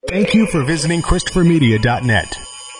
Thank you for visiting ChristopherMedia.net.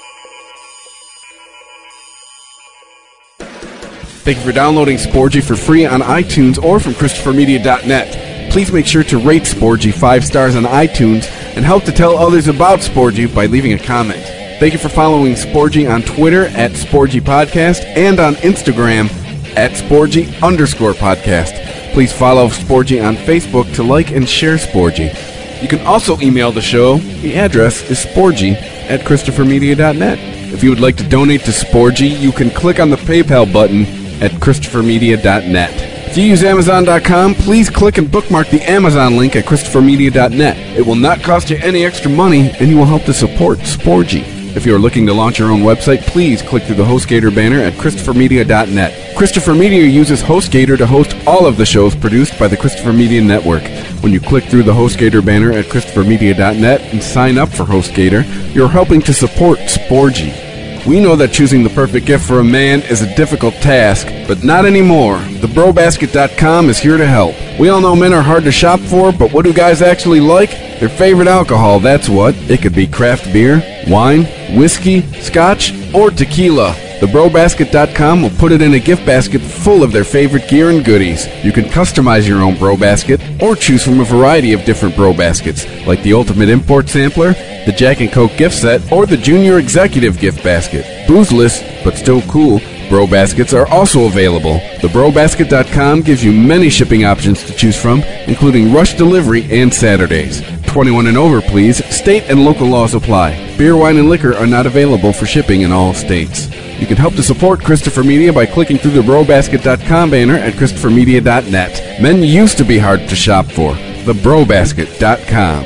Thank you for downloading Sporgy for free on iTunes or from ChristopherMedia.net. Please make sure to rate Sporgy 5 stars on iTunes and help to tell others about Sporgy by leaving a comment. Thank you for following Sporgy on Twitter at Sporgy Podcast and on Instagram at Sporgy_podcast. Please follow Sporgy on Facebook to like and share Sporgy. You can also email the show. The address is sporgy at ChristopherMedia.net. If you would like to donate to Sporgy, you can click on the PayPal button at ChristopherMedia.net. If you use Amazon.com, please click and bookmark the Amazon link at ChristopherMedia.net. It will not cost you any extra money, and you will help to support Sporgy. If you are looking to launch your own website, please click through the HostGator banner at ChristopherMedia.net. Christopher Media uses HostGator to host all of the shows produced by the Christopher Media Network. When you click through the HostGator banner at ChristopherMedia.net and sign up for HostGator, you're helping to support Sporgy. We know that choosing the perfect gift for a man is a difficult task, but not anymore. TheBroBasket.com is here to help. We all know men are hard to shop for, but what do guys actually like? Their favorite alcohol, that's what. It could be craft beer, wine, whiskey, scotch, or tequila. TheBroBasket.com will put it in a gift basket full of their favorite gear and goodies. You can customize your own Bro Basket or choose from a variety of different Bro Baskets, like the Ultimate Import Sampler, the Jack and Coke gift set, or the Junior Executive gift basket. Boozeless, but still cool, Bro Baskets are also available. TheBroBasket.com gives you many shipping options to choose from, including rush delivery and Saturdays. 21 and over, please. State and local laws apply. Beer, wine, and liquor are not available for shipping in all states. You can help to support Christopher Media by clicking through the BroBasket.com banner at ChristopherMedia.net. Men used to be hard to shop for. TheBroBasket.com.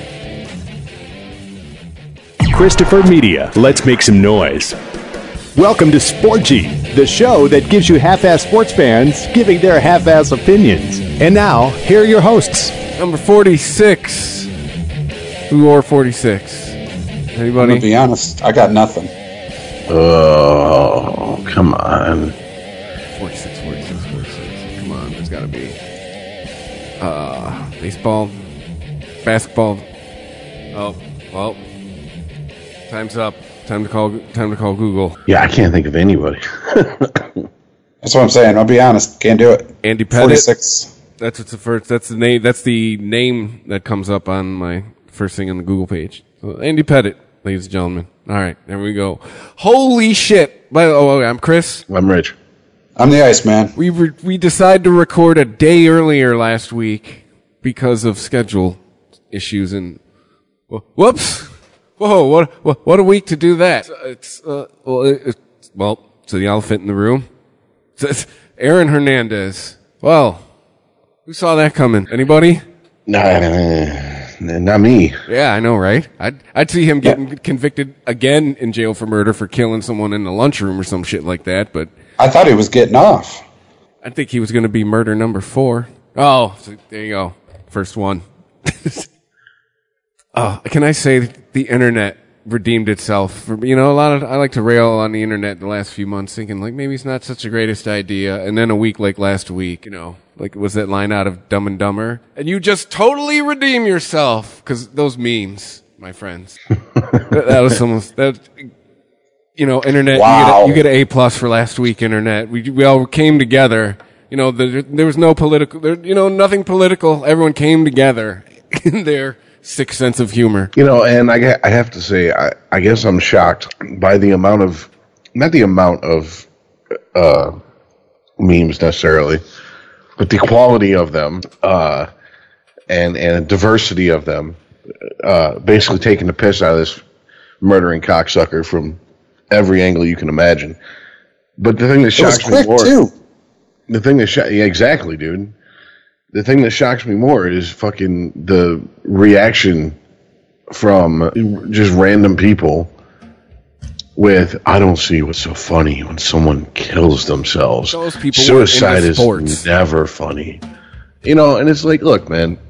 Christopher Media. Let's make some noise. Welcome to Sporgy, the show that gives you half-ass sports fans giving their half-ass opinions. And now, here are your hosts. Number 46. Who wore 46? Anybody? I'm going to be honest, I got nothing. Oh, come on. 46. Come on, there's got to be. Baseball, basketball. Oh, well. Time's up. Time to call Google. Yeah, I can't think of anybody. That's what I'm saying. I'll be honest, can't do it. Andy Pettit. 46. That's what's the first. That's the name. That's the name that comes up on my first thing on the Google page. So Andy Pettit, ladies and gentlemen. All right, there we go. Holy shit! I'm Chris. I'm Rich. I'm the Iceman. We decided to record a day earlier last week because of schedule issues and whoops. Whoa! What a week to do that. It's the elephant in the room. It's Aaron Hernandez. Well, who saw that coming? Anybody? Not me. Yeah, I know, right? I'd see him getting convicted again in jail for murder for killing someone in the lunchroom or some shit like that. But I thought he was getting off. I think he was going to be murder number 4. Oh, so there you go. First one. Oh, can I say the internet redeemed itself? I like to rail on the internet the last few months, thinking like maybe it's not such the greatest idea. And then a week like last week, like was that line out of Dumb and Dumber? And you just totally redeem yourself because those memes, my friends. that was almost that. Internet. Wow. You get an A+ for last week. Internet. We all came together. There was no political. Nothing political. Everyone came together in their sick sense of humor. And I have to say, I guess I'm shocked by the amount of, not the amount of memes necessarily, but the quality of them and diversity of them, basically taking the piss out of this murdering cocksucker from every angle you can imagine. But the thing that shocks me more, too. Yeah, exactly, dude. The thing that shocks me more is fucking the reaction from just random people with, I don't see what's so funny when someone kills themselves. Those people Suicide is never funny. And it's like, look, man,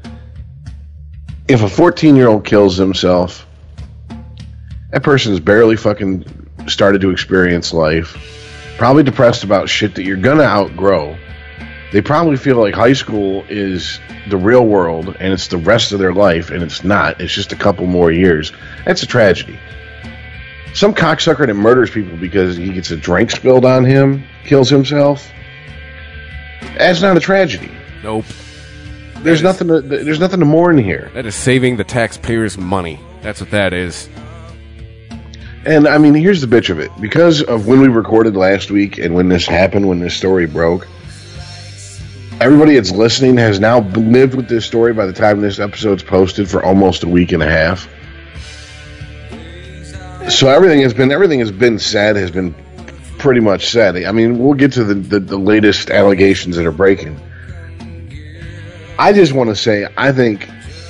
if a 14-year-old kills himself, that person's barely fucking started to experience life, probably depressed about shit that you're gonna outgrow. They probably feel like high school is the real world and it's the rest of their life, and it's not. It's just a couple more years. That's a tragedy. Some cocksucker that murders people because he gets a drink spilled on him, kills himself. That's not a tragedy. Nope. There's nothing to mourn here. That is saving the taxpayers' money. That's what that is. And, I mean, here's the bitch of it. Because of when we recorded last week and when this happened, when this story broke, everybody that's listening has now lived with this story by the time this episode's posted for almost a week and a half. So everything has been said, has been pretty much said. I mean, we'll get to the latest allegations that are breaking. I just want to say, I think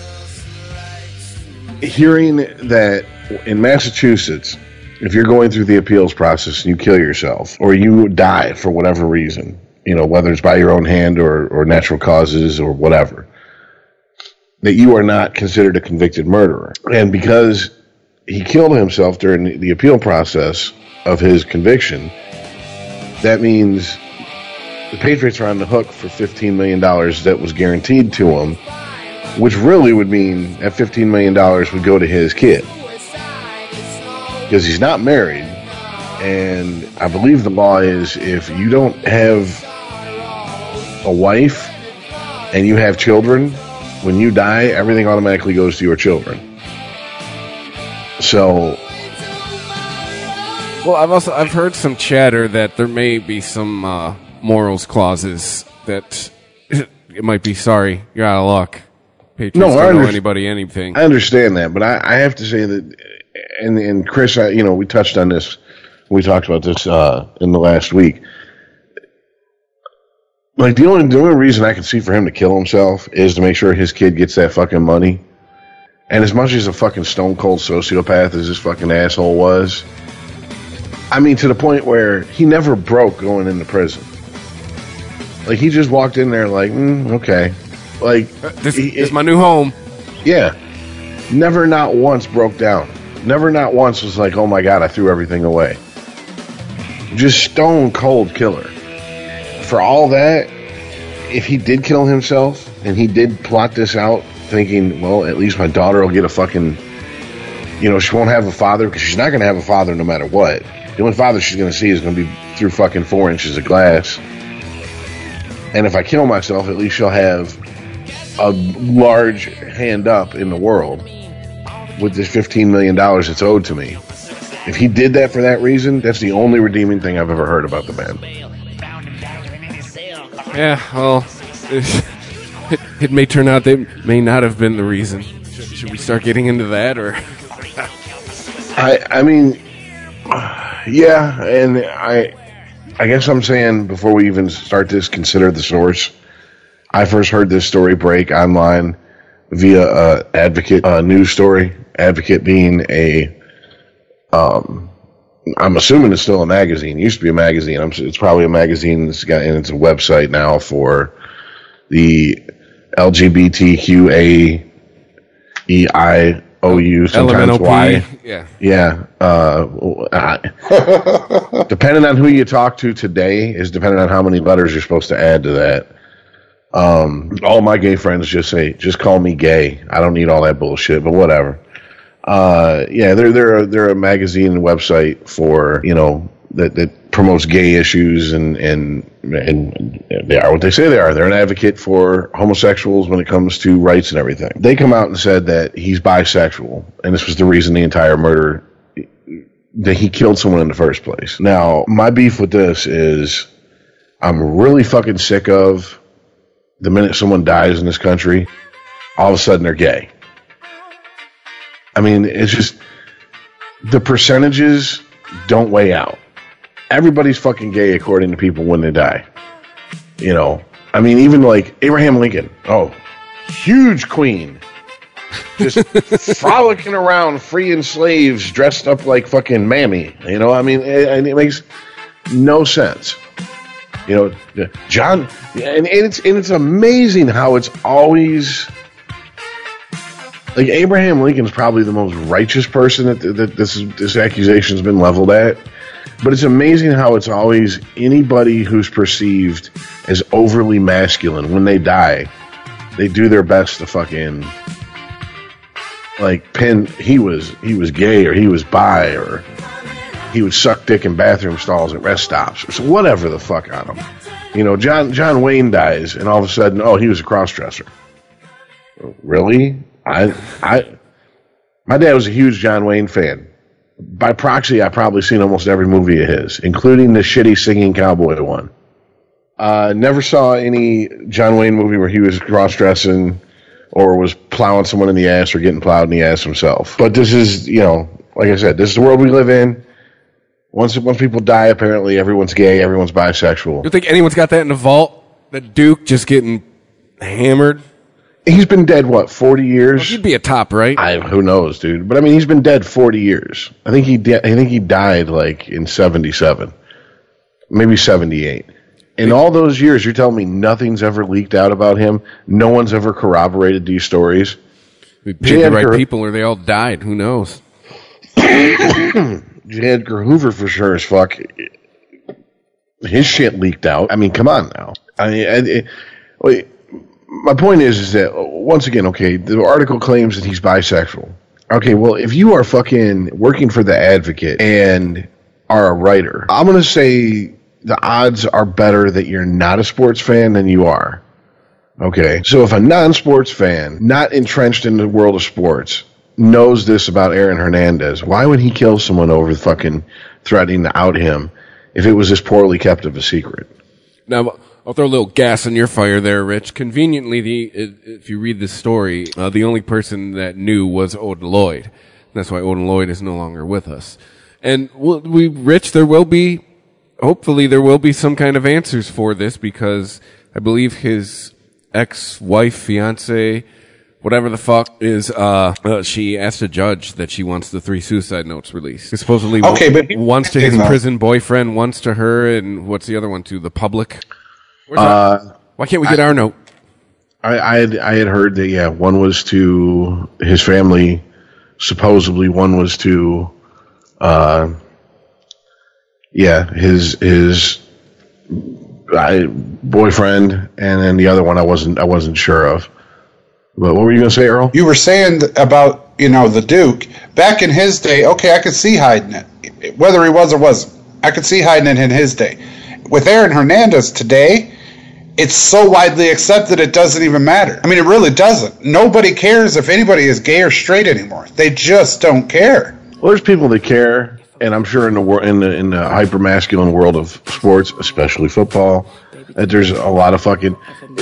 hearing that in Massachusetts, if you're going through the appeals process and you kill yourself or you die for whatever reason, you know, whether it's by your own hand or natural causes or whatever, that you are not considered a convicted murderer. And because he killed himself during the appeal process of his conviction, that means the Patriots are on the hook for $15 million that was guaranteed to him, which really would mean that $15 million would go to his kid. Because he's not married, and I believe the law is if you don't have a wife and you have children, when you die, everything automatically goes to your children. So, well, I've heard some chatter that there may be some morals clauses that it might be sorry, you're out of luck. Patriots don't owe anybody anything. I understand that, but I have to say that, and Chris, we touched on this. We talked about this in the last week. Like the only reason I can see for him to kill himself is to make sure his kid gets that fucking money. And as much as a fucking stone cold sociopath as this fucking asshole was, I mean, to the point where he never broke going into prison. Like, he just walked in there like, okay. Like, this is my new home. Yeah. Never not once broke down. Never not once was like, oh my God, I threw everything away. Just stone cold killer. For all that, if he did kill himself and he did plot this out thinking, well, at least my daughter will get a fucking, she won't have a father because she's not going to have a father no matter what. The only father she's going to see is going to be through fucking 4 inches of glass. And if I kill myself, at least she'll have a large hand up in the world with this $15 million that's owed to me. If he did that for that reason, that's the only redeeming thing I've ever heard about the man. Yeah, well, it may turn out that may not have been the reason. Should we start getting into that, or? I mean, yeah, and I guess I'm saying before we even start this, consider the source. I first heard this story break online via Advocate news story. Advocate being I'm assuming it's still a magazine. It used to be a magazine. It's probably a magazine and it's a website now for the LGBTQAEIOU, sometimes Y. Yeah. Depending on who you talk to today is depending on how many letters you're supposed to add to that. All my gay friends just call me gay. I don't need all that bullshit, but whatever. They're a magazine and website for, that promotes gay issues and they are what they say they are. They're an advocate for homosexuals when it comes to rights and everything. They come out and said that he's bisexual, and this was the reason the entire murder, that he killed someone in the first place. Now, my beef with this is I'm really fucking sick of the minute someone dies in this country, all of a sudden they're gay. I mean, it's just, the percentages don't weigh out. Everybody's fucking gay according to people when they die. I mean, even like Abraham Lincoln. Oh, huge queen. Just frolicking around, freeing slaves, dressed up like fucking mammy. I mean, it makes no sense. John, and it's amazing how it's always... Like, Abraham Lincoln's probably the most righteous person that this accusation's been leveled at. But it's amazing how it's always anybody who's perceived as overly masculine. When they die, they do their best to fucking like pin he was gay, or he was bi, or he would suck dick in bathroom stalls at rest stops, so whatever the fuck on him. You know, John Wayne dies, and all of a sudden, oh, he was a cross-dresser. Really? My dad was a huge John Wayne fan. By proxy, I've probably seen almost every movie of his, including the shitty singing cowboy one. Never saw any John Wayne movie where he was cross-dressing or was plowing someone in the ass or getting plowed in the ass himself. But this is, you know, like I said, this is the world we live in. Once people die, apparently everyone's gay, everyone's bisexual. You think anyone's got that in the vault? That Duke just getting hammered? He's been dead, what, 40 years? Well, he'd be a top, right? Who knows, dude? But I mean, he's been dead 40 years. I think he died like in 77, maybe 78. In all those years, you're telling me nothing's ever leaked out about him? No one's ever corroborated these stories? We paid the right people, or they all died. Who knows? J. Edgar Hoover for sure as fuck. His shit leaked out. I mean, come on now. My point is that, once again, okay, the article claims that he's bisexual. Okay, well, if you are fucking working for The Advocate and are a writer, I'm going to say the odds are better that you're not a sports fan than you are. Okay, so if a non-sports fan, not entrenched in the world of sports, knows this about Aaron Hernandez, why would he kill someone over fucking threatening to out him if it was this poorly kept of a secret? Now, I'll throw a little gas on your fire there, Rich. Conveniently, if you read this story, the only person that knew was Odin Lloyd. That's why Odin Lloyd is no longer with us. And Rich, hopefully there will be some kind of answers for this, because I believe his ex-wife, fiance, whatever the fuck is, she asked a judge that she wants the 3 suicide notes released. He supposedly once to his prison boyfriend, once to her, and what's the other one to? The public? Why can't we get our note? I had heard that, yeah, one was to his family, supposedly one was to, his boyfriend, and then the other one I wasn't sure of. But what were you going to say, Earl? You were saying about, the Duke. Back in his day, okay, I could see hiding it. Whether he was or wasn't, I could see hiding it in his day. With Aaron Hernandez today, it's so widely accepted it doesn't even matter. I mean, it really doesn't. Nobody cares if anybody is gay or straight anymore. They just don't care. Well, there's people that care, and I'm sure in the hyper masculine world of sports, especially football, that there's a lot of fucking,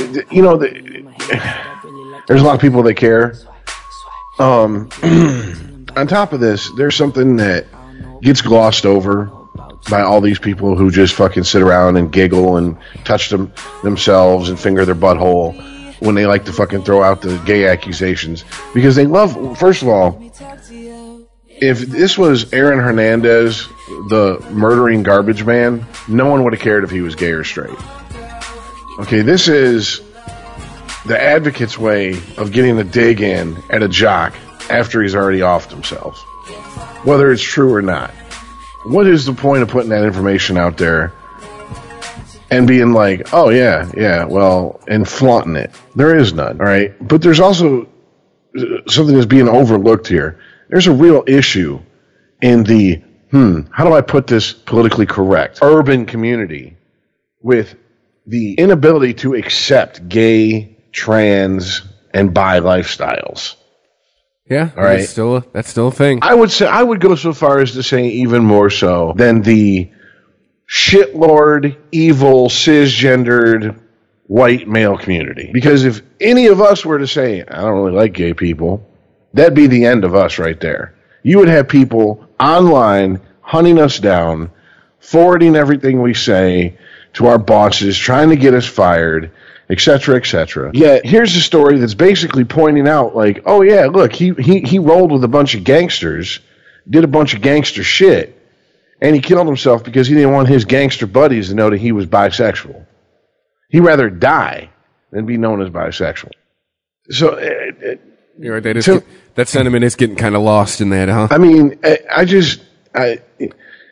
there's a lot of people that care. On top of this, there's something that gets glossed over by all these people who just fucking sit around and giggle and touch themselves and finger their butthole when they like to fucking throw out the gay accusations. Because they love, first of all, if this was Aaron Hernandez, the murdering garbage man, no one would have cared if he was gay or straight. Okay, this is the Advocate's way of getting a dig in at a jock after he's already offed himself, whether it's true or not. What is the point of putting that information out there and being like, oh, yeah, well, and flaunting it? There is none, all right? But there's also something that's being overlooked here. There's a real issue in the, how do I put this politically correct, urban community with the inability to accept gay, trans, and bi lifestyles. Yeah, all right. That's still a thing. I would go so far as to say even more so than the shitlord, evil, cisgendered, white male community. Because if any of us were to say, I don't really like gay people, that'd be the end of us right there. You would have people online hunting us down, forwarding everything we say to our bosses, trying to get us fired, etc., etc. Yet here's a story that's basically pointing out, like, oh yeah, look, he rolled with a bunch of gangsters, did a bunch of gangster shit, and he killed himself because he didn't want his gangster buddies to know that he was bisexual. He'd rather die than be known as bisexual. So, you're right. That sentiment is getting kind of lost in that, huh? I mean,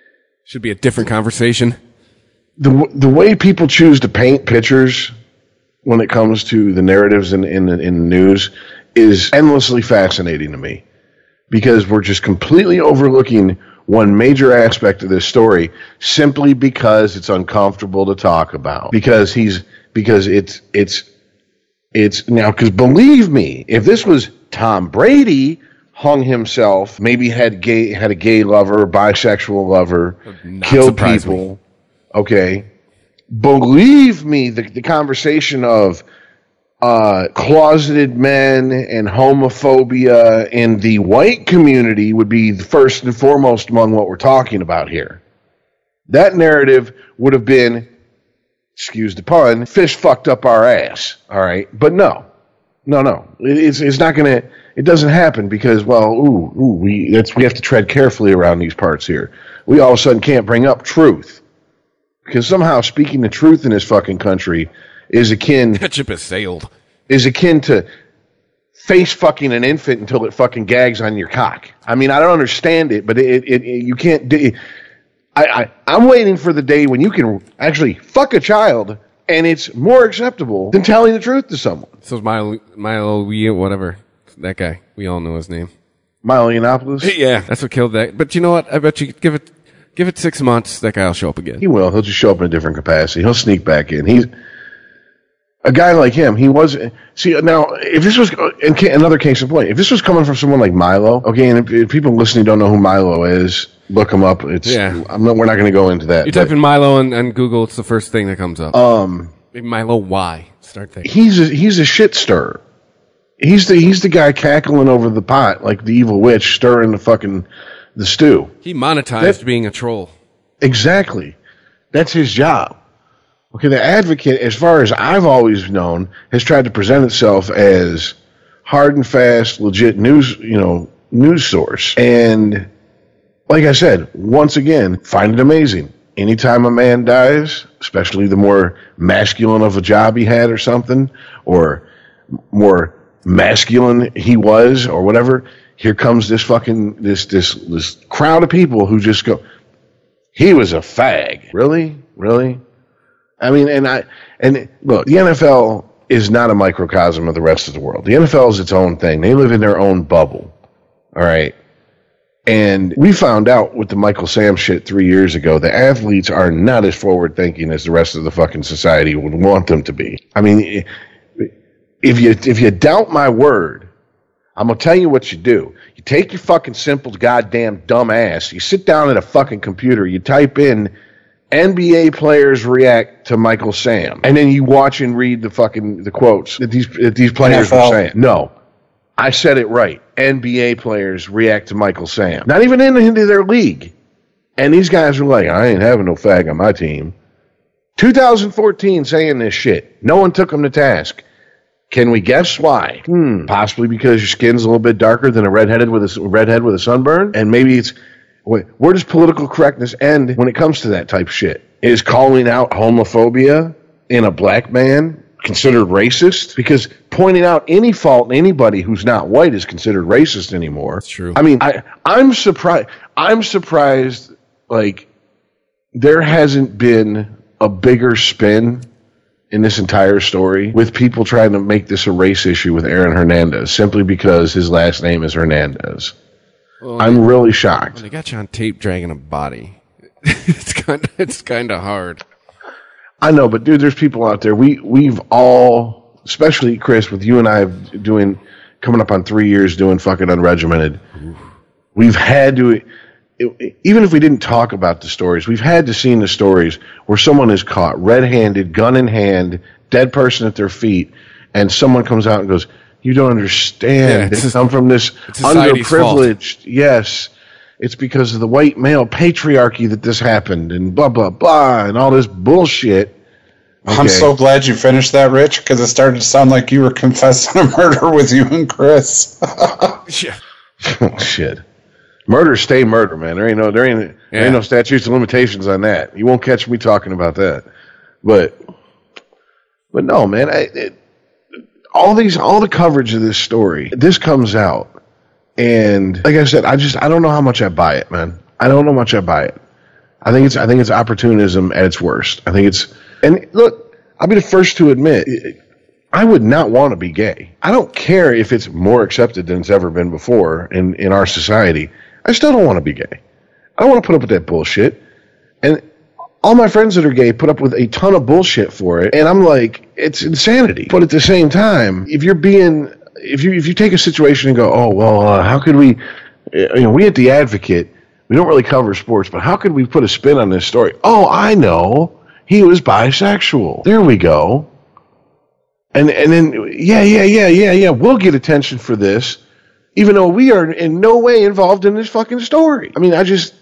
Should be a different conversation. The way people choose to paint pictures when it comes to the narratives in the news is endlessly fascinating to me, because we're just completely overlooking one major aspect of this story simply because it's uncomfortable to talk about. Because believe me, if this was Tom Brady hung himself, maybe had a gay lover, bisexual lover, killed people, okay, believe me, the conversation of closeted men and homophobia in the white community would be first and foremost among what we're talking about here. That narrative would have been, excuse the pun, fish fucked up our ass. All right, but no. It's not gonna. It doesn't happen because, well, we have to tread carefully around these parts here. We all of a sudden can't bring up truth because somehow speaking the truth in this fucking country is akin. That ship has sailed. Is akin to face fucking an infant until it fucking gags on your cock. I mean, I don't understand it, but you can't. I'm waiting for the day when you can actually fuck a child and it's more acceptable than telling the truth to someone. So Milo, whatever, that guy. We all know his name. Milo Yiannopoulos? Yeah, that's what killed that. But you know what? I bet you give it 6 months, that guy will show up again. He will. He'll just show up in a different capacity. He'll sneak back in. He's a guy like him. He was. See, now, if this was another case in point, if this was coming from someone like Milo, okay, and if people listening don't know who Milo is, look him up. We're not going to go into that. You type in Milo and Google, it's the first thing that comes up. Maybe Milo Y. Start there. He's a shit stirrer. He's the guy cackling over the pot like the evil witch stirring the stew. He monetized being a troll. Exactly. That's his job. Okay, the Advocate, as far as I've always known, has tried to present itself as hard and fast, legit news source. And like I said, once again, find it amazing. Anytime a man dies, especially the more masculine of a job he had or something, or more masculine he was or whatever, here comes this fucking this crowd of people who just go, he was a fag. Really? I mean, and look, the NFL is not a microcosm of the rest of the world. The NFL is its own thing. They live in their own bubble. All right. And we found out with the Michael Sam shit 3 years ago, the athletes are not as forward thinking as the rest of the fucking society would want them to be. I mean, if you doubt my word, I'm going to tell you what you do. You take your fucking simple goddamn dumb ass, you sit down at a fucking computer, you type in NBA players react to Michael Sam, and then you watch and read the quotes that these players were saying. No, I said it right. NBA players react to Michael Sam. Not even into their league. And these guys were like, I ain't having no fag on my team. 2014 saying this shit. No one took them to task. Can we guess why? Possibly because your skin's a little bit darker than a redhead with a sunburn, and maybe it's. Where does political correctness end when it comes to that type of shit? Is calling out homophobia in a black man considered racist? Because pointing out any fault in anybody who's not white is considered racist anymore. That's true. I mean, I'm surprised. I'm surprised, like, there hasn't been a bigger spin in this entire story with people trying to make this a race issue with Aaron Hernandez simply because his last name is Hernandez. Well, I'm really shocked. When they got you on tape dragging a body, it's kind of hard. I know, but dude, there's people out there. We've all, especially Chris, with you and I coming up on 3 years doing fucking Unregimented. Ooh. We've had to, even if we didn't talk about the stories, we've had to see the stories where someone is caught red-handed, gun in hand, dead person at their feet, and someone comes out and goes, you don't understand. They come from this underprivileged. Fault. Yes. It's because of the white male patriarchy that this happened and blah, blah, blah, and all this bullshit. Okay. I'm so glad you finished that, Rich, because it started to sound like you were confessing a murder with you and Chris. Yeah. Oh, shit. Murder stay murder, man. There ain't no statutes of limitations on that. You won't catch me talking about that. But no, man, all the coverage of this story, this comes out, and like I said, I don't know how much I buy it, man. I don't know how much I buy it. I think it's opportunism at its worst. I think it's, and look, I'll be the first to admit, I would not want to be gay. I don't care if it's more accepted than it's ever been before in our society. I still don't want to be gay. I don't want to put up with that bullshit. And all my friends that are gay put up with a ton of bullshit for it, and I'm like, it's insanity. But at the same time, if you take a situation and go, oh well, how could we? We at The Advocate, we don't really cover sports, but how could we put a spin on this story? Oh, I know, he was bisexual. There we go. And then yeah, we'll get attention for this, even though we are in no way involved in this fucking story. I mean,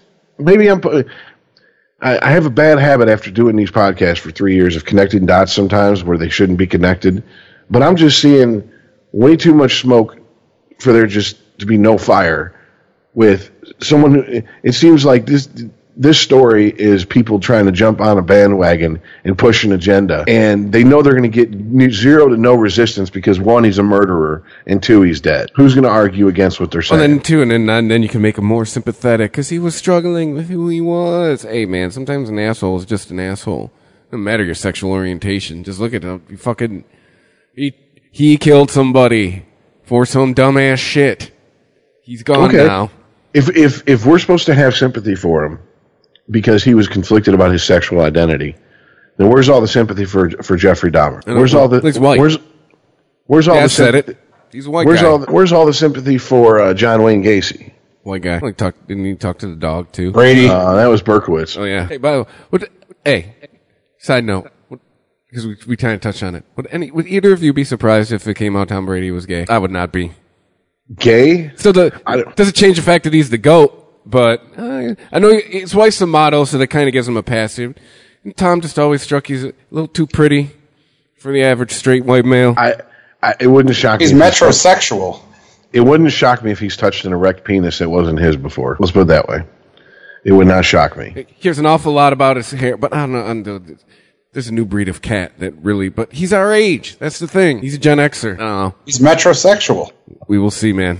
I have a bad habit after doing these podcasts for 3 years of connecting dots sometimes where they shouldn't be connected. But I'm just seeing way too much smoke for there just to be no fire with someone who, it seems like this story is people trying to jump on a bandwagon and push an agenda. And they know they're going to get zero to no resistance because, one, he's a murderer, and two, he's dead. Who's going to argue against what they're saying? Well, and then you can make him more sympathetic because he was struggling with who he was. Hey, man, sometimes an asshole is just an asshole. No matter your sexual orientation. Just look at him. He killed somebody for some dumbass shit. He's gone now. If we're supposed to have sympathy for him because he was conflicted about his sexual identity, then where's all the sympathy for Jeffrey Dahmer? Where's all the He's a white guy. Where's all the sympathy for John Wayne Gacy? White guy. Didn't he talk to the dog too? Brady. That was Berkowitz. Oh yeah. Hey, by the way, side note, because we kind of touched on it. Would either of you be surprised if it came out Tom Brady was gay? I would not be. Gay? So doesn't change the fact that he's the GOAT, but I know his wife's a model, so that kind of gives him a pass. And Tom just always struck he's a little too pretty for the average straight white male. It wouldn't shock me. He's metrosexual. It wouldn't shock me if he's touched an erect penis that wasn't his before. Let's put it that way. It would not shock me. Here's an awful lot about his hair, but I don't know. There's a new breed of cat that really, but he's our age. That's the thing. He's a Gen Xer. I don't know. He's metrosexual. We will see, man.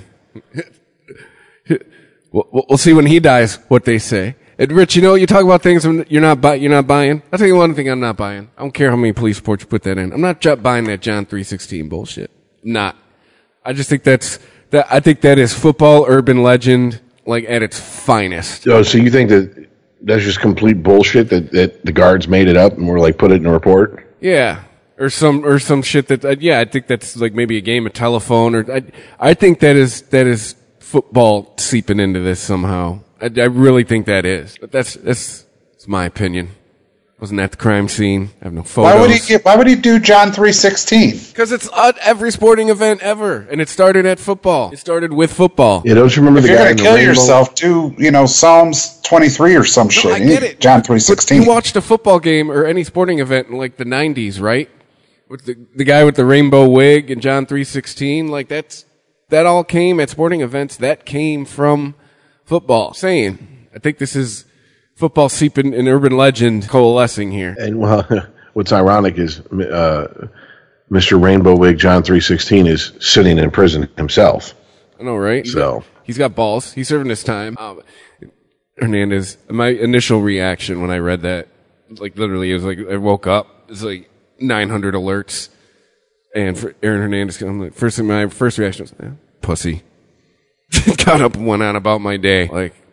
We'll see when he dies what they say. And Rich, you talk about things you're not buying. I'll tell you one thing I'm not buying. I don't care how many police reports you put that in. I'm not buying that John 3:16 bullshit. Not. I just think I think that is football urban legend, like at its finest. Oh, so you think that's just complete bullshit that the guards made it up and were like, put it in a report? Yeah. Or some shit that, I think that's like maybe a game of telephone, or I think that is football seeping into this somehow. I really think that is. But that's my opinion. Wasn't that the crime scene? I have no photos. Why would he do John 3:16? Because it's at every sporting event ever, and it started at football. It started with football. Yeah, don't you remember the guy? If you're going to kill yourself, do Psalms 23 or some shit. I get it. John 3:16. You watched a football game or any sporting event in like the 90s, right? With the guy with the rainbow wig and John 3:16, like that all came at sporting events. That came from football. I think this is football seeping and urban legend coalescing here. And what's ironic is Mr. Rainbow Wig John 3:16 is sitting in prison himself. I know, right? So he's got balls. He's serving his time. Hernandez. My initial reaction when I read that, like literally, it was like I woke up. It's like 900 alerts, and for Aaron Hernandez, my first reaction was, pussy. Got up and went on about my day.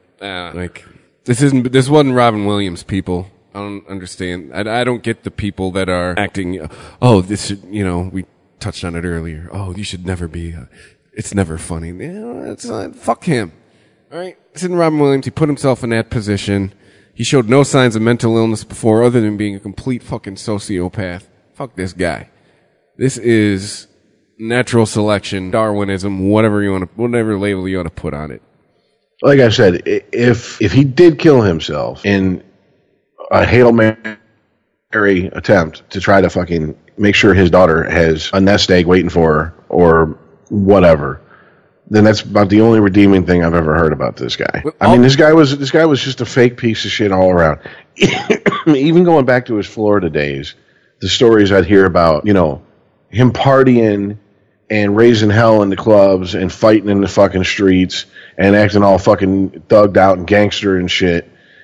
This wasn't Robin Williams, people. I don't understand. I don't get the people that are acting, this should, we touched on it earlier. Oh, you should never be, it's never funny. Fuck him. All right. This isn't Robin Williams. He put himself in that position. He showed no signs of mental illness before other than being a complete fucking sociopath. Fuck this guy. This is natural selection, Darwinism, whatever label you want to put on it. Like I said, if he did kill himself in a Hail Mary attempt to try to fucking make sure his daughter has a nest egg waiting for her or whatever, then that's about the only redeeming thing I've ever heard about this guy. I mean, this guy was just a fake piece of shit all around. Even going back to his Florida days, the stories I'd hear about, him partying and raising hell in the clubs and fighting in the fucking streets and acting all fucking thugged out and gangster and shit.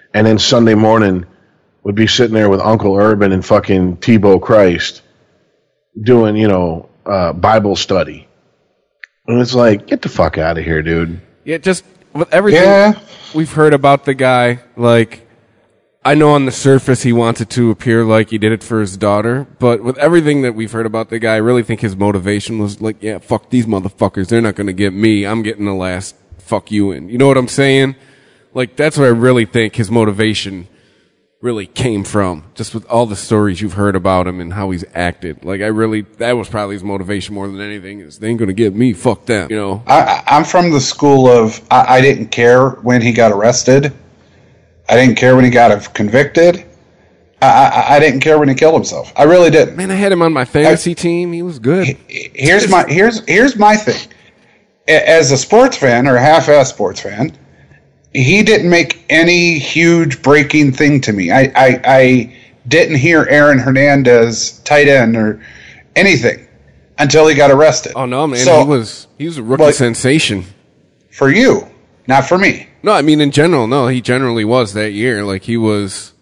and then Sunday morning would be sitting there with Uncle Urban and fucking Tebow Christ doing, Bible study. And it's like, get the fuck out of here, dude. Yeah, just with everything we've heard about the guy, like, I know on the surface he wants it to appear like he did it for his daughter, but with everything that we've heard about the guy, I really think his motivation was like, yeah, fuck these motherfuckers. They're not going to get me. I'm getting the last fuck you in. You know what I'm saying? Like, that's what I really think his motivation really came from, just with all the stories you've heard about him and how he's acted. Like, that was probably his motivation more than anything, is they ain't going to get me. Fuck them, I'm from the school of I didn't care when he got arrested. I didn't care when he got convicted. I didn't care when he killed himself. I really didn't. Man, I had him on my fantasy team. He was good. Here's my thing. As a sports fan, or a half-ass sports fan, he didn't make any huge breaking thing to me. I didn't hear Aaron Hernandez tight end or anything until he got arrested. Oh no, man, so, he was a rookie sensation. For you, not for me. No, I mean in general. No, he generally was that year. Like he was,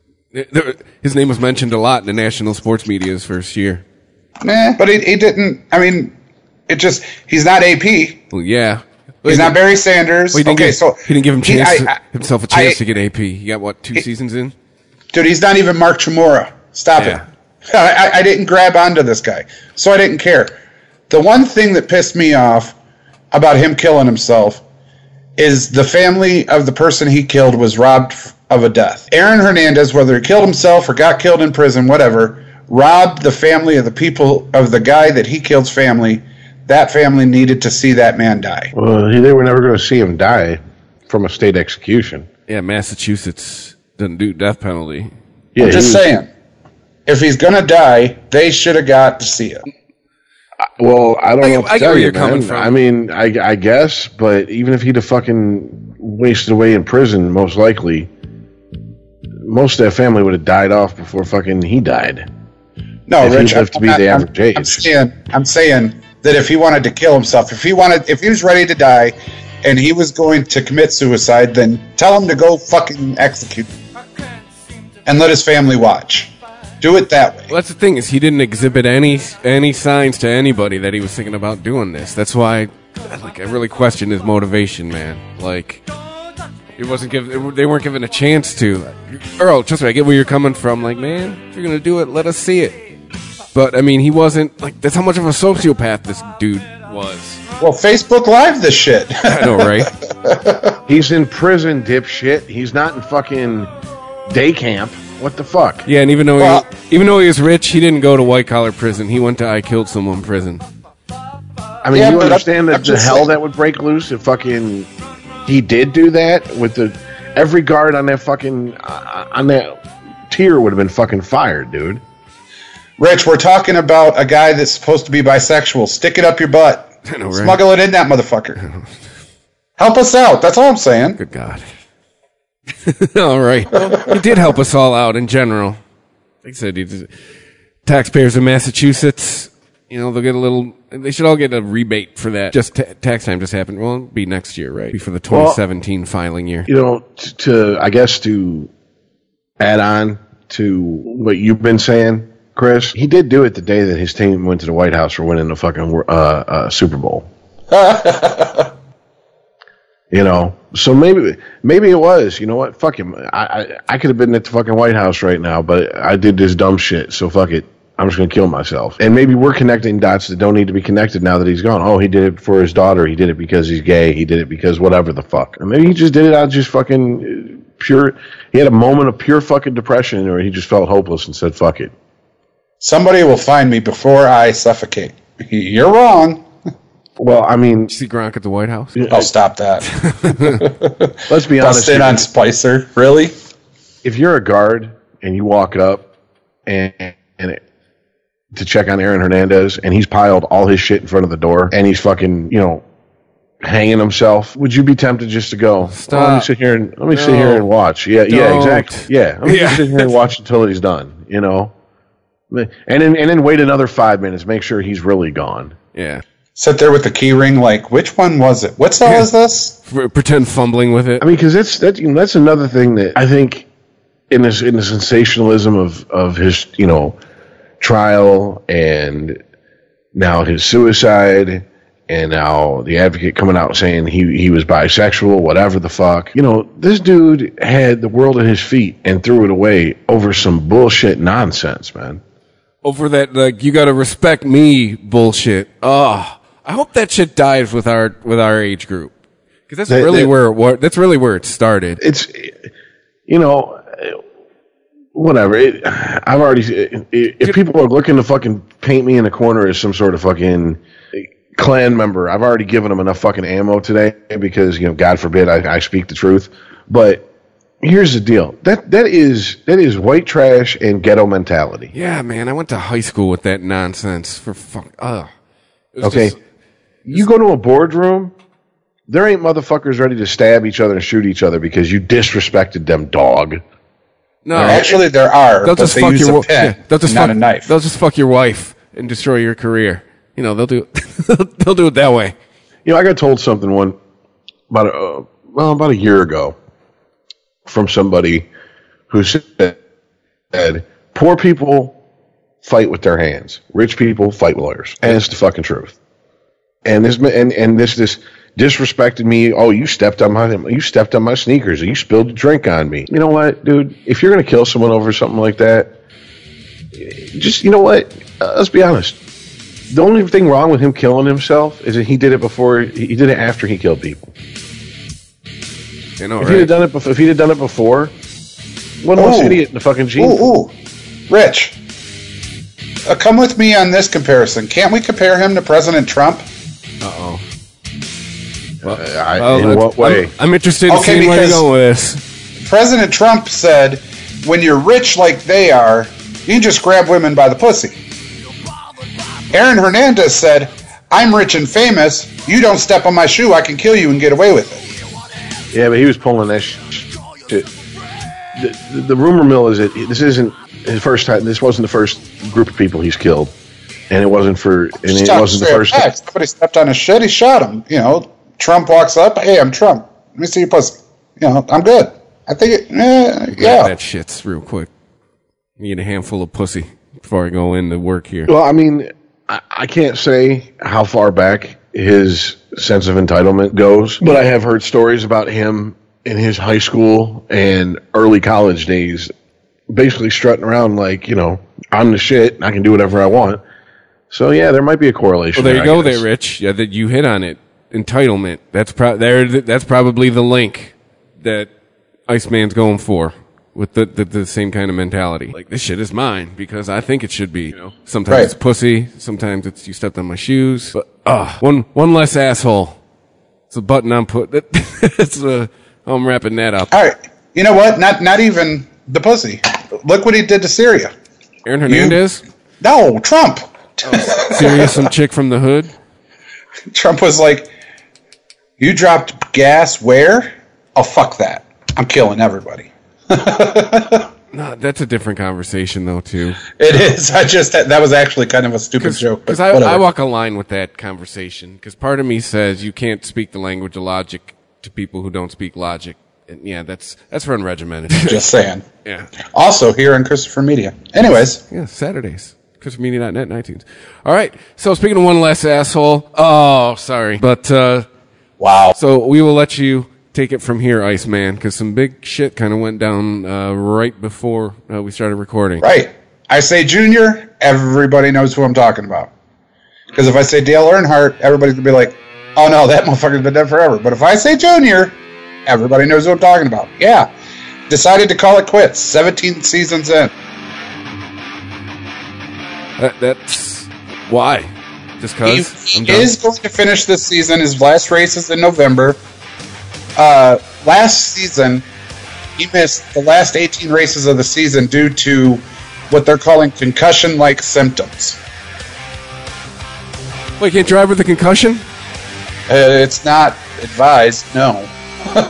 his name was mentioned a lot in the national sports media his first year. Nah, but he didn't. I mean, he's not AP. Well, yeah. He's not Barry Sanders. Well, he didn't give himself a chance to get AP. He got 2 seasons in? Dude, he's not even Mark Chmura. Stop it. I didn't grab onto this guy, so I didn't care. The one thing that pissed me off about him killing himself is the family of the person he killed was robbed of a death. Aaron Hernandez, whether he killed himself or got killed in prison, whatever, robbed the family of the guy that he killed's family. That family needed to see that man die. Well, they were never going to see him die from a state execution. Yeah, Massachusetts doesn't do death penalty. Yeah, I'm just saying, if he's going to die, they should have got to see it. Well, I don't know. I get where you're coming from. I mean, I guess, but even if he'd have fucking wasted away in prison, most likely, most of that family would have died off before fucking he died. No, if Rich, he lived to be the average age. I'm saying that if he wanted to kill himself, if he was ready to die, and he was going to commit suicide, then tell him to go fucking execute, and let his family watch. Do it that way. Well, that's the thing, is he didn't exhibit any signs to anybody that he was thinking about doing this. That's why, I really question his motivation, man. Like, they weren't given a chance to. Earl, trust me, I get where you're coming from. Like, man, if you're gonna do it, let us see it. But I mean, he wasn't that's how much of a sociopath this dude was. Well, Facebook Live this shit. I know, right? He's in prison, dipshit. He's not in fucking day camp. What the fuck? Yeah, and even though he was rich, he didn't go to white collar prison. He went to I killed someone prison. I mean, you understand the hell that would break loose if fucking he did do that with every guard on that fucking on that tier would have been fucking fired, dude. Rich, we're talking about a guy that's supposed to be bisexual. Stick it up your butt. I know, right? Smuggle it in that motherfucker. Help us out. That's all I'm saying. Good God. All right. Well, he did help us all out in general. Like I said, taxpayers in Massachusetts, they'll get they should all get a rebate for that. Just tax time just happened. Well, it'll be next year, right? Be for the 2017 filing year. I guess to add on to what you've been saying, Chris, he did do it the day that his team went to the White House for winning the fucking Super Bowl. So maybe it was. You know what? Fuck him. I could have been at the fucking White House right now, but I did this dumb shit. So fuck it. I'm just gonna kill myself. And maybe we're connecting dots that don't need to be connected now that he's gone. Oh, he did it for his daughter. He did it because he's gay. He did it because whatever the fuck. And maybe he just did it out of just fucking pure. He had a moment of pure fucking depression, or he just felt hopeless and said, "Fuck it." Somebody will find me before I suffocate. You're wrong. Well, I mean... Did you see Gronk at the White House? Oh, stop that. Let's be honest. Bust in on Spicer. Really? If you're a guard and you walk up to check on Aaron Hernandez and he's piled all his shit in front of the door and he's fucking, hanging himself, would you be tempted just to go, stop. Let me sit here and watch. Yeah, exactly. Yeah. Let me just sit here and watch until he's done, And then wait another 5 minutes, make sure he's really gone. Yeah. sit there with the key ring like, which one was it? What cell is this? Pretend fumbling with it. I mean, because that's another thing that I think in the sensationalism of his trial, and now his suicide, and now the advocate coming out saying he was bisexual, whatever the fuck. This dude had the world at his feet and threw it away over some bullshit nonsense, man. Over that, like, you gotta respect me bullshit. I hope that shit dies with our age group. Because that's really where it started. It's, whatever. I've already. If people are looking to fucking paint me in a corner as some sort of fucking Klan member, I've already given them enough fucking ammo today because God forbid I speak the truth. But here's the deal: that is white trash and ghetto mentality. Yeah, man. I went to high school with that nonsense for fuck. Okay, you go to a boardroom. There ain't motherfuckers ready to stab each other and shoot each other because you disrespected them, dog. No, actually there are. They'll just fuck your not a knife. They'll just fuck your wife and destroy your career. They'll do they'll do it that way. I got told something about a year ago from somebody who said, "Poor people fight with their hands. Rich people fight with lawyers." And it's the fucking truth. And this disrespected me. Oh, you stepped on my sneakers. You spilled a drink on me. You know what, dude? If you're gonna kill someone over something like that, just let's be honest. The only thing wrong with him killing himself is that he did it before. He did it after he killed people. If he'd have done it before, what else idiot in the fucking gene? Ooh, Rich, come with me on this comparison. Can't we compare him to President Trump? Uh-oh. In what way? I'm interested in seeing where you go with this. President Trump said, when you're rich like they are, you can just grab women by the pussy. Aaron Hernandez said, I'm rich and famous. You don't step on my shoe, I can kill you and get away with it. Yeah, but he was pulling that shit. The rumor mill is that this isn't his first time. This wasn't the first group of people he's killed. And it wasn't the first time. Somebody stepped on his shit, he shot him. Trump walks up, hey, I'm Trump. Let me see your pussy. I'm good. I think yeah. That shit's real quick. Need a handful of pussy before I go into work here. Well, I mean, I can't say how far back his sense of entitlement goes, but I have heard stories about him in his high school and early college days basically strutting around like, I'm the shit and I can do whatever I want. So, yeah, there might be a correlation. Well, there you go there, Rich. Yeah, that you hit on it. Entitlement. That's probably the link that Iceman's going for with the same kind of mentality. Like, this shit is mine because I think it should be. Sometimes it's pussy. Sometimes it's you stepped on my shoes. But one less asshole. It's a button I'm I'm wrapping that up. All right. You know what? Not even the pussy. Look what he did to Syria. Aaron Hernandez? No, Trump. Syria, some chick from the hood? Trump was like, you dropped gas where? Oh, fuck that. I'm killing everybody. No, that's a different conversation, though, too. It is. That was actually kind of a stupid joke. Because I walk a line with that conversation. Because part of me says you can't speak the language of logic to people who don't speak logic. And yeah, that's unregimented. Just saying. Yeah. Also here on Christopher Media. Anyways. Yeah, Saturdays. ChristopherMedia.net and iTunes. All right. So speaking of one less asshole. Oh, sorry. But, wow. So we will let you take it from here, Iceman, because some big shit kind of went down right before we started recording. Right. I say Junior, everybody knows who I'm talking about. Because if I say Dale Earnhardt, everybody's going to be like, oh no, that motherfucker's been dead forever. But if I say Junior, everybody knows who I'm talking about. Yeah. Decided to call it quits. 17 seasons in. That's why. Just because? He is going to finish this season. His last race is in November. Last season, he missed the last 18 races of the season due to what they're calling concussion-like symptoms. Wait, can't drive with a concussion? It's not advised, no.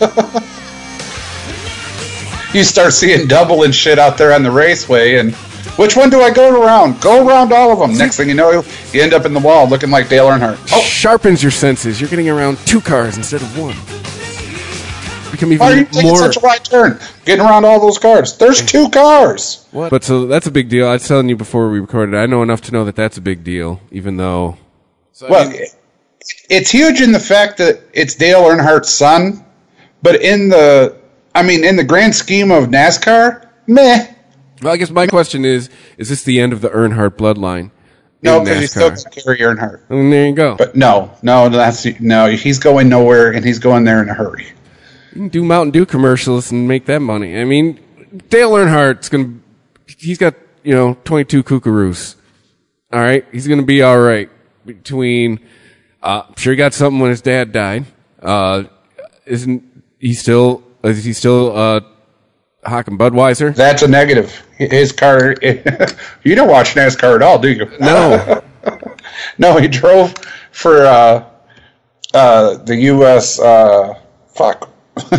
You start seeing double and shit out there on the raceway, and Which one do I go around? Go around all of them. Next thing you know, you end up in the wall looking like Dale Earnhardt. Oh, sharpens your senses. You're getting around 2 cars instead of 1. Become even Why are you taking such a wide turn? Getting around all those cars. There's 2 cars. What? But so that's a big deal. I was telling you before we recorded. I know enough to know that that's a big deal, even though. So, it's huge in the fact that it's Dale Earnhardt's son, but in the grand scheme of NASCAR, meh. Well, I guess my question is this the end of the Earnhardt bloodline? No, because he's still going to carry Earnhardt. And there you go. But no, he's going nowhere, and he's going there in a hurry. You can do Mountain Dew commercials and make that money. I mean, Dale Earnhardt's he's got, 22 Kookaroos. All right? He's going to be all right. Between, I'm sure he got something when his dad died. Is he still hawking Budweiser? That's a negative. His car, you don't watch NASCAR at all, do you? No. No, he drove for the U.S. Fuck.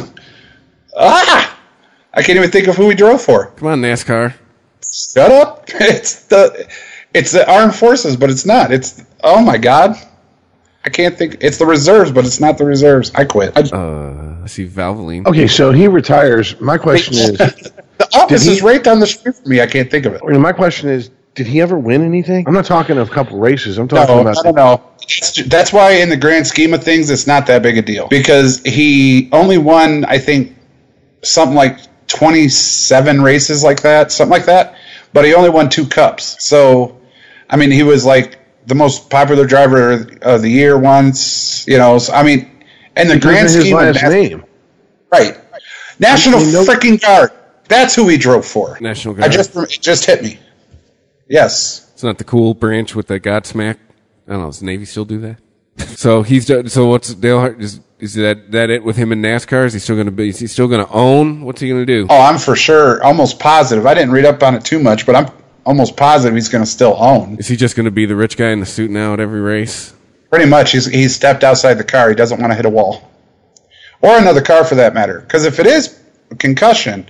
I can't even think of who he drove for. Come on, NASCAR. Shut up. It's the armed forces, but it's not. Oh my God. I can't think. It's the reserves, but it's not the reserves. I quit. I see Valvoline. Okay, so he retires. My question is... The office is right down the street from me. I can't think of it. My question is, did he ever win anything? I'm not talking a couple races. I'm talking about... I don't know. That's why in the grand scheme of things, it's not that big a deal. Because he only won, I think, something like 27 races like that. Something like that. But he only won 2 cups. So, I mean, he was like the most popular driver of the year once. So, I mean, and the grand scheme of his last name. Right. National freaking Guard. That's who he drove for. National Guard. It just hit me. Yes. It's not the cool branch with the Godsmack. I don't know. Does the Navy still do that? So what's Dale Hart? Is that it with him in NASCAR? Is he still going to own? What's he going to do? Oh, I'm for sure, almost positive. I didn't read up on it too much, but I'm almost positive he's going to still own. Is he just going to be the rich guy in the suit now at every race? Pretty much. He's stepped outside the car. He doesn't want to hit a wall. Or another car for that matter. Because if it is a concussion,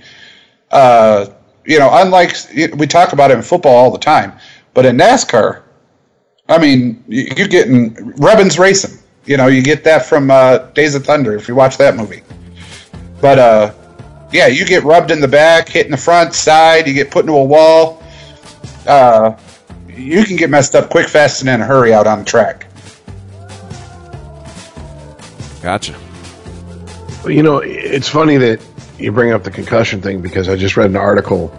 unlike, we talk about it in football all the time, but in NASCAR, I mean, you're getting Rebbins Racing. You get that from Days of Thunder if you watch that movie. But, you get rubbed in the back, hit in the front, side, you get put into a wall. You can get messed up quick, fast, and in a hurry out on the track. Gotcha. Well, it's funny that you bring up the concussion thing because I just read an article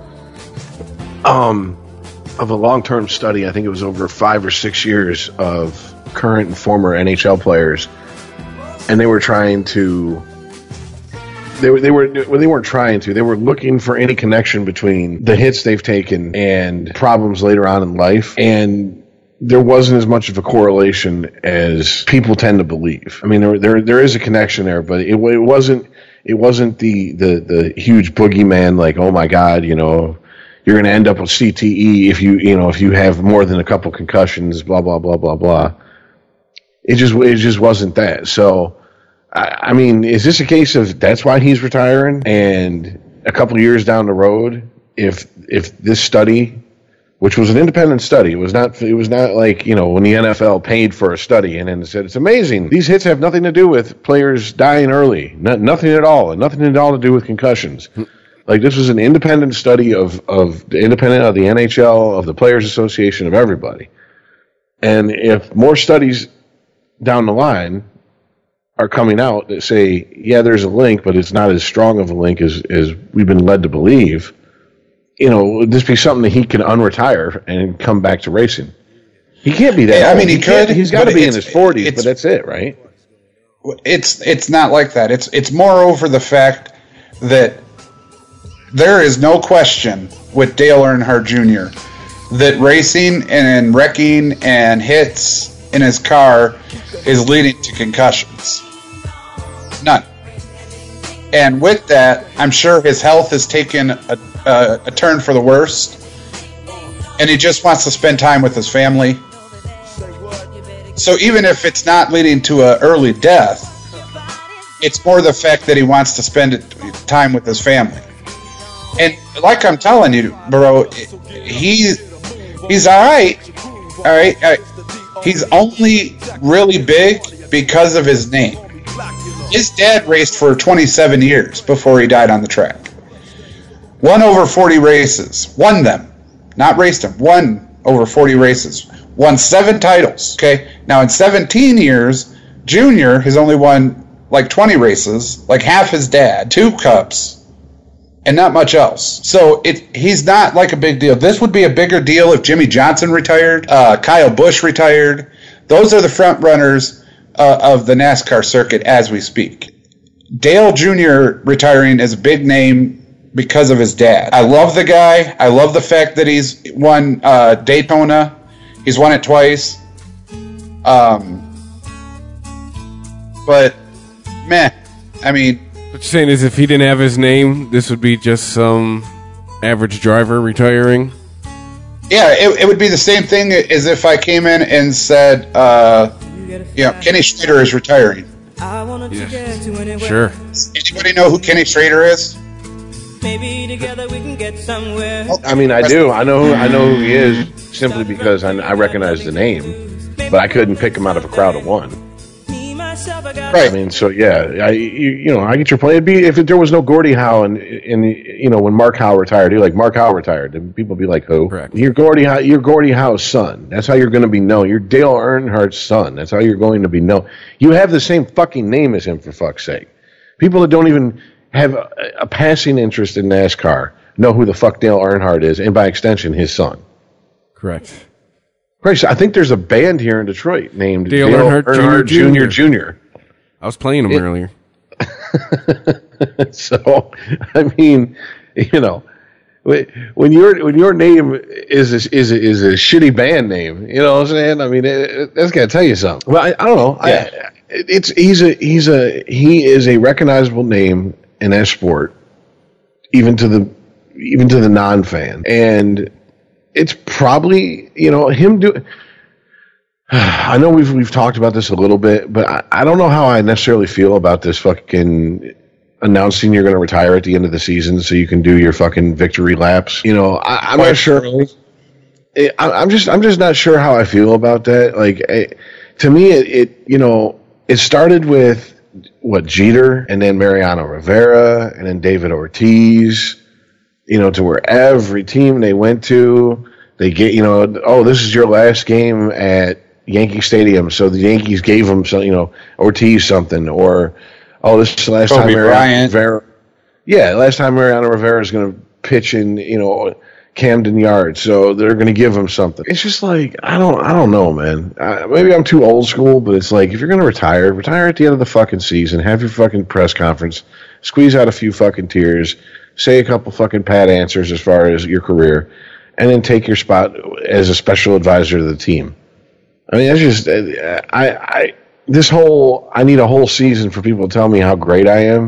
of a long-term study. I think it was over 5 or 6 years of current and former NHL players, and they were trying to. They weren't trying to. They were looking for any connection between the hits they've taken and problems later on in life, and there wasn't as much of a correlation as people tend to believe. I mean, there is a connection there, but it wasn't the huge boogeyman like, oh my God, you're going to end up with CTE if you have more than a couple concussions, blah blah blah blah blah. It just wasn't that. So, I mean, is this a case of that's why he's retiring? And a couple years down the road, if this study, which was an independent study, it was not like when the NFL paid for a study and then said it's amazing, these hits have nothing to do with players dying early, nothing at all, and nothing at all to do with concussions. Like, this was an independent study independent of the NHL, of the Players Association, of everybody. And if more studies down the line are coming out that say, yeah, there's a link, but it's not as strong of a link as we've been led to believe, would this be something that he can unretire and come back to racing? He can't be that. Yeah, I mean, he could. He's got to be in his 40s, but that's it, right? It's not like that. It's more over the fact that there is no question with Dale Earnhardt Jr. that racing and wrecking and hits in his car is leading to concussions. None. And with that, I'm sure his health has taken a turn for the worst, and he just wants to spend time with his family. So even if it's not leading to an early death, it's more the fact that he wants to spend time with his family. And like I'm telling you, bro, he's all right. All right. He's only really big because of his name. His dad raced for 27 years before he died on the track. Won over 40 races. Won them. Not raced them. Won over 40 races. Won 7 titles. Okay. Now in 17 years, Junior has only won like 20 races, like half his dad, 2 cups, and not much else. So he's not like a big deal. This would be a bigger deal if Jimmy Johnson retired, Kyle Busch retired. Those are the front runners of the NASCAR circuit as we speak. Dale Jr. retiring is a big name because of his dad. I love the guy. I love the fact that he's won Daytona. He's won it twice. But, meh. I mean... What you're saying is if he didn't have his name, this would be just some average driver retiring? Yeah, it would be the same thing as if I came in and said, Kenny Schrader is retiring. Yeah. Sure. Anybody know who Kenny Schrader is? Maybe together we can get somewhere. I mean, I do. I know who he is simply because I recognize the name, but I couldn't pick him out of a crowd of one. Right. I mean, so yeah, I get your point. It'd be if there was no Gordie Howe and when Mark Howe retired, you're like Mark Howe retired, then people be like, who? Correct. You're Gordie Howe's son. That's how you're going to be known. You're Dale Earnhardt's son. That's how you're going to be known. You have the same fucking name as him, for fuck's sake. People that don't even have a passing interest in NASCAR know who the fuck Dale Earnhardt is, and by extension, his son. Correct. Christ, I think there's a band here in Detroit named Dale Earnhardt Jr. I was playing him earlier. So, I mean, when your name is a shitty band name, you know what I'm saying? I mean, that's got to tell you something. Well, I don't know. Yeah. He is a recognizable name in that sport, even to the non-fan, and it's probably him do. I know we've talked about this a little bit, but I don't know how I necessarily feel about this fucking announcing you're going to retire at the end of the season so you can do your fucking victory laps. I'm not sure. I'm just not sure how I feel about that. Like, to me, it started with Jeter, and then Mariano Rivera, and then David Ortiz. To where every team they went to, they get this is your last game at Yankee Stadium, so the Yankees gave him some, Ortiz something, or this is the last time Mariano Rivera. Yeah, last time Mariano Rivera is going to pitch in Camden Yards, so they're going to give him something. It's just like I don't know, man. Maybe I'm too old school, but it's like if you're going to retire at the end of the fucking season, have your fucking press conference, squeeze out a few fucking tears, say a couple fucking pat answers as far as your career, and then take your spot as a special advisor to the team. I mean, that's just I need a whole season for people to tell me how great I am.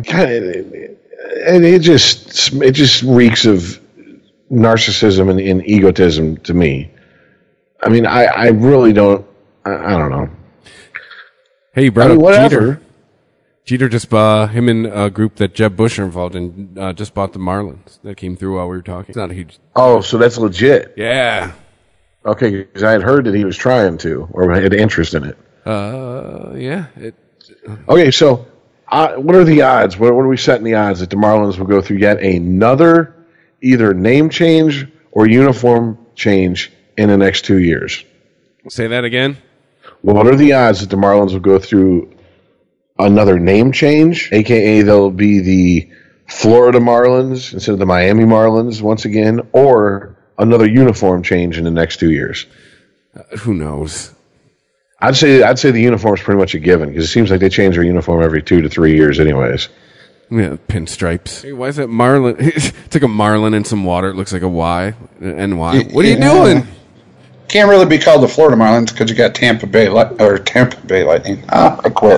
And it just reeks of narcissism and egotism to me. I mean, I really don't. I don't know. Hey, you brought up whatever. Jeter. Jeter just bought him and a group that Jeb Bush are involved in. Just bought the Marlins. That came through while we were talking. It's not a huge. Oh, so that's legit. Yeah. Okay, because I had heard that he was trying to, or had interest in it. Yeah. Okay, so what are the odds? What are we setting the odds that the Marlins will go through yet another either name change or uniform change in the next 2 years? Say that again. What are the odds that the Marlins will go through another name change, a.k.a. they'll be the Florida Marlins instead of the Miami Marlins once again, or another uniform change in the next 2 years? Who knows? I'd say the uniform's pretty much a given because it seems like they change their uniform every 2 to 3 years anyways. Yeah, pinstripes. Hey, why is that Marlin? It's like a Marlin in some water. It looks like a Y. NY. What are you doing? Can't really be called the Florida Marlins because you got Tampa Bay Lightning. I quit.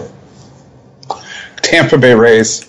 Tampa Bay Rays.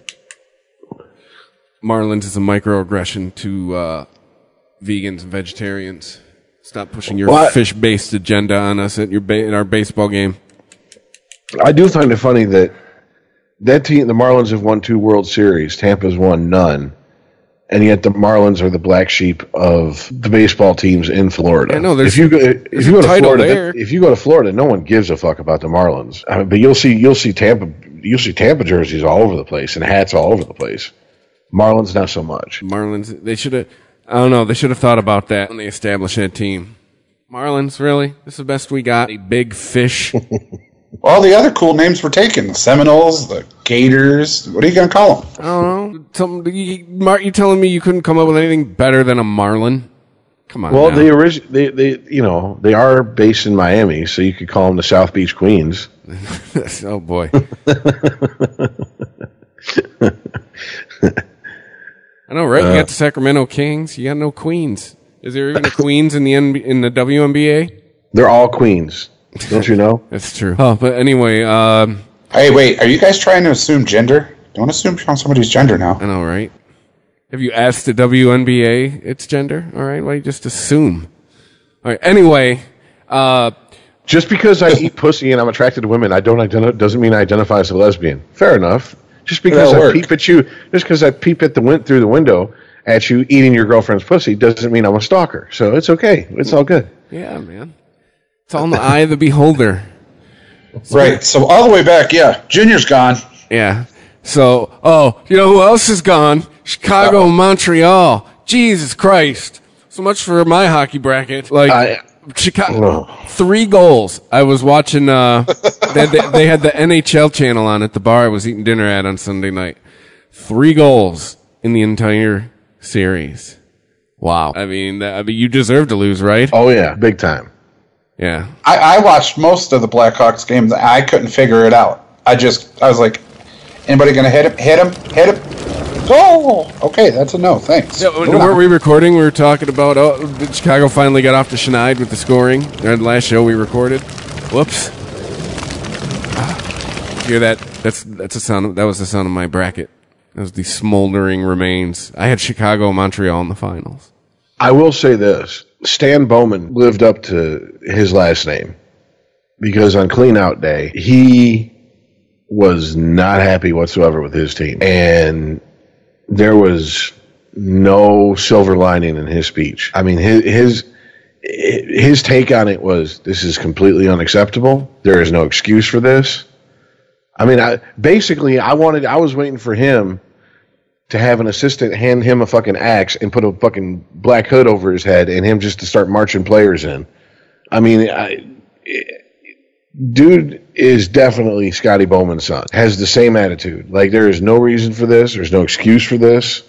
Marlins is a microaggression to vegans and vegetarians. Stop pushing your fish-based agenda on us at in our baseball game. I do find it funny that team, the Marlins, have won 2 World Series. Tampa's won none. and yet the Marlins are the black sheep of the baseball teams in Florida. I know, if you go to Florida, no one gives a fuck about the Marlins. I mean, but you'll see Tampa jerseys all over the place and hats all over the place. Marlins not so much. Marlins, they should have. I don't know. They should have thought about that when they established that team. Marlins, really? This is the best we got. A big fish. All the other cool names were taken. The Seminoles, the Gators. What are you going to call them? I don't know. Mark, you telling me you couldn't come up with anything better than a Marlin? Come on. Well, now. they are based in Miami, so you could call them the South Beach Queens. Oh boy. I know, right? You got the Sacramento Kings. You got no Queens. Is there even a Queens in the WNBA? They're all Queens. Don't you know? That's true. Oh, but anyway. Hey, wait. Are you guys trying to assume gender? Don't assume somebody's gender now. I know, right? Have you asked the WNBA its gender? All right, why you just assume? All right. Anyway, just because I eat pussy and I'm attracted to women, doesn't mean I identify as a lesbian. Fair enough. Just because I peep at you, through the window at you eating your girlfriend's pussy doesn't mean I'm a stalker. So it's okay. It's all good. Yeah, man. It's all in the eye of the beholder. Right. So all the way back, yeah. Junior's gone. Yeah. So, you know who else is gone? Chicago, Montreal. Jesus Christ. So much for my hockey bracket. Chicago, 3 goals. I was watching, they had the NHL channel on at the bar I was eating dinner at on Sunday night. 3 goals in the entire series. Wow. I mean, you deserve to lose, right? Oh, yeah. Big time. Yeah. I watched most of the Blackhawks games. I couldn't figure it out. I was like, anybody going to hit him? Hit him? Hit him? Oh, okay, that's a no. Thanks. Yeah, weren't we recording? We were talking about Chicago finally got off to Schneid with the scoring. The last show we recorded. Whoops. Hear that? That's a sound. That was the sound of my bracket. That was the smoldering remains. I had Chicago, Montreal in the finals. I will say this: Stan Bowman lived up to his last name because on Clean Out Day he was not happy whatsoever with his team, and there was no silver lining in his speech. I mean, his take on it was, this is completely unacceptable. There is no excuse for this. I mean, I was waiting for him to have an assistant hand him a fucking axe and put a fucking black hood over his head and him just to start marching players in. I mean, dude is definitely Scotty Bowman's son. Has the same attitude. Like, there is no reason for this. There's no excuse for this.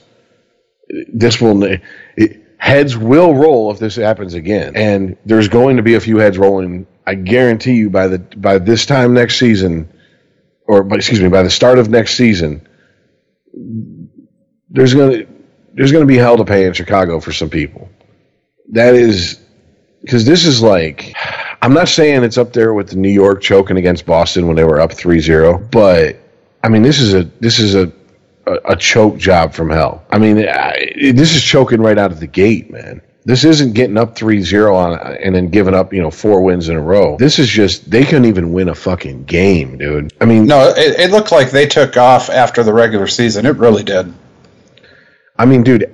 Heads will roll if this happens again, and there's going to be a few heads rolling. I guarantee you by this time next season, by the start of next season, there's going to be hell to pay in Chicago for some people. That is because this is like. I'm not saying it's up there with the New York choking against Boston when they were up 3-0, but I mean this is a choke job from hell. I mean this is choking right out of the gate, man. This isn't getting up 3-0 and then giving up 4 wins in a row. This is just they couldn't even win a fucking game, dude. I mean, no, it looked like they took off after the regular season. It really did. I mean, dude,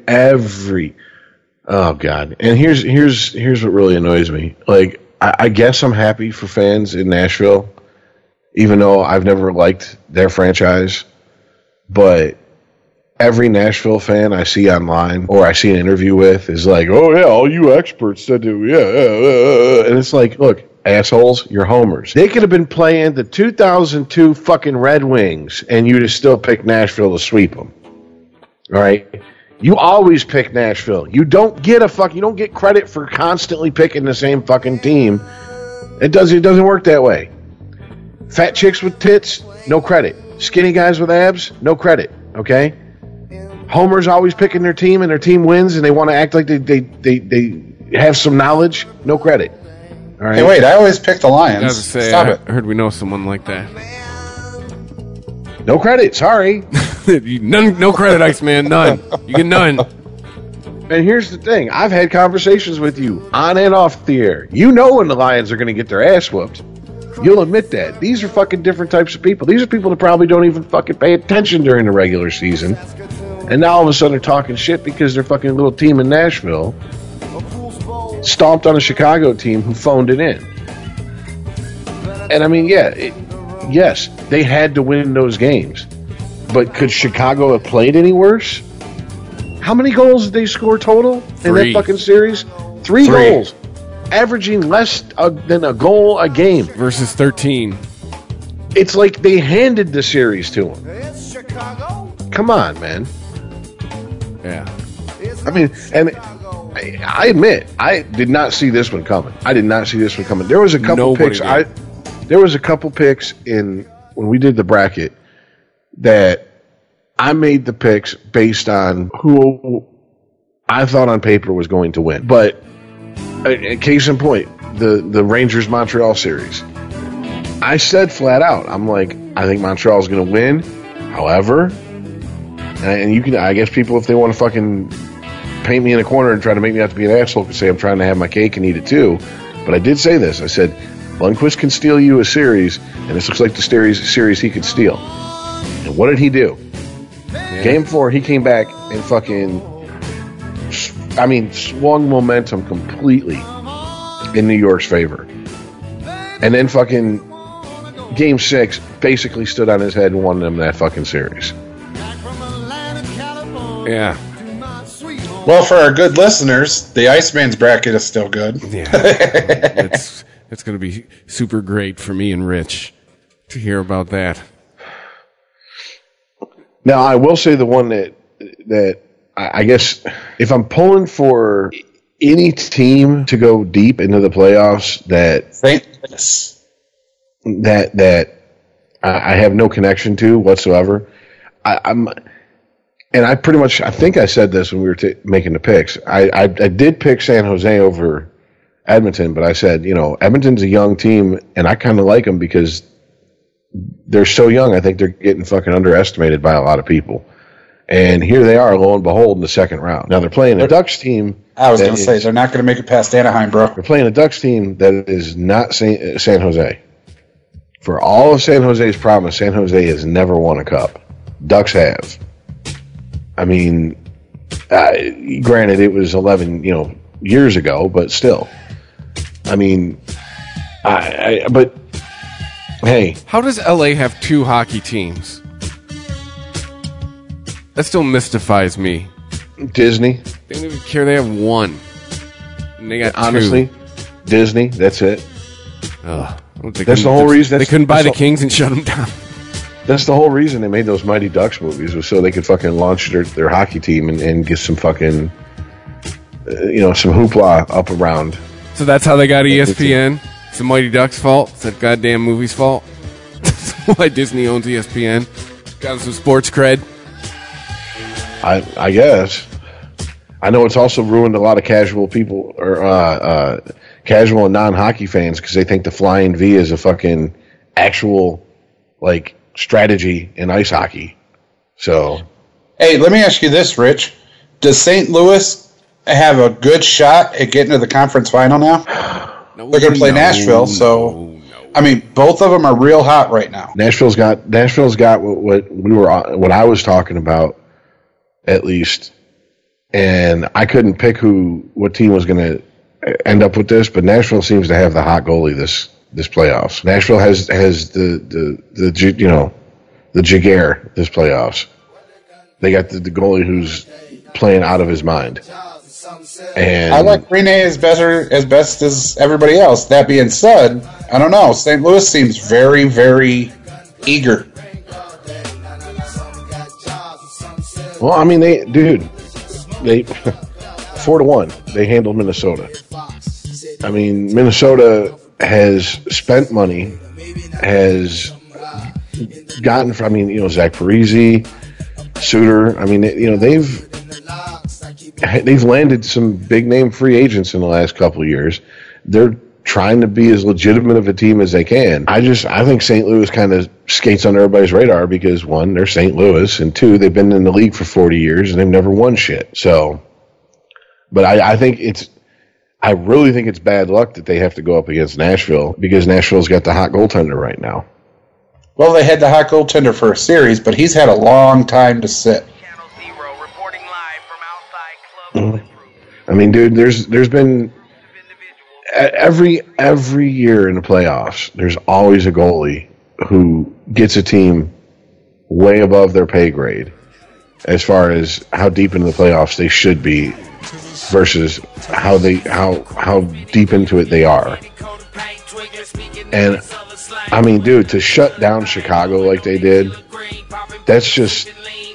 oh god. And here's what really annoys me. Like, I guess I'm happy for fans in Nashville, even though I've never liked their franchise. But every Nashville fan I see online or I see an interview with is like, oh, yeah, all you experts said to, yeah. And it's like, look, assholes, you're homers. They could have been playing the 2002 fucking Red Wings, and you'd have still picked Nashville to sweep them. All right? You always pick Nashville. You don't get credit for constantly picking the same fucking team. It doesn't work that way. Fat chicks with tits, no credit. Skinny guys with abs, no credit. Okay? Homers always picking their team and their team wins and they want to act like they have some knowledge, no credit. All right. Hey, wait, I always pick the Lions. Stop it. I heard we know someone like that. No credit, sorry. No credit, Iceman, none. You get none. And here's the thing. I've had conversations with you on and off the air. You know when the Lions are going to get their ass whooped. You'll admit that. These are fucking different types of people. These are people that probably don't even fucking pay attention during the regular season. And now all of a sudden they're talking shit because their fucking little team in Nashville stomped on a Chicago team who phoned it in. And I mean, yes, they had to win those games. But could Chicago have played any worse? How many goals did they score total in that fucking series? Three goals. Averaging less than a goal a game. Versus 13. It's like they handed the series to them. Come on, man. Yeah. I mean, and I admit, I did not see this one coming. There was a couple picks. There was a couple picks in when we did the bracket that I made the picks based on who I thought on paper was going to win. But case in point, the Rangers Montreal series. I said flat out, I'm like, I think Montreal's going to win. However, and you can, I guess people, if they want to fucking paint me in a corner and try to make me out to be an asshole, can say I'm trying to have my cake and eat it too. But I did say this. I said, Lundqvist can steal you a series, and this looks like the series he could steal. And what did he do? Yeah. Game 4, he came back and fucking, swung momentum completely in New York's favor. And then fucking Game 6 basically stood on his head and won them that fucking series. Yeah. Well, for our good listeners, the Iceman's bracket is still good. Yeah. It's going to be super great for me and Rich to hear about that. Now, I will say the one that I guess if I'm pulling for any team to go deep into the playoffs that I have no connection to whatsoever, I pretty much, I think I said this when we were making the picks. I did pick San Jose over Edmonton, but I said, Edmonton's a young team, and I kind of like them because they're so young. I think they're getting fucking underestimated by a lot of people. And here they are, lo and behold, in the second round. Now they're playing a Ducks team. I was going to say, they're not going to make it past Anaheim, bro. They're playing a Ducks team that is not San Jose. For all of San Jose's promise, San Jose has never won a cup. Ducks have. I mean, granted, it was 11, years ago, but still. I mean, but hey, how does LA have two hockey teams? That still mystifies me. Disney. They don't even care. They have one. And they got honestly, two. Disney. That's it. That's the whole reason. They couldn't buy the Kings and shut them down. That's the whole reason they made those Mighty Ducks movies, was so they could fucking launch their hockey team and get some fucking, some hoopla up around. So that's how they got ESPN? It's the Mighty Ducks' fault? It's that goddamn movie's fault? That's why Disney owns ESPN? Got them some sports cred? I guess. I know it's also ruined a lot of casual people, or casual and non-hockey fans, because they think the Flying V is a fucking actual, strategy in ice hockey. So, hey, let me ask you this, Rich. Does St. Louis have a good shot at getting to the conference final now? They're going to play Nashville, so I mean, both of them are real hot right now. Nashville's got what I was talking about, at least, and I couldn't pick what team was going to end up with this, but Nashville seems to have the hot goalie this playoffs. Nashville has the Jaguar this playoffs. They got the goalie who's playing out of his mind. And I like Rene as best as everybody else. That being said, I don't know. St. Louis seems very, very eager. Well, I mean, they 4-1. They handled Minnesota. I mean, Minnesota has spent money, has gotten from, Zach Parise, Suter. I mean, they've landed some big name free agents in the last couple of years. They're trying to be as legitimate of a team as they can. I think St. Louis kind of skates on everybody's radar because, one, they're St. Louis, and two, they've been in the league for 40 years and they've never won shit. So, but I really think it's bad luck that they have to go up against Nashville, because Nashville's got the hot goaltender right now. Well, they had the hot goaltender for a series, but he's had a long time to sit. I mean, dude, there's been every year in the playoffs, there's always a goalie who gets a team way above their pay grade as far as how deep into the playoffs they should be versus how deep into it they are. And I mean, dude, to shut down Chicago like they did, that's just,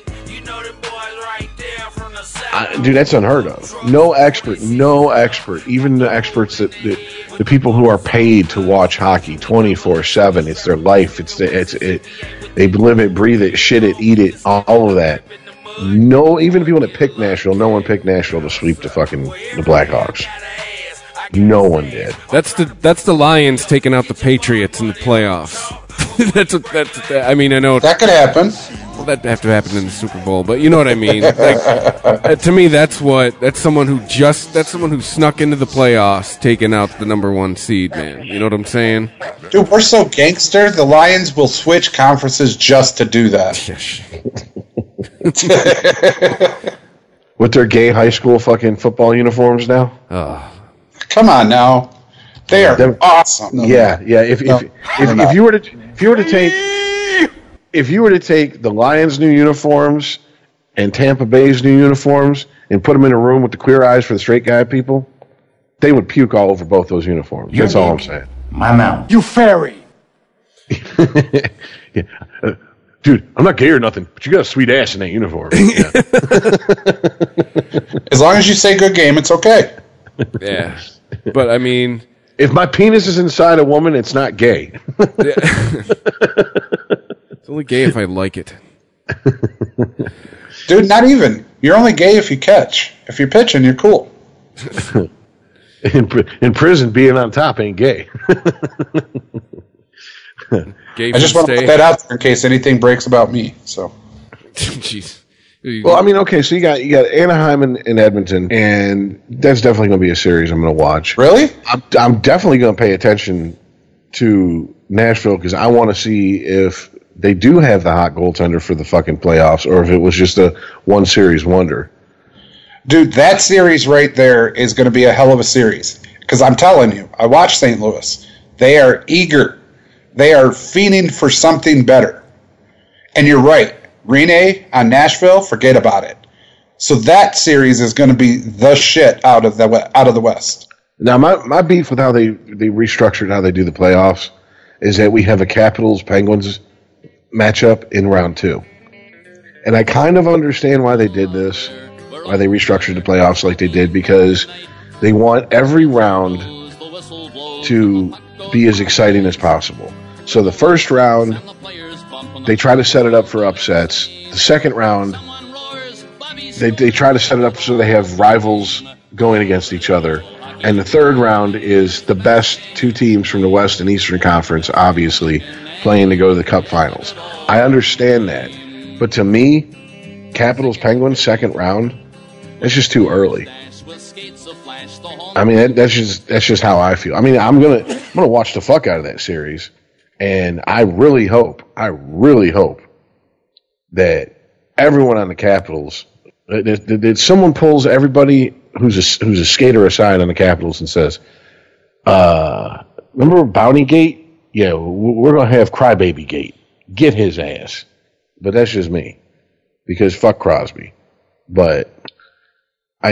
dude, that's unheard of. No expert, even the experts the people who are paid to watch hockey 24/7, it's their life, they live it, breathe it, shit it, eat it, all of that. No, even people that picked Nashville, no one picked Nashville to sweep the Blackhawks. No one did. That's the Lions taking out the Patriots in the playoffs. I mean, I know that could happen. Well, that'd have to happen in the Super Bowl, but you know what I mean. Like, to me, that's someone who snuck into the playoffs, taking out the number 1 seed, man. You know what I'm saying? Dude, we're so gangster. The Lions will switch conferences just to do that. With their gay high school fucking football uniforms now. Come on now, they are awesome. Yeah. If you were to take the Lions' new uniforms and Tampa Bay's new uniforms and put them in a room with the queer eyes for the straight guy people, they would puke all over both those uniforms. That's all I'm saying. My mouth. You fairy. Yeah. Dude, I'm not gay or nothing, but you got a sweet ass in that uniform. Yeah. As long as you say good game, it's okay. Yeah. But, I mean... If my penis is inside a woman, it's not gay. It's only gay if I like it. Dude, not even. You're only gay if you catch. If you're pitching, you're cool. In prison, being on top ain't gay. Gay I just want to put that out there in case anything breaks about me. So, jeez. Well, I mean, okay, so you got Anaheim and Edmonton, and that's definitely going to be a series I'm going to watch. Really? I'm definitely going to pay attention to Nashville because I want to see if they do have the hot goaltender for the fucking playoffs or if it was just a one-series wonder. Dude, that series right there is going to be a hell of a series. Because I'm telling you, I watched St. Louis. They are eager. They are fiending for something better. And you're right. Rene on Nashville, forget about it. So that series is going to be the shit out of the West. Now, my beef with how they restructured how they do the playoffs is that we have a Capitals-Penguins matchup in round 2. And I kind of understand why they did this, why they restructured the playoffs like they did, because they want every round to be as exciting as possible. So the first round, they try to set it up for upsets. The second round, they try to set it up so they have rivals going against each other. And the third round is the best 2 teams from the West and Eastern Conference, obviously, playing to go to the Cup Finals. I understand that. But to me, Capitals-Penguins, second round, that's just too early. I mean, that's just how I feel. I mean, I'm gonna watch the fuck out of that series. And I really hope that everyone on the Capitals, that someone pulls everybody who's a skater aside on the Capitals and says, remember Bounty Gate? Yeah, we're going to have Crybaby Gate. Get his ass. But that's just me. Because fuck Crosby. But, I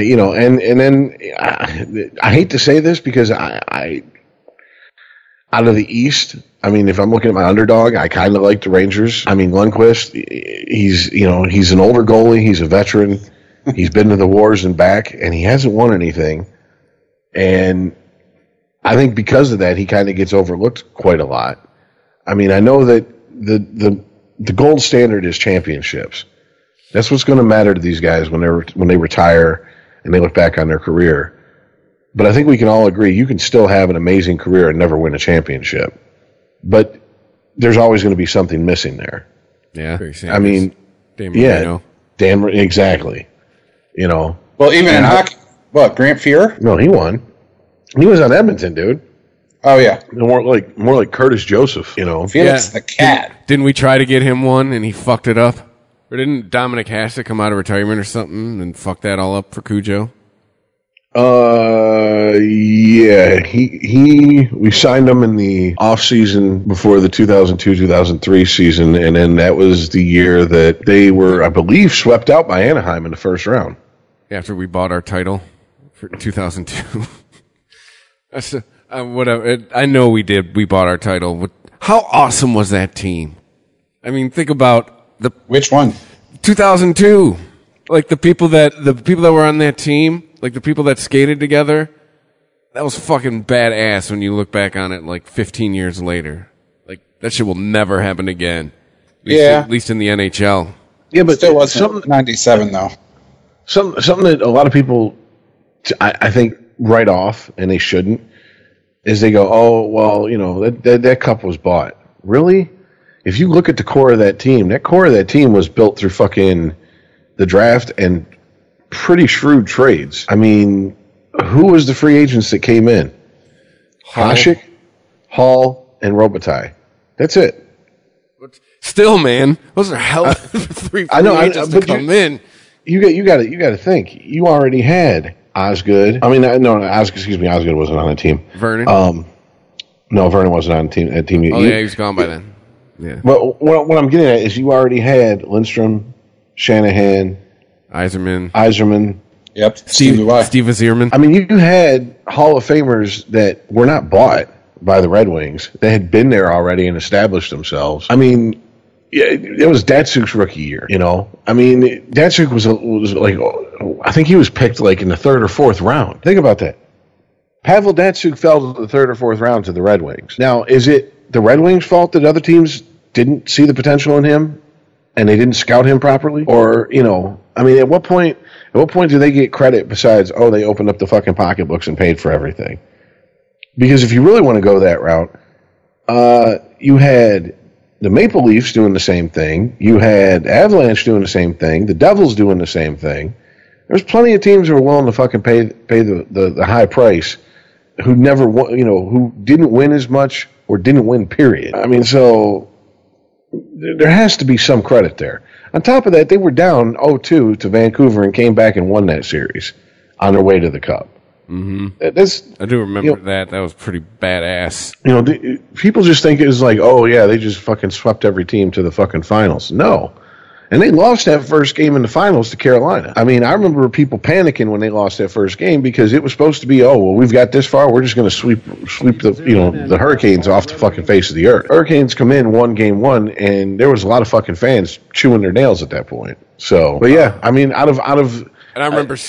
hate to say this because I out of the East, I mean, if I'm looking at my underdog, I kind of like the Rangers. I mean, Lundqvist, he's an older goalie. He's a veteran. He's been to the wars and back, and he hasn't won anything. And I think because of that, he kind of gets overlooked quite a lot. I mean, I know that the gold standard is championships. That's what's going to matter to these guys when they retire and they look back on their career. But I think we can all agree you can still have an amazing career and never win a championship. But there's always going to be something missing there. Yeah. I mean, Dan, exactly. Well, even in hockey, Grant Fuhr? No, he won. He was on Edmonton, dude. Oh yeah, more like Curtis Joseph. Felix the Cat. Didn't we try to get him one and he fucked it up? Or didn't Dominic Hasek come out of retirement or something and fuck that all up for Cujo? Yeah, we signed him in the off season before the 2002-2003 season, and then that was the year that they were, I believe, swept out by Anaheim in the first round. After we bought our title for 2002. Whatever. I know we did. We bought our title. How awesome was that team? I mean, think about which one? 2002. Like the people that were on that team. Like, the people that skated together, that was fucking badass when you look back on it, like, 15 years later. Like, that shit will never happen again. At least in the NHL. Yeah, but still wasn't 97, though. Something that a lot of people, I think, write off, and they shouldn't, is they go, oh, well, you know, that cup was bought. Really? If you look at the core of that team was built through fucking the draft and pretty shrewd trades. I mean, who was the free agents that came in? Hasek, Hall, and Robitaille. That's it. Still, man, those are hell of three free agents to come in. You got to think. You already had Osgood. I mean, Osgood wasn't on the team. Vernon. No, Vernon wasn't on the team. He was gone by then. Yeah. But what I'm getting at is you already had Lindstrom, Shanahan, Yzerman. Yep. Steve Yzerman. I mean, you had Hall of Famers that were not bought by the Red Wings. They had been there already and established themselves. I mean, it was Datsuk's rookie year, you know? I mean, Datsuk was like, I think he was picked like in the third or fourth round. Think about that. Pavel Datsuk fell to the third or fourth round to the Red Wings. Now, is it the Red Wings' fault that other teams didn't see the potential in him and they didn't scout him properly? Or, you know, I mean, at what point do they get credit besides, oh, they opened up the fucking pocketbooks and paid for everything? Because if you really want to go that route, you had the Maple Leafs doing the same thing. You had Avalanche doing the same thing. The Devils doing the same thing. There's plenty of teams who are willing to fucking pay the high price who never won, you know, who didn't win as much or didn't win, period. I mean, so there has to be some credit there. On top of that, they were down 0-2 to Vancouver and came back and won that series on their way to the Cup. Mm-hmm. I do remember that. That was pretty badass. You know, people just think it's like, oh, yeah, they just fucking swept every team to the fucking finals. No. And they lost that first game in the finals to Carolina. I mean, I remember people panicking when they lost that first game because it was supposed to be, oh, well, we've got this far. We're just going to sweep the Hurricanes off the fucking face of the earth. Hurricanes come in, won game one, and there was a lot of fucking fans chewing their nails at that point. So, but yeah, I mean, out of and I remember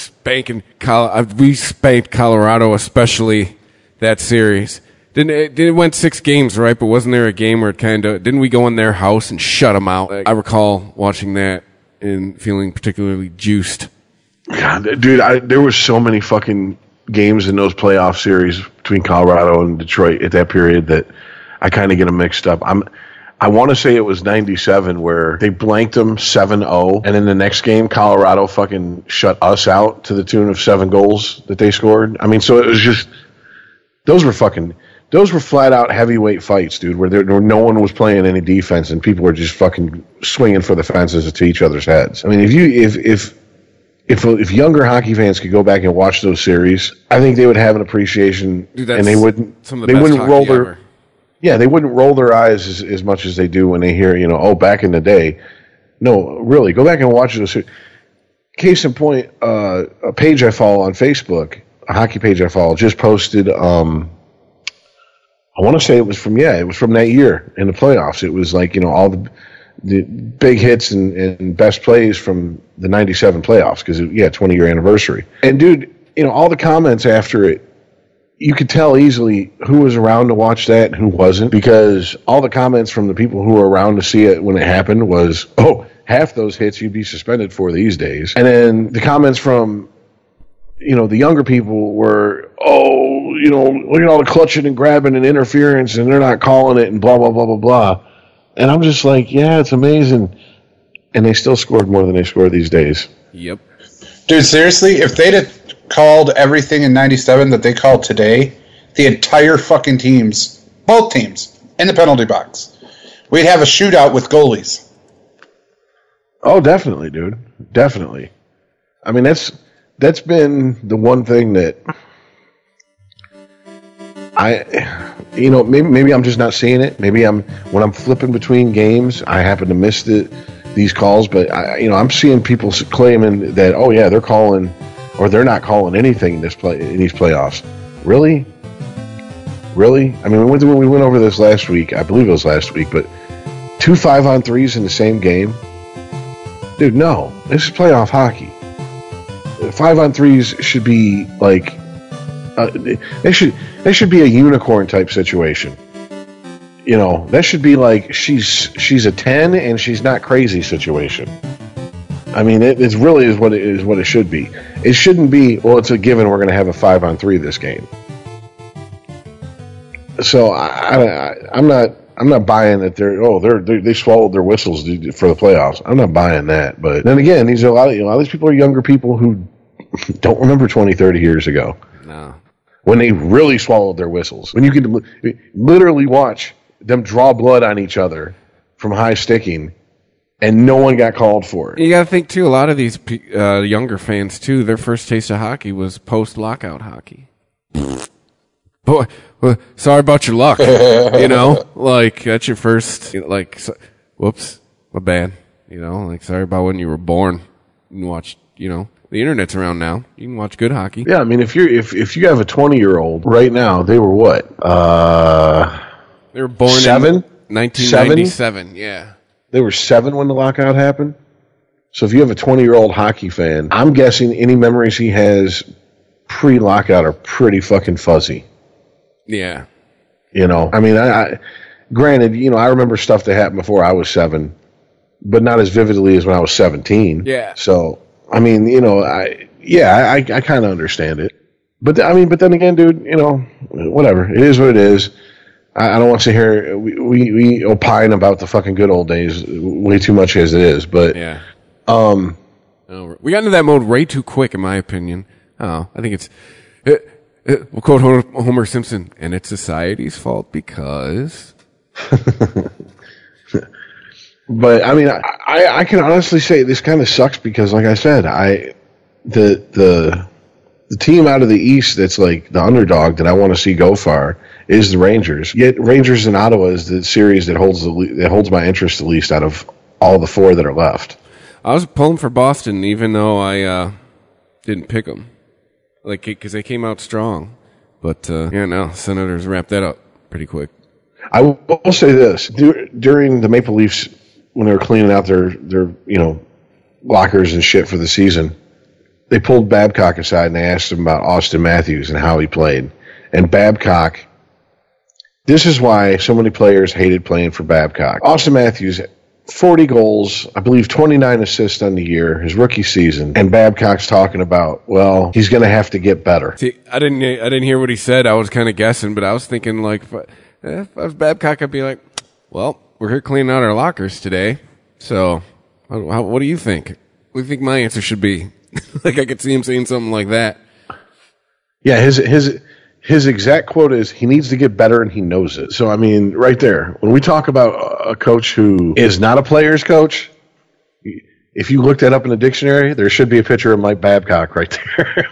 we spanked Colorado, especially that series. It went 6 games, right? But wasn't there a game where didn't we go in their house and shut them out? I recall watching that and feeling particularly juiced. God, dude, there were so many fucking games in those playoff series between Colorado and Detroit at that period that I kind of get them mixed up. I want to say it was 97 where they blanked them 7-0, and in the next game, Colorado fucking shut us out to the tune of 7 goals that they scored. I mean, so it was just those were flat out heavyweight fights, dude, where no one was playing any defense and people were just fucking swinging for the fences to each other's heads. I mean, if younger hockey fans could go back and watch those series, I think they would have an appreciation, dude, and they wouldn't roll their they wouldn't roll their eyes as much as they do when they hear, you know, oh, back in the day. No, really, go back and watch those. Case in point, a page I follow on Facebook, a hockey page I follow, just posted. I want to say it was from that year in the playoffs. It was like, you know, all the big hits and best plays from the 97 playoffs because 20-year anniversary. And dude, you know, all the comments after it, you could tell easily who was around to watch that and who wasn't, because all the comments from the people who were around to see it when it happened was, oh, half those hits you'd be suspended for these days. And then the comments from, you know, the younger people were, oh, you know, look at all the clutching and grabbing and interference and they're not calling it and blah, blah, blah, blah, blah. And I'm just like, yeah, it's amazing. And they still scored more than they score these days. Yep. Dude, seriously, if they'd have called everything in 97 that they called today, the entire fucking teams, both teams, in the penalty box, we'd have a shootout with goalies. Oh, definitely, dude. Definitely. I mean, that's that's been the one thing that maybe I'm just not seeing it. Maybe when I'm flipping between games, I happen to miss these calls. But I'm seeing people claiming that, oh yeah, they're calling, or they're not calling anything in these playoffs. Really? I mean, we went over this last week. I believe it was last week, but 2 5-on-3s in the same game, dude. No, this is playoff hockey. 5-on-3s should be like they should be a unicorn type situation. That should be like she's a 10 and she's not crazy situation. I mean, it really is what it should be. It shouldn't be, well, it's a given we're going to have a 5-on-3 this game. So I'm not buying that they swallowed their whistles for the playoffs. I'm not buying that. But then again, these are a lot of these people are younger people who don't remember 20, 30 years ago. No. When they really swallowed their whistles. When you could literally watch them draw blood on each other from high sticking, and no one got called for it. You got to think, too, a lot of these younger fans, too, their first taste of hockey was post-lockout hockey. Boy, sorry about your luck. Like, that's your first, whoops, my bad. Sorry about when you were born. You can watch, the internet's around now. You can watch good hockey. Yeah, I mean, if you have a 20-year-old right now, they were what? They were born 7? in 1997, yeah. They were 7 when the lockout happened. So if you have a 20-year-old hockey fan, I'm guessing any memories he has pre-lockout are pretty fucking fuzzy. Yeah. I mean, granted, I remember stuff that happened before I was 7, but not as vividly as when I was 17. Yeah. So, I mean, I kind of understand it. But then again, dude, whatever. It is what it is. I don't want to hear we opine about the fucking good old days way too much as it is, but yeah. We got into that mode way too quick, in my opinion. I think it's we'll quote Homer Simpson, and it's society's fault because. But I mean, I can honestly say this kind of sucks because, like I said, the team out of the East that's like the underdog that I want to see go far is the Rangers. Yet Rangers in Ottawa is the series that holds my interest the least out of all the 4 that are left. I was pulling for Boston, even though I didn't pick them, because they came out strong. But Senators wrapped that up pretty quick. I will say this: during the Maple Leafs, when they were cleaning out their lockers and shit for the season, they pulled Babcock aside and they asked him about Austin Matthews and how he played. And Babcock, this is why so many players hated playing for Babcock. Austin Matthews, 40 goals, I believe 29 assists on the year, his rookie season, and Babcock's talking about, well, he's going to have to get better. See, I didn't hear what he said. I was kind of guessing, but I was thinking if I was Babcock, I'd be like, well, we're here cleaning out our lockers today, so what do you think? What do you think my answer should be? I could see him saying something like that. Yeah, his exact quote is, he needs to get better and he knows it. So, I mean, right there, when we talk about a coach who is not a player's coach, if you look that up in the dictionary, there should be a picture of Mike Babcock right there.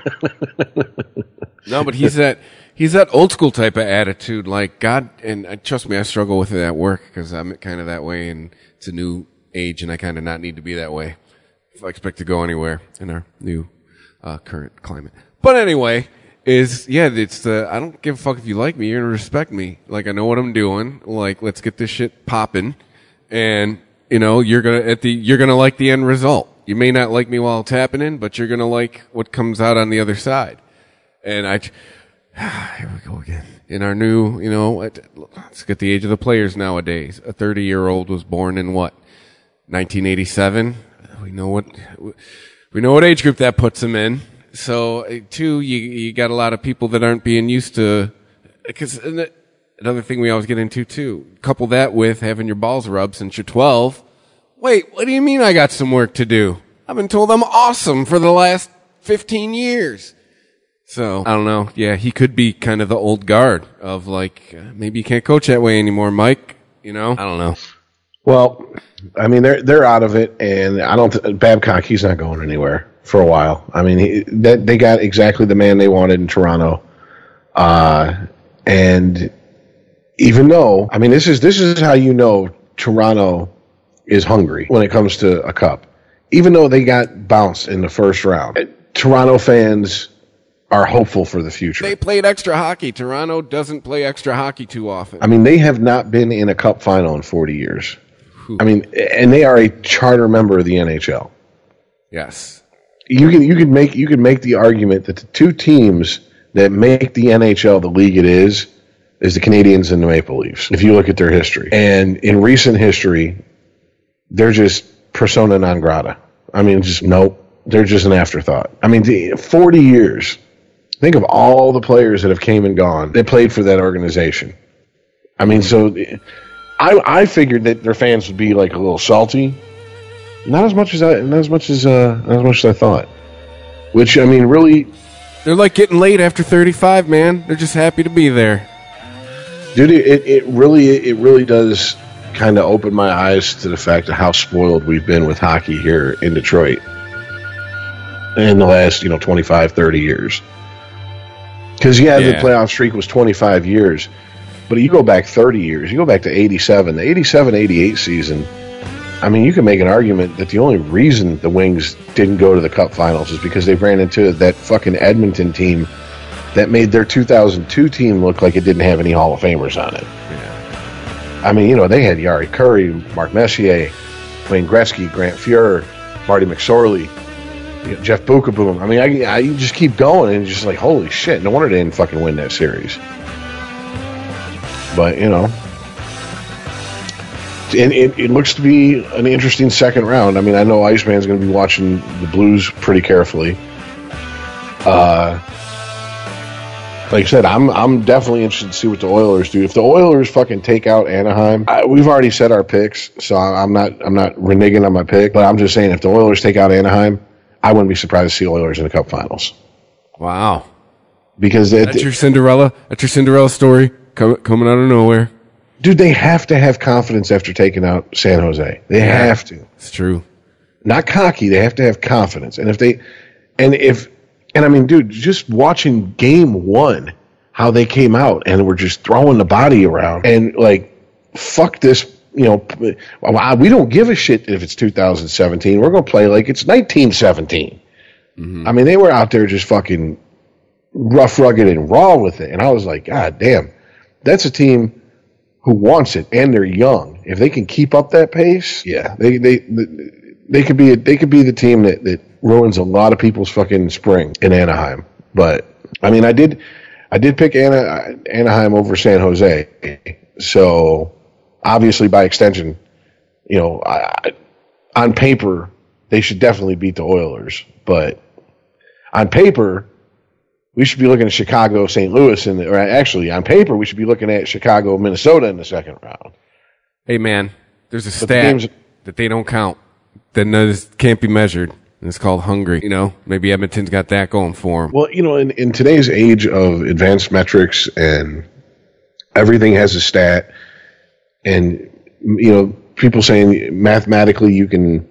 No, but he's that old school type of attitude, like God, and trust me, I struggle with it at work because I'm kind of that way, and it's a new age, and I kind of not need to be that way if I expect to go anywhere in our new current climate. But anyway, it's I don't give a fuck if you like me, you're gonna respect me. Like, I know what I'm doing. Like, let's get this shit popping, and you're gonna like the end result. You may not like me while it's happening, but you're gonna like what comes out on the other side. And here we go again. In our new, let's get the age of the players nowadays. A 30-year-old was born in what? 1987? We know what age group that puts him in. So, too, you got a lot of people that aren't being used to, because another thing we always get into, too, couple that with having your balls rubbed since you're 12. Wait, what do you mean I got some work to do? I've been told I'm awesome for the last 15 years. So, I don't know. Yeah, he could be kind of the old guard of maybe you can't coach that way anymore, Mike. I don't know. Well, I mean, they're out of it, and I don't Babcock, he's not going anywhere. for a while. I mean, they got exactly the man they wanted in Toronto. And even though, I mean, this is how you know Toronto is hungry when it comes to a cup. Even though they got bounced in the first round, Toronto fans are hopeful for the future. They played extra hockey. Toronto doesn't play extra hockey too often. I mean, they have not been in a cup final in 40 years. I mean, and they are a charter member of the NHL. Yes. You could make the argument that the two teams that make the NHL the league it is the Canadiens and the Maple Leafs, if you look at their history. And in recent history, they're just persona non grata. I mean, they're just an afterthought. I mean, 40 years. Think of all the players that have came and gone that played for that organization. I mean, so I figured that their fans would be like a little salty. Not as much as I thought. Which, I mean, really, they're like getting late after 35, man. They're just happy to be there. Dude, it really does kind of open my eyes to the fact of how spoiled we've been with hockey here in Detroit in the last, 25, 30 years. Because, the playoff streak was 25 years. But you go back 30 years. You go back to 87. The 87-88 season, I mean, you can make an argument that the only reason the Wings didn't go to the Cup Finals is because they ran into that fucking Edmonton team that made their 2002 team look like it didn't have any Hall of Famers on it. Yeah. I mean, they had Yari Curry, Mark Messier, Wayne Gretzky, Grant Fuhr, Marty McSorley, Jeff Bukaboom. I mean, I just keep going and just like, holy shit, no wonder they didn't fucking win that series. But, and it looks to be an interesting second round. I mean, I know Iceman's going to be watching the Blues pretty carefully. Like I said, I'm definitely interested to see what the Oilers do. If the Oilers fucking take out Anaheim, we've already said our picks, so I'm not reneging on my pick. But I'm just saying, if the Oilers take out Anaheim, I wouldn't be surprised to see Oilers in the Cup Finals. Wow, because that's your Cinderella. That's your Cinderella story coming out of nowhere. Dude, they have to have confidence after taking out San Jose. They have to. It's true. Not cocky. They have to have confidence. And I mean, dude, just watching game one, how they came out and were just throwing the body around and like, fuck this, we don't give a shit if it's 2017. We're going to play like it's 1917. Mm-hmm. I mean, they were out there just fucking rough, rugged, and raw with it. And I was like, God damn, that's a team who wants it, and they're young. If they can keep up that pace, they could be the team that ruins a lot of people's fucking spring in Anaheim. But I mean, I did pick Anaheim over San Jose. So obviously, by extension, on paper they should definitely beat the Oilers. But on paper, we should be looking at Chicago, St. Louis, or actually on paper we should be looking at Chicago, Minnesota in the second round. Hey man, there's a stat that they don't count. That can't be measured. And it's called hungry. Maybe Edmonton's got that going for them. Well, in today's age of advanced metrics and everything has a stat, and people saying mathematically you can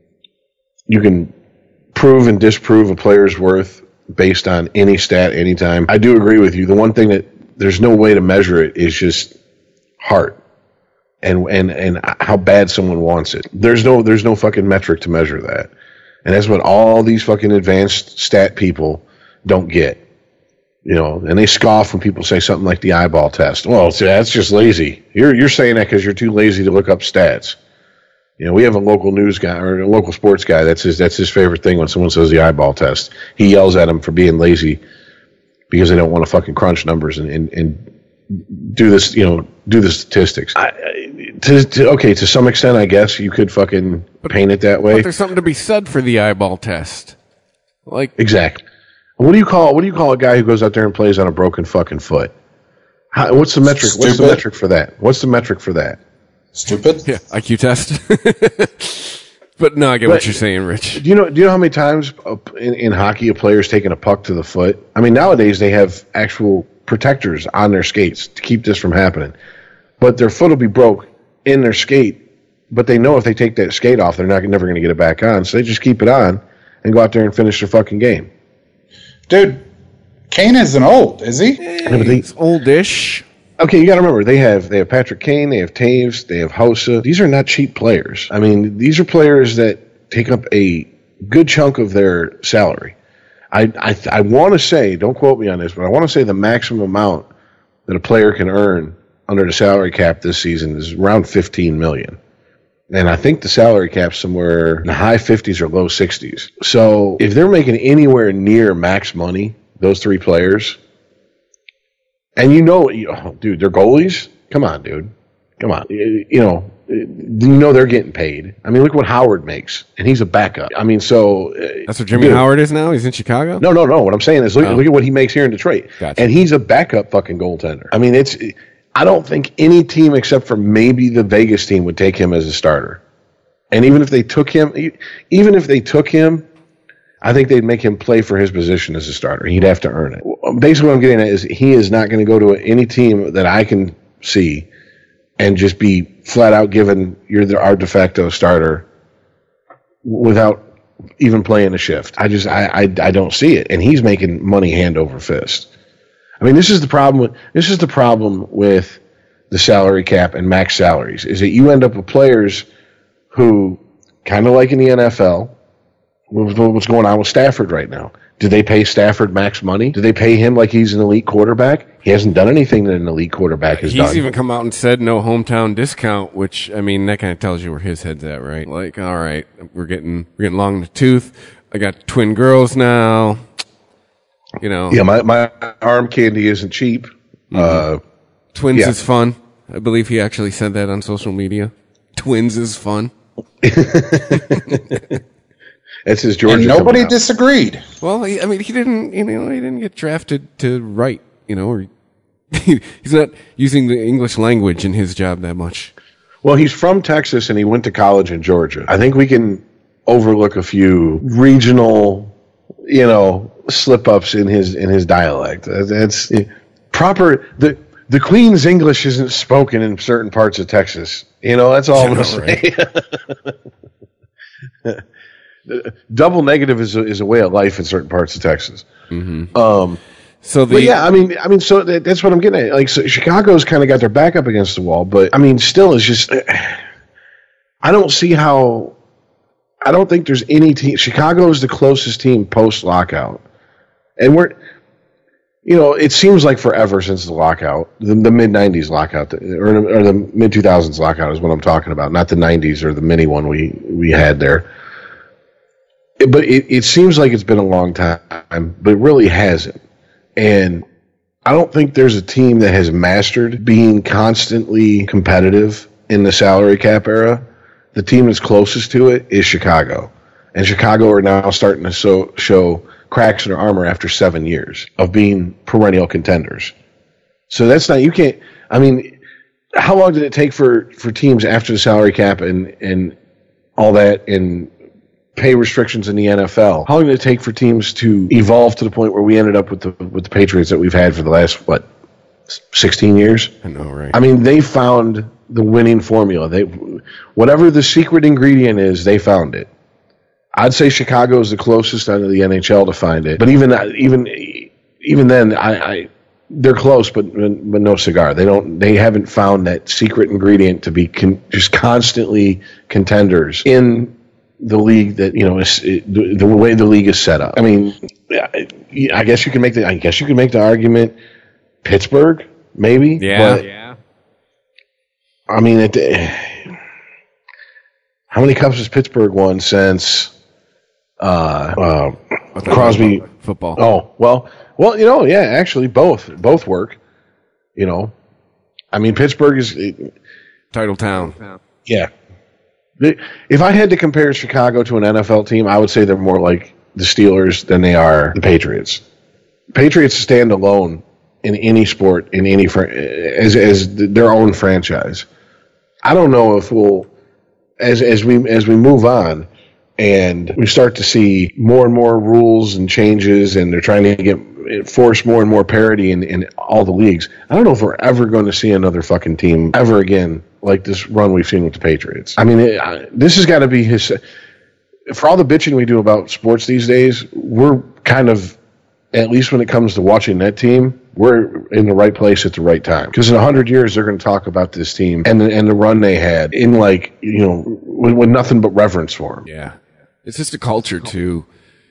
prove and disprove a player's worth based on any stat anytime. I do agree with you. The one thing that there's no way to measure it is just heart. And how bad someone wants it. There's no fucking metric to measure that. And that's what all these fucking advanced stat people don't get. And they scoff when people say something like the eyeball test. Well, that's just lazy. You're saying that because you're too lazy to look up stats. We have a local news guy or a local sports guy. That's his favorite thing when someone says the eyeball test. He yells at them for being lazy because they don't want to fucking crunch numbers and do this, do the statistics. To some extent, I guess you could fucking paint it that way. But there's something to be said for the eyeball test. Exactly. What do you call a guy who goes out there and plays on a broken fucking foot? What's the metric? Stupid. What's the metric for that? What's the metric for that? Stupid? Yeah, IQ test. But no, I get what you're saying, Rich. Do you know how many times in hockey a player's taking a puck to the foot? I mean, nowadays they have actual protectors on their skates to keep this from happening. But their foot will be broke in their skate, but they know if they take that skate off, they're never going to get it back on, so they just keep it on, and go out there and finish their fucking game. Dude, Kane isn't old, is he? He's oldish. Okay, you got to remember, they have Patrick Kane, they have Taves, they have Hossa. These are not cheap players. I mean, these are players that take up a good chunk of their salary. I want to say, don't quote me on this, but I want to say the maximum amount that a player can earn under the salary cap this season is around $15 million. And I think the salary cap's somewhere in the high 50s or low 60s. So if they're making anywhere near max money, those three players, and dude, they're goalies? Come on, dude. Come on. They're getting paid. I mean, look what Howard makes, and he's a backup. I mean, so... That's what Jimmy Howard is now? He's in Chicago? No. What I'm saying is look at what he makes here in Detroit. Gotcha. And he's a backup fucking goaltender. I mean, I don't think any team except for maybe the Vegas team would take him as a starter. And even if they took him, I think they'd make him play for his position as a starter. He'd have to earn it. Basically what I'm getting at is he is not going to go to any team that I can see and just be flat out given our de facto starter without even playing a shift. I don't see it. And he's making money hand over fist. I mean, this is the problem with the salary cap and max salaries, is that you end up with players who, kind of like in the NFL, what's going on with Stafford right now? Do they pay Stafford max money? Do they pay him like he's an elite quarterback? He hasn't done anything that an elite quarterback has done. He's even come out and said no hometown discount, which, I mean, that kind of tells you where his head's at, right? Like, all right, we're getting long in the tooth. I got twin girls now. You know. Yeah, my arm candy isn't cheap. Mm-hmm. Twins is fun. I believe he actually said that on social media. Twins is fun. That's his Georgia. And nobody disagreed. Well, he didn't get drafted to write, or he's not using the English language in his job that much. Well, he's from Texas and he went to college in Georgia. I think we can overlook a few regional, slip-ups in his dialect. That's proper. The Queen's English isn't spoken in certain parts of Texas. That's all I'm going to say. Double negative is a way of life in certain parts of Texas. Mm-hmm. So that's what I'm getting at. Like, so Chicago's kind of got their back up against the wall, but I mean, still, it's just I don't see how. I don't think there's any team. Chicago is the closest team post lockout, and it seems like forever since the lockout, the mid '90s lockout, or the mid 2000s lockout is what I'm talking about, not the '90s or the mini one we had there. But it seems like it's been a long time, but it really hasn't. And I don't think there's a team that has mastered being constantly competitive in the salary cap era. The team that's closest to it is Chicago. And Chicago are now starting to show cracks in their armor after 7 years of being perennial contenders. So that's not, you can't, I mean, how long did it take for teams after the salary cap and all that and pay restrictions in the NFL? How long did it take for teams to evolve to the point where we ended up with the Patriots that we've had for the last 16 years? I know, right? I mean, they found the winning formula. Whatever the secret ingredient is, they found it. I'd say Chicago is the closest out of the NHL to find it, but even then, they're close, but no cigar. They haven't found that secret ingredient to be just constantly contenders in the league that the way the league is set up. I mean, I guess you can make the argument Pittsburgh, maybe. Yeah. But, I mean, how many cups has Pittsburgh won since Crosby football? Oh, well, actually both work. I mean, Pittsburgh is title town. Yeah. If I had to compare Chicago to an NFL team, I would say they're more like the Steelers than they are the Patriots. Patriots stand alone in any sport, in any as their own franchise. I don't know if we'll, as we move on, and we start to see more and more rules and changes, and they're trying to force more and more parity in all the leagues. I don't know if we're ever going to see another fucking team ever again like this run we've seen with the Patriots. I mean, this has got to be for all the bitching we do about sports these days, we're kind of, at least when it comes to watching that team, we're in the right place at the right time. Because in 100 years, they're going to talk about this team and the run they had in with nothing but reverence for them. Yeah. It's just a culture, too.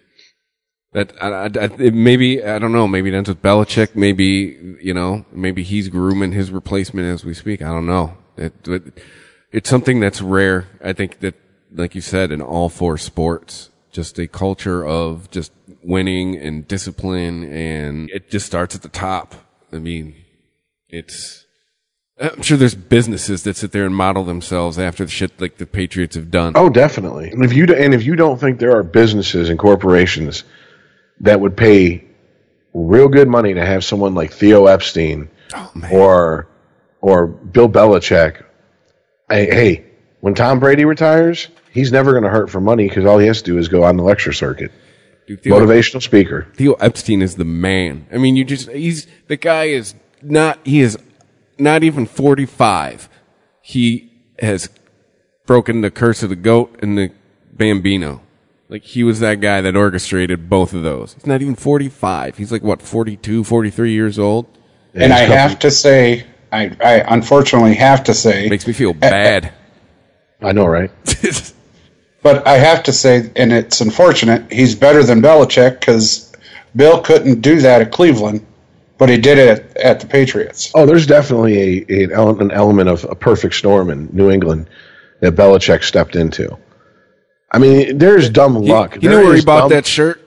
That maybe, I don't know, maybe it ends with Belichick. Maybe he's grooming his replacement as we speak. I don't know. It's something that's rare. I think that, like you said, in all four sports, just a culture of just winning and discipline, and it just starts at the top. I mean, I'm sure there's businesses that sit there and model themselves after the shit like the Patriots have done. Oh, definitely. And if you don't think there are businesses and corporations that would pay real good money to have someone like Theo Epstein or Bill Belichick, hey, when Tom Brady retires, he's never going to hurt for money because all he has to do is go on the lecture circuit. Dude, motivational speaker. Theo Epstein is the man. I mean, the guy is not even 45. He has broken the curse of the goat and the Bambino. Like, he was that guy that orchestrated both of those. He's not even 45. He's like, 42, 43 years old? And I have to say, I unfortunately have to say... Makes me feel bad. I know, right? But I have to say, and it's unfortunate, he's better than Belichick because Bill couldn't do that at Cleveland, but he did it at the Patriots. Oh, there's definitely an element of a perfect storm in New England that Belichick stepped into. I mean, there's dumb luck. You know where he bought that shirt?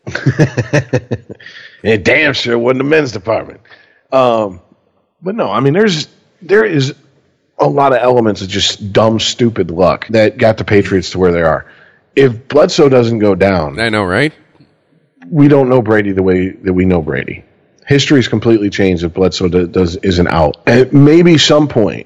It damn sure wasn't the men's department. But no, I mean, there is a lot of elements of just dumb, stupid luck that got the Patriots to where they are. If Bledsoe doesn't go down, I know, right? We don't know Brady the way that we know Brady. History's completely changed if Bledsoe isn't out. At maybe some point,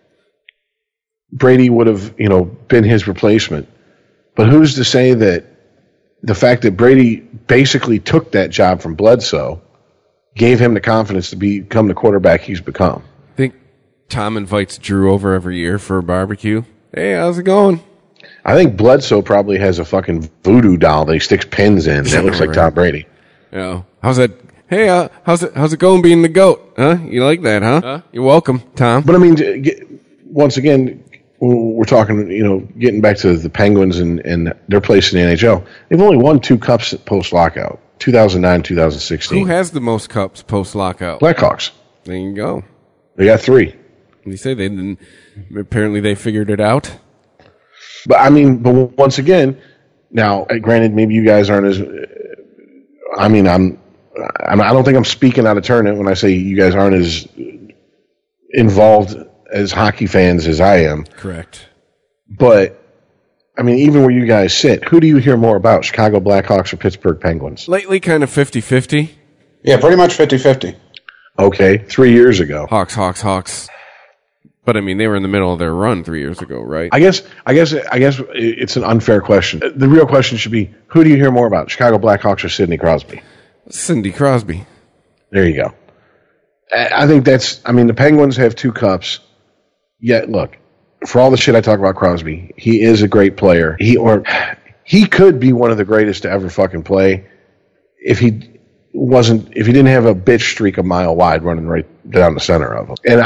Brady would have, been his replacement. But who's to say that the fact that Brady basically took that job from Bledsoe gave him the confidence to become the quarterback he's become? I think Tom invites Drew over every year for a barbecue. Hey, how's it going? I think Bledsoe probably has a fucking voodoo doll that he sticks pins in. That looks like Tom Brady. Yeah. How's that? Hey, how's it going being the GOAT? Huh? You like that, huh? You're welcome, Tom. But I mean, once again, we're talking, getting back to the Penguins and their place in the NHL. They've only won 2 cups post-lockout, 2009, 2016. Who has the most cups post-lockout? Blackhawks. There you go. They got 3. You say they didn't. Apparently they figured it out. But I mean, once again, now, granted, maybe you guys aren't as, I don't think I'm speaking out of turn when I say you guys aren't as involved as hockey fans as I am. Correct. But, I mean, even where you guys sit, who do you hear more about, Chicago Blackhawks or Pittsburgh Penguins? Lately, kind of 50-50. Yeah, pretty much 50-50. Okay, 3 years ago. Hawks. But, I mean, they were in the middle of their run 3 years ago, right? I guess it's an unfair question. The real question should be, who do you hear more about, Chicago Blackhawks or Sidney Crosby? Cindy Crosby. There you go. I think the Penguins have 2 cups. Yet, look, for all the shit I talk about Crosby, he is a great player. He could be one of the greatest to ever fucking play if he didn't have a bitch streak a mile wide running right down the center of him. And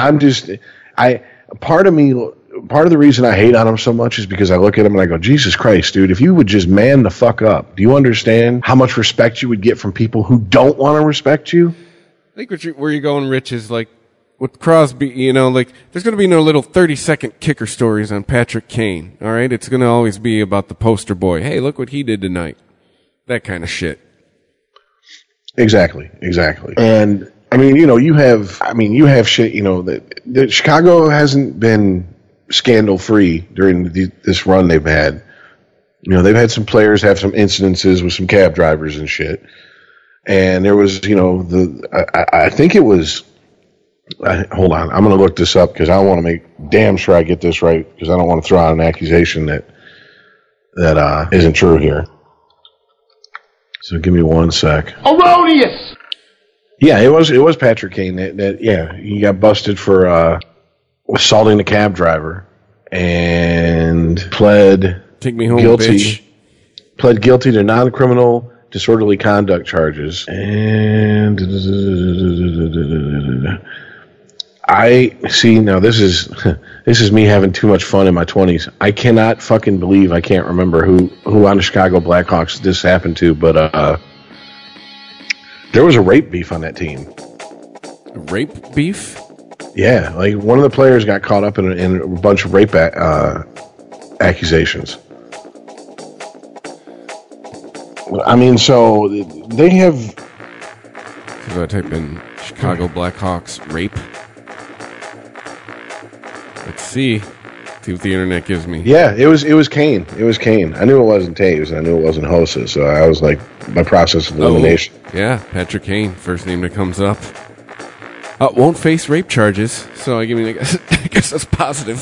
part of the reason I hate on him so much is because I look at him and I go, Jesus Christ, dude, if you would just man the fuck up, do you understand how much respect you would get from people who don't want to respect you? I think where you're going, Rich, is like, with Crosby, there's going to be no little 30-second kicker stories on Patrick Kane, all right? It's going to always be about the poster boy. Hey, look what he did tonight. That kind of shit. Exactly. And, I mean, you have shit, that Chicago hasn't been scandal-free during this run they've had. They've had some players have some incidences with some cab drivers and shit. And there was, I think it was... hold on, I'm going to look this up because I want to make damn sure I get this right because I don't want to throw out an accusation that isn't true here. So give me 1 sec. Erroneous! Yeah, it was Patrick Kane that he got busted for assaulting the cab driver and pled Take me home, guilty. bitch. pled guilty to non-criminal disorderly conduct charges. And I see now. This is me having too much fun in my 20s. I cannot fucking believe I can't remember who on the Chicago Blackhawks this happened to, but there was a rape beef on that team. Rape beef? Yeah, like one of the players got caught up in a bunch of rape accusations. I mean, so they have. So I type in Chicago Blackhawks rape. Let's see what the internet gives me. Yeah, it was Kane. It was Kane. I knew it wasn't Taves, and I knew it wasn't Hossa, so I was like, by process of elimination. Oh, yeah, Patrick Kane, first name that comes up. Won't face rape charges, so I guess that's positive.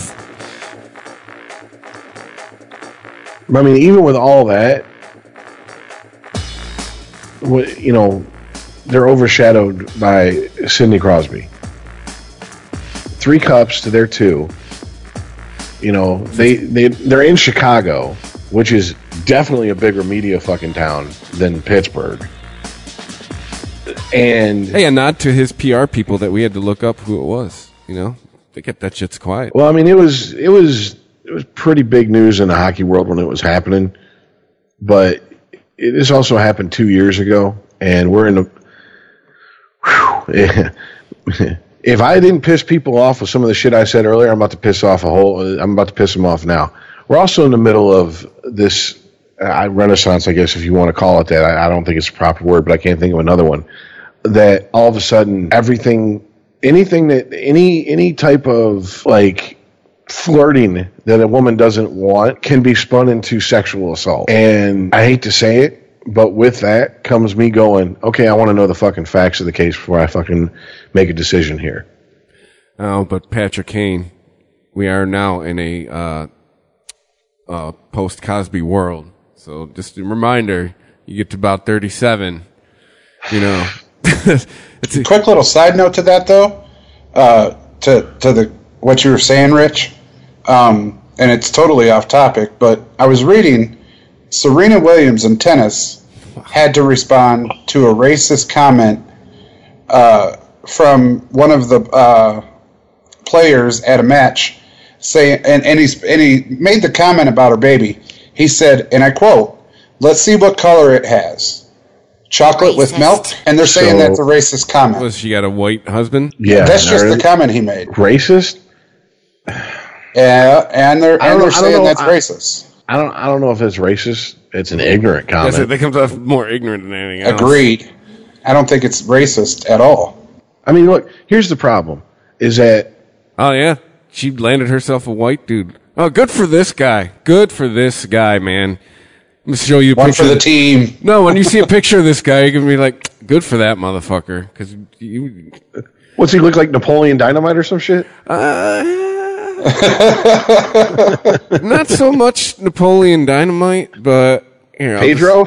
I mean, even with all that, they're overshadowed by Sidney Crosby. 3 cups to their 2. They're in Chicago, which is definitely a bigger media fucking town than Pittsburgh. And hey, a nod to his PR people that we had to look up who it was. They kept that shit's quiet. Well, I mean, it was pretty big news in the hockey world when it was happening, but this also happened 2 years ago, and we're in the. If I didn't piss people off with some of the shit I said earlier, I'm about to piss them off now. We're also in the middle of this renaissance, I guess, if you want to call it that. I don't think it's a proper word, but I can't think of another one. That all of a sudden, any type of like flirting that a woman doesn't want can be spun into sexual assault. And I hate to say it, but with that comes me going, okay, I want to know the fucking facts of the case before I fucking make a decision here. Oh, but Patrick Kane, we are now in a post-Cosby world. So just a reminder, you get to about 37, It's a quick little side note to that, though, to what you were saying, Rich, and it's totally off topic, but I was reading Serena Williams in tennis had to respond to a racist comment from one of the players at a match, saying, and he made the comment about her baby. He said, and I quote, "Let's see what color it has. Chocolate with milk," and they're saying that's a racist comment. Was she got a white husband? Yeah, that's just the comment he made. Racist? Yeah, and they're saying that's racist. I don't know if it's racist. It's an ignorant comment. They come off more ignorant than anything else. Agreed. I don't think it's racist at all. I mean, look, here's the problem: is that oh yeah, she landed herself a white dude. Oh, good for this guy. Good for this guy, man. Let me show you a One picture. For the team. No, when you see a picture of this guy, you're going to be like, good for that motherfucker. Because what's he look like, Napoleon Dynamite or some shit? Not so much Napoleon Dynamite, but Pedro?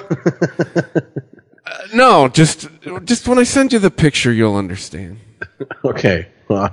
No, just when I send you the picture, you'll understand. Okay. Well,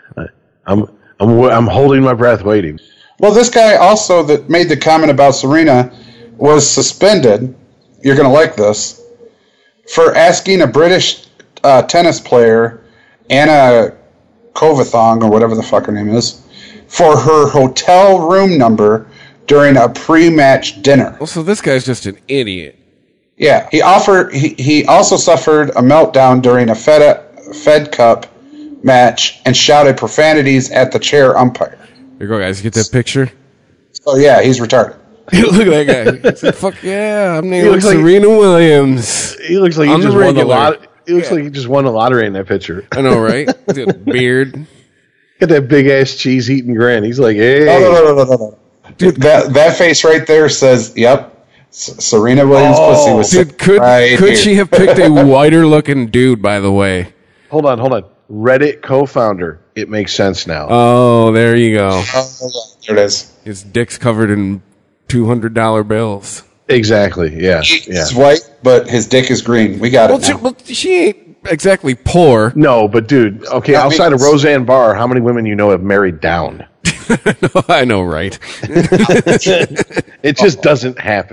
I'm holding my breath waiting. Well, this guy also that made the comment about Serena was suspended, you're going to like this, for asking a British tennis player, Anna Kovathong, or whatever the fuck her name is, for her hotel room number during a pre-match dinner. Well, so this guy's just an idiot. Yeah, he also suffered a meltdown during a Fed Cup match and shouted profanities at the chair umpire. Here you go, guys. Get that picture? Oh, yeah, he's retarded. Look at that guy. He's like, fuck yeah, I'm named Serena Williams. He looks like he just won the lottery. He looks like he just won the lottery in that picture. I know, right? Beard. Got that big ass cheese eating grin. He's like, hey. No. Dude, that face right there says, yep, Serena Williams' pussy was dude, could she have picked a whiter looking dude, by the way? Hold on. Reddit co-founder. It makes sense now. Oh, there you go. There it is. His dick's covered in $200 bills. Exactly. Yeah. He's white, but his dick is green. We got it. Well, she ain't exactly poor. No, but dude, okay. Outside of Roseanne Barr, how many women you know have married down? I know, right? It just doesn't happen.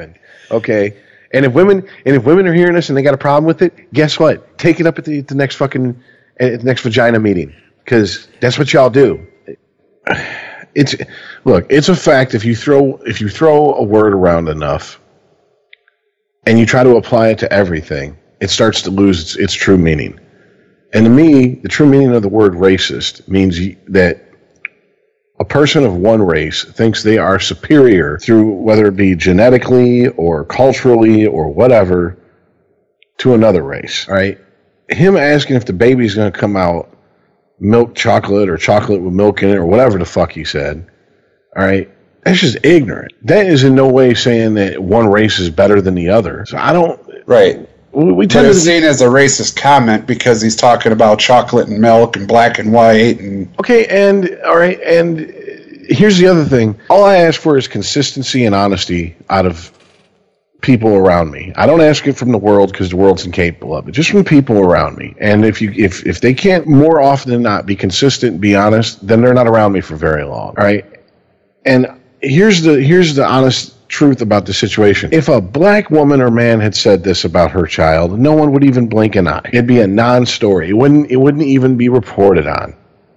Okay, and if women are hearing this and they got a problem with it, guess what? Take it up at the next next vagina meeting, because that's what y'all do. It's a fact. If you throw a word around enough, and you try to apply it to everything, it starts to lose its true meaning. And to me, the true meaning of the word racist means that a person of one race thinks they are superior through, whether it be genetically or culturally or whatever, to another race. All right. Him asking if the baby's going to come out milk chocolate or chocolate with milk in it or whatever the fuck he said. All right. That's just ignorant. That is in no way saying that one race is better than the other. So I don't. Right. We But tend it's to seen as a racist comment because he's talking about chocolate and milk and black and white and Okay, and all right, and here's the other thing. All I ask for is consistency and honesty out of people around me. I don't ask it from the world because the world's incapable of it. Just from people around me. And if they can't more often than not be consistent and be honest, then they're not around me for very long. All right? And here's the honest truth about the situation. If a black woman or man had said this about her child, no one would even blink an eye. It'd be a non-story. It wouldn't even be reported on.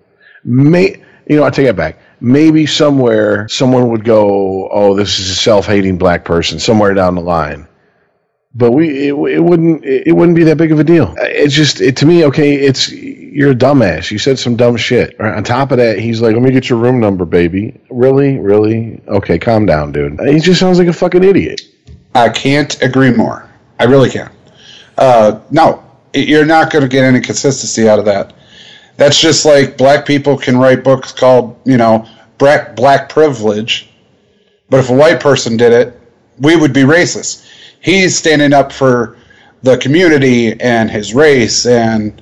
I take it back. Maybe somewhere someone would go, "Oh, this is a self-hating black person," somewhere down the line. But it wouldn't be that big of a deal. To me, okay, you're a dumbass. You said some dumb shit. Right? On top of that, he's like, "Let me get your room number, baby." Really? Okay, calm down, dude. He just sounds like a fucking idiot. I can't agree more. I really can't. No, you're not going to get any consistency out of that. That's just like black people can write books called, black privilege. But if a white person did it, we would be racist. He's standing up for the community and his race, and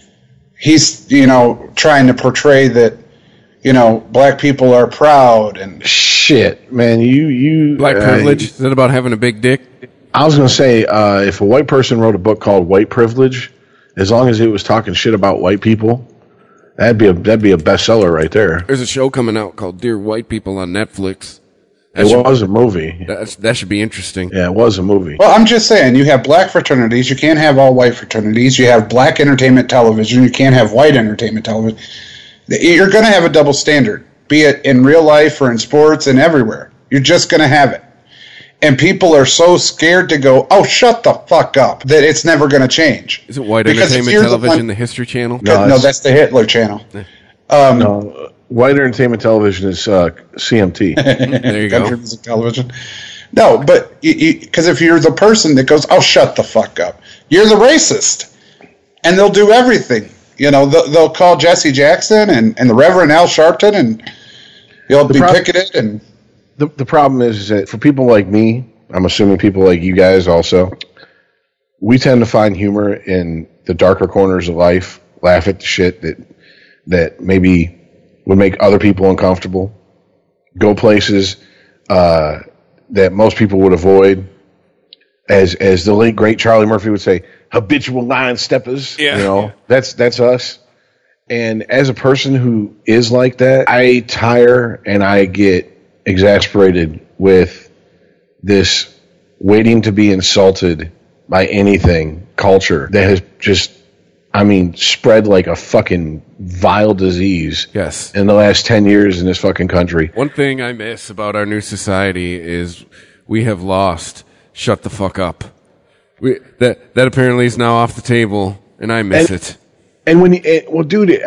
he's, trying to portray that, black people are proud and shit, man. You Black privilege? Is that about having a big dick? I was going to say, if a white person wrote a book called White Privilege, as long as it was talking shit about white people, that'd be a bestseller right there. There's a show coming out called Dear White People on Netflix. It was a movie. That should be interesting. Yeah, it was a movie. Well, I'm just saying, you have black fraternities, you can't have all white fraternities, you have black entertainment television, you can't have white entertainment television. You're going to have a double standard, be it in real life or in sports and everywhere. You're just going to have it. And people are so scared to go, "Oh, shut the fuck up," that it's never going to change. Is it white entertainment television, the History Channel? No, that's the Hitler Channel. No, white entertainment television is CMT. There you go. Country Music Television. No, but because if you're the person that goes, "Oh, shut the fuck up," you're the racist, and they'll do everything. They'll call Jesse Jackson and the Reverend Al Sharpton, and they'll be picketed. And the problem is that for people like me, I'm assuming people like you guys also, we tend to find humor in the darker corners of life, laugh at the shit that maybe would make other people uncomfortable, go places that most people would avoid. As the late great Charlie Murphy would say, habitual line steppers. Yeah. That's us. And as a person who is like that, I tire and I get exasperated with this waiting to be insulted by anything culture that has just, spread like a fucking vile disease. Yes. In the last 10 years in this fucking country. One thing I miss about our new society is we have lost shut the fuck up. That apparently is now off the table, and I miss it. And when dude,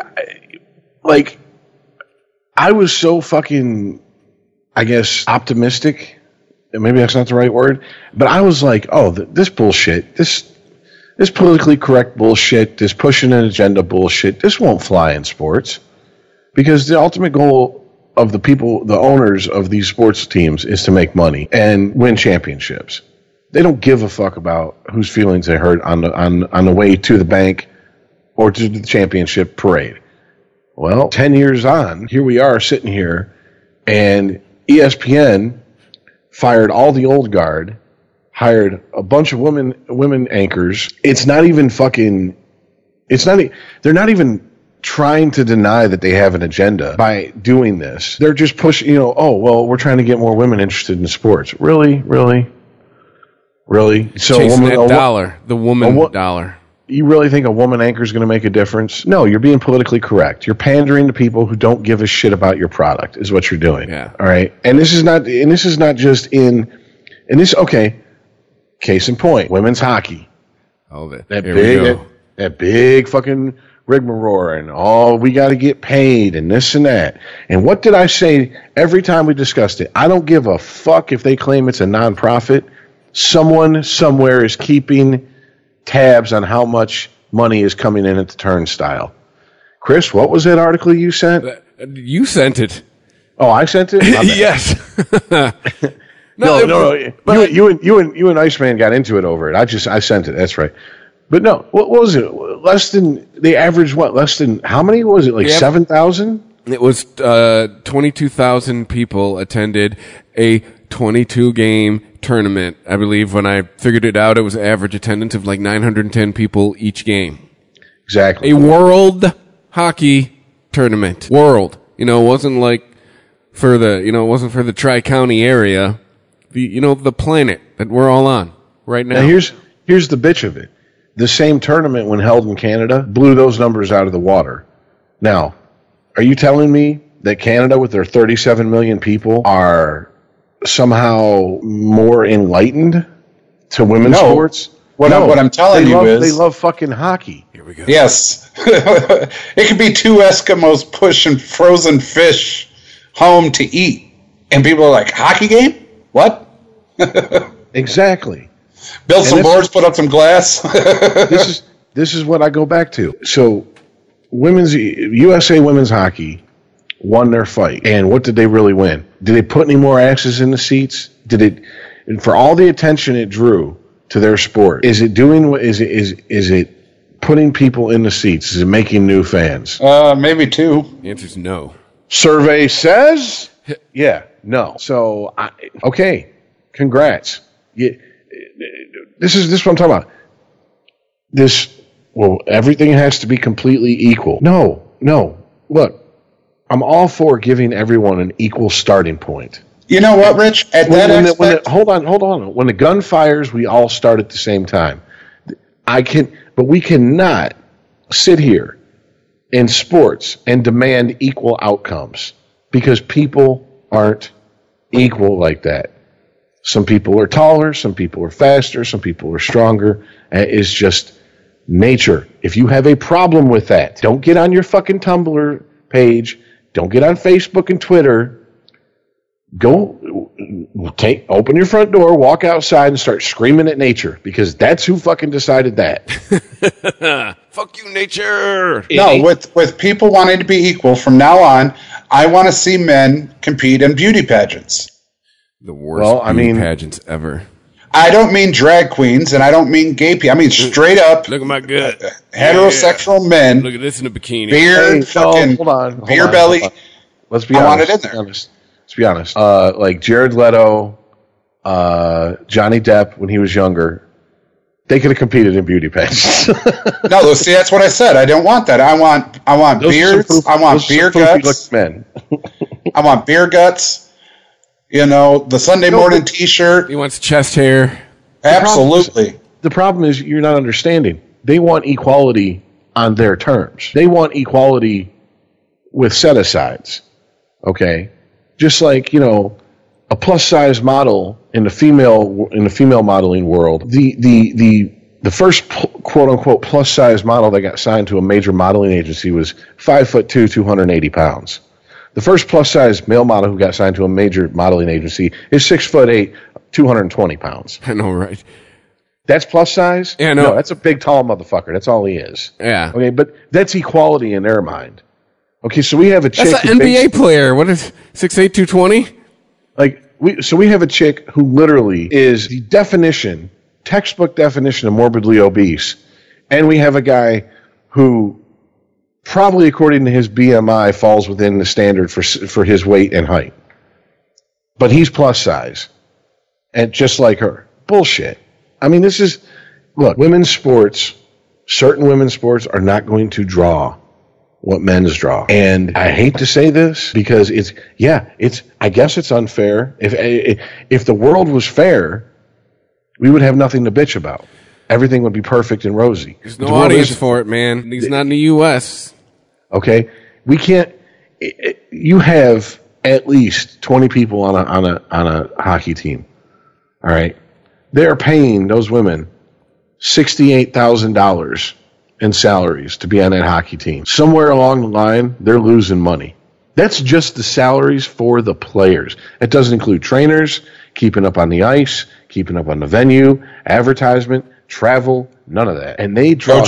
I was so fucking, I guess, optimistic. Maybe that's not the right word, but I was like, "Oh, this bullshit, this politically correct bullshit, this pushing an agenda bullshit, this won't fly in sports, because the ultimate goal of the people, the owners of these sports teams, is to make money and win championships. They don't give a fuck about whose feelings they hurt on the way to the bank or to the championship parade." Well, 10 years on, here we are sitting here, and ESPN fired all the old guard, hired a bunch of women anchors. It's not even fucking. They're not even trying to deny that they have an agenda by doing this. They're just pushing. Oh well, we're trying to get more women interested in sports. Really. Really? So Chasing that dollar, the woman dollar. You really think a woman anchor is going to make a difference? No, you're being politically correct. You're pandering to people who don't give a shit about your product is what you're doing. Yeah. All right. And this is not just okay. Case in point, women's hockey. Oh, That big fucking rigmarole and we got to get paid and this and that. And what did I say every time we discussed it? I don't give a fuck if they claim it's a nonprofit. Someone somewhere is keeping tabs on how much money is coming in at the turnstile. Chris, what was that article you sent? You sent it. Oh, I sent it? Yes. No. But you and Iceman got into it over it. I sent it. That's right. But no, what was it? Less than the average? What? Less than how many was it? Like 7,000? It was 22,000 people attended a 22-game tournament. I believe when I figured it out, it was average attendance of like 910 people each game. Exactly. A world hockey tournament. World. It wasn't like for the Tri-County area. The planet that we're all on right now. Now here's the bitch of it. The same tournament, when held in Canada, blew those numbers out of the water. Now, are you telling me that Canada, with their 37 million people, are somehow more enlightened to women's sports? What I'm telling you is... They love fucking hockey. Here we go. Yes. It could be two Eskimos pushing frozen fish home to eat. And people are like, hockey game? What? Exactly. Build some boards, put up some glass. This is what I go back to. So, USA women's hockey won their fight, and what did they really win? Did they put any more asses in the seats? And for all the attention it drew to their sport, is it putting people in the seats? Is it making new fans? Maybe two. The answer's no. Survey says, yeah, no. So, okay, congrats. This is what I'm talking about. Everything has to be completely equal. No. Look, I'm all for giving everyone an equal starting point. You know what, Rich? Hold on. When the gun fires, we all start at the same time. But we cannot sit here in sports and demand equal outcomes because people aren't equal like that. Some people are taller, some people are faster, some people are stronger. It's just nature. If you have a problem with that, don't get on your fucking Tumblr page. Don't get on Facebook and Twitter. Open your front door, walk outside, and start screaming at nature because that's who fucking decided that. Fuck you, nature. No, with people wanting to be equal from now on, I want to see men compete in beauty pageants. The worst beauty pageants ever. I don't mean drag queens, and I don't mean gay people. I mean straight up. Look at my gut. Heterosexual men. Look at this in a bikini. Beard, hold belly. Let's be honest. I want it in there. Let's be honest. Like Jared Leto, Johnny Depp when he was younger, they could have competed in beauty pageants. No, see, that's what I said. I don't want that. I want beards. I want beer guts. Men. I want beer guts. The Sunday morning T-shirt. He wants chest hair. Absolutely. The problem is you're not understanding. They want equality on their terms. They want equality with set-asides. Okay? Just like, a plus-size model in the female modeling world, the first quote-unquote plus-size model that got signed to a major modeling agency was 5'2", 280 pounds. The first plus-size male model who got signed to a major modeling agency is 6'8", 220 pounds. I know, right? That's plus size? Yeah, no. No, that's a big, tall motherfucker. That's all he is. Yeah. Okay, but that's equality in their mind. Okay, so we have a chick... That's an NBA player. What is 6'8", 220? So we have a chick who literally is the textbook definition of morbidly obese. And we have a guy who... probably according to his BMI falls within the standard for his weight and height. But he's plus size. And just like her. Bullshit. I mean, look, certain women's sports are not going to draw what men's draw. And I hate to say this because I guess it's unfair. If the world was fair, we would have nothing to bitch about. Everything would be perfect and rosy. There's no audience for it, man. He's not in the U.S. Okay, we can't. You have at least 20 people on a hockey team. All right, they're paying those women $68,000 in salaries to be on that hockey team. Somewhere along the line, they're losing money. That's just the salaries for the players. It doesn't include trainers, keeping up on the ice, keeping up on the venue, advertisement, travel, none of that. And they draw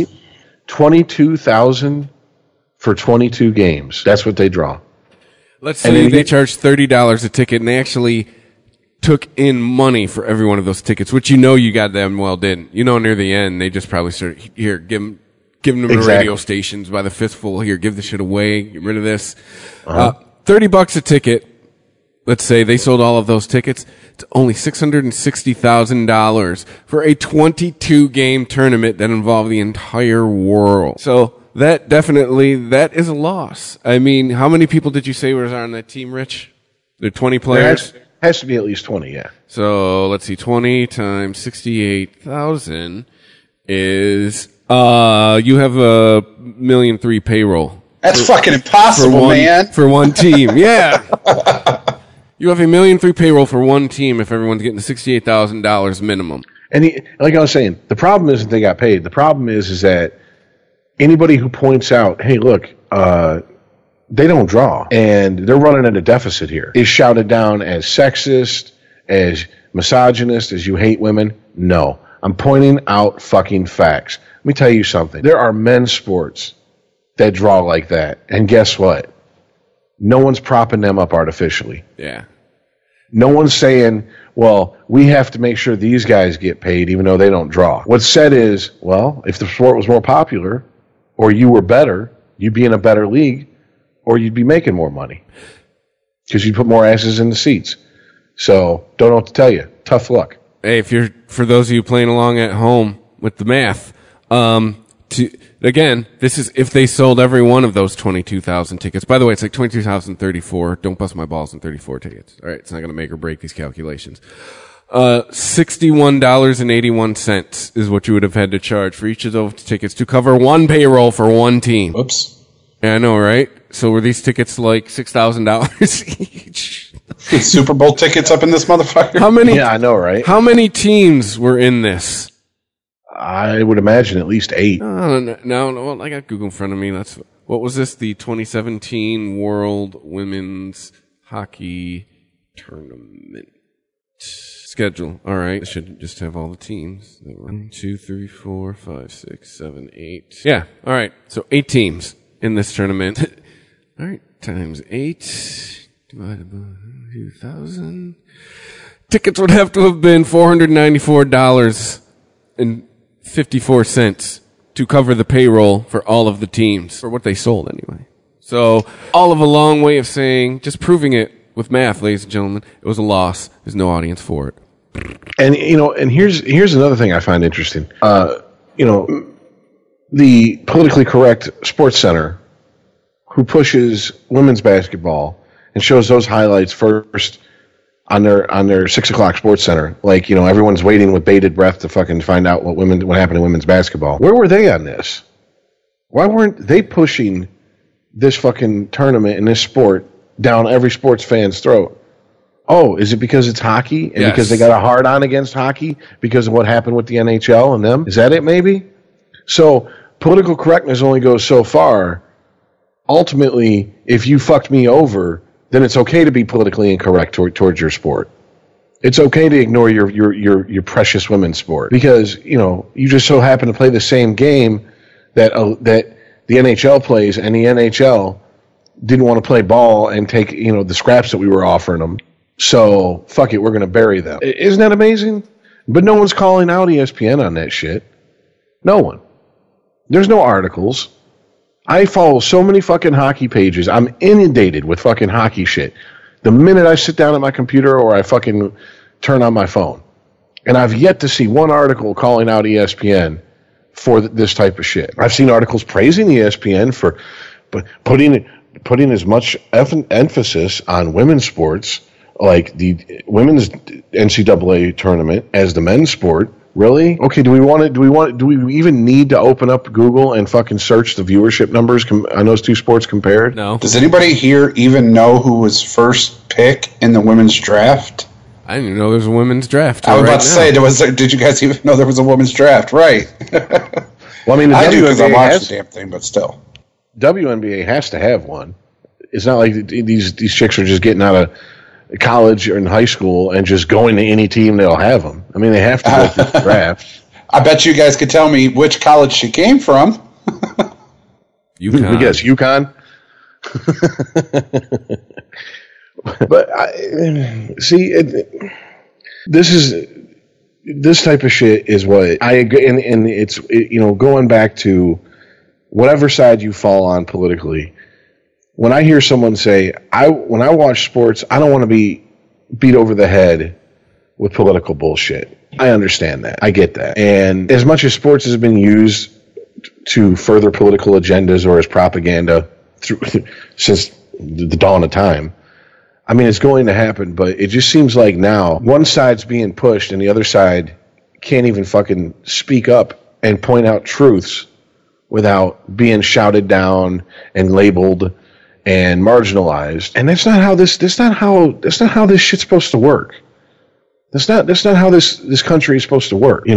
$22,000 for 22 games. That's what they draw. Let's say they charge $30 a ticket, and they actually took in money for every one of those tickets, which you goddamn well didn't. Near the end, they just probably started, here, giving them to radio stations by the fistful. Here, give this shit away. Get rid of this. $30 a ticket. Let's say they sold all of those tickets. It's only $660,000 for a 22-game tournament that involved the entire world. So that is a loss. I mean, how many people did you say was on that team, Rich? There are 20 players? Has to be at least 20, yeah. So let's see, 20 times 68,000 is you have a $1.3 million payroll. That's fucking impossible, man. For one team, yeah. You have a $1.3 million payroll for one team if everyone's getting $68,000 minimum. And like I was saying, the problem isn't they got paid. The problem is that anybody who points out, hey, look, they don't draw, and they're running at a deficit here, is shouted down as sexist, as misogynist, as you hate women. No. I'm pointing out fucking facts. Let me tell you something. There are men's sports that draw like that, and guess what? No one's propping them up artificially. Yeah. No one's saying, well, we have to make sure these guys get paid even though they don't draw. What's said is, well, if the sport was more popular or you were better, you'd be in a better league or you'd be making more money because you'd put more asses in the seats. So don't know what to tell you. Tough luck. Hey, for those of you playing along at home with the math, again, this is if they sold every one of those 22,000 tickets. By the way, it's like 22,034. Don't bust my balls on 34 tickets. All right, it's not going to make or break these calculations. $61.81 is what you would have had to charge for each of those tickets to cover one payroll for one team. Whoops. Yeah, I know, right? So were these tickets like $6,000 each? Super Bowl tickets up in this motherfucker? How many? Yeah, I know, right? How many teams were in this? I would imagine at least 8. No. Well, I got Google in front of me. What was this? The 2017 World Women's Hockey Tournament schedule. All right. I should just have all the teams. 1, 2, 3, 4, 5, 6, 7, 8. Yeah. All right. So 8 teams in this tournament. All right. Times 8 divided by 2,000. Tickets would have to have been $494.54 to cover the payroll for all of the teams, for what they sold anyway. So, all of a long way of saying, just proving it with math, ladies and gentlemen, it was a loss. There's no audience for it. And here's another thing I find interesting. The politically correct Sports Center, who pushes women's basketball and shows those highlights first on their 6 o'clock Sports Center, like, everyone's waiting with bated breath to fucking find out what happened in women's basketball. Where were they on this? Why weren't they pushing this fucking tournament and this sport down every sports fan's throat? Oh, is it because it's hockey and because they got a hard on against hockey because of what happened with the NHL and them? Is that it? Maybe. So political correctness only goes so far. Ultimately, if you fucked me over, then it's okay to be politically incorrect towards your sport. It's okay to ignore your precious women's sport because you just so happen to play the same game that the NHL plays, and the NHL didn't want to play ball and take the scraps that we were offering them. So fuck it, we're going to bury them. Isn't that amazing? But no one's calling out ESPN on that shit. No one. There's no articles. I follow so many fucking hockey pages. I'm inundated with fucking hockey shit. The minute I sit down at my computer or I fucking turn on my phone. And I've yet to see one article calling out ESPN for this type of shit. I've seen articles praising ESPN for putting as much emphasis on women's sports like the women's NCAA tournament as the men's sport. Really? Okay. Do we even need to open up Google and fucking search the viewership numbers on those two sports compared? No. Does anybody here even know who was first pick in the women's draft? I didn't even know there was a women's draft. I was about to say, did you guys even know there was a women's draft? Right. Well, I mean, I do because I watched the damn thing, but still. WNBA has to have one. It's not like these chicks are just getting out of college or in high school and just going to any team that'll have them. I mean, they have to go through the draft. I bet you guys could tell me which college she came from. UConn. Yes, UConn. But this type of shit is what I agree, and it's going back to whatever side you fall on politically. When I hear someone say, when I watch sports, I don't want to be beat over the head with political bullshit. I understand that. I get that. And as much as sports has been used to further political agendas or as propaganda since the dawn of time, I mean, it's going to happen, but it just seems like now one side's being pushed and the other side can't even fucking speak up and point out truths without being shouted down and labeled and marginalized. And that's not how this shit's supposed to work. That's not how this country is supposed to work,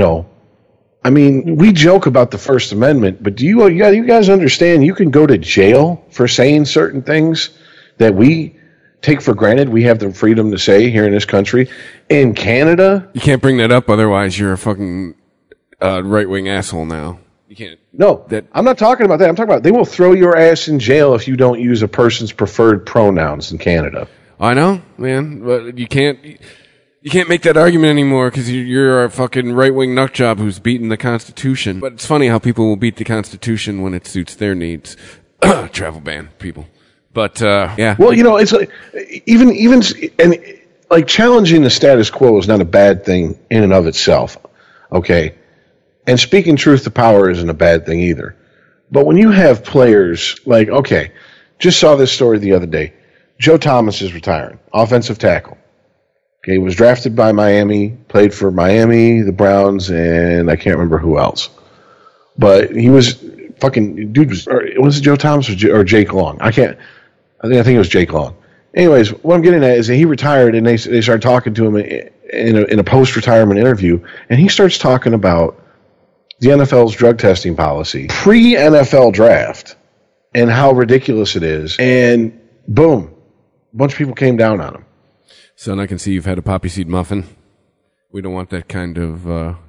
I mean, we joke about the First Amendment, but do you guys understand you can go to jail for saying certain things that we take for granted we have the freedom to say here in this country? In Canada, you can't bring that up, otherwise you're a fucking right-wing asshole now. You can't. No, I'm not talking about that. I'm talking about they will throw your ass in jail if you don't use a person's preferred pronouns in Canada. I know, man, but you can't make that argument anymore because you're a fucking right-wing nutjob who's beating the Constitution. But it's funny how people will beat the Constitution when it suits their needs. Travel ban, people. But, yeah. Well, it's like, even, and like challenging the status quo is not a bad thing in and of itself. Okay. And speaking truth to power isn't a bad thing either. But when you have players like, okay, just saw this story the other day. Joe Thomas is retiring, offensive tackle. Okay, he was drafted by Miami, played for Miami, the Browns, and I can't remember who else. But he was fucking, was it Joe Thomas or Jake Long? I think it was Jake Long. Anyways, what I'm getting at is that he retired and they started talking to him in a post-retirement interview, and he starts talking about the NFL's drug testing policy, pre-NFL draft, and how ridiculous it is. And boom, a bunch of people came down on him. Son, I can see you've had a poppy seed muffin. We don't want that kind of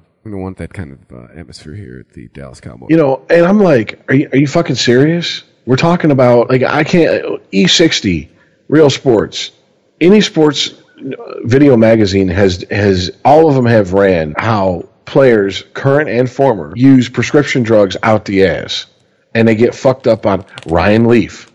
atmosphere here at the Dallas Cowboys. And I'm like, are you fucking serious? We're talking about, like, I can't, E60, Real Sports, any sports video magazine has all of them have ran how players, current and former, use prescription drugs out the ass, and they get fucked up on. Ryan Leaf.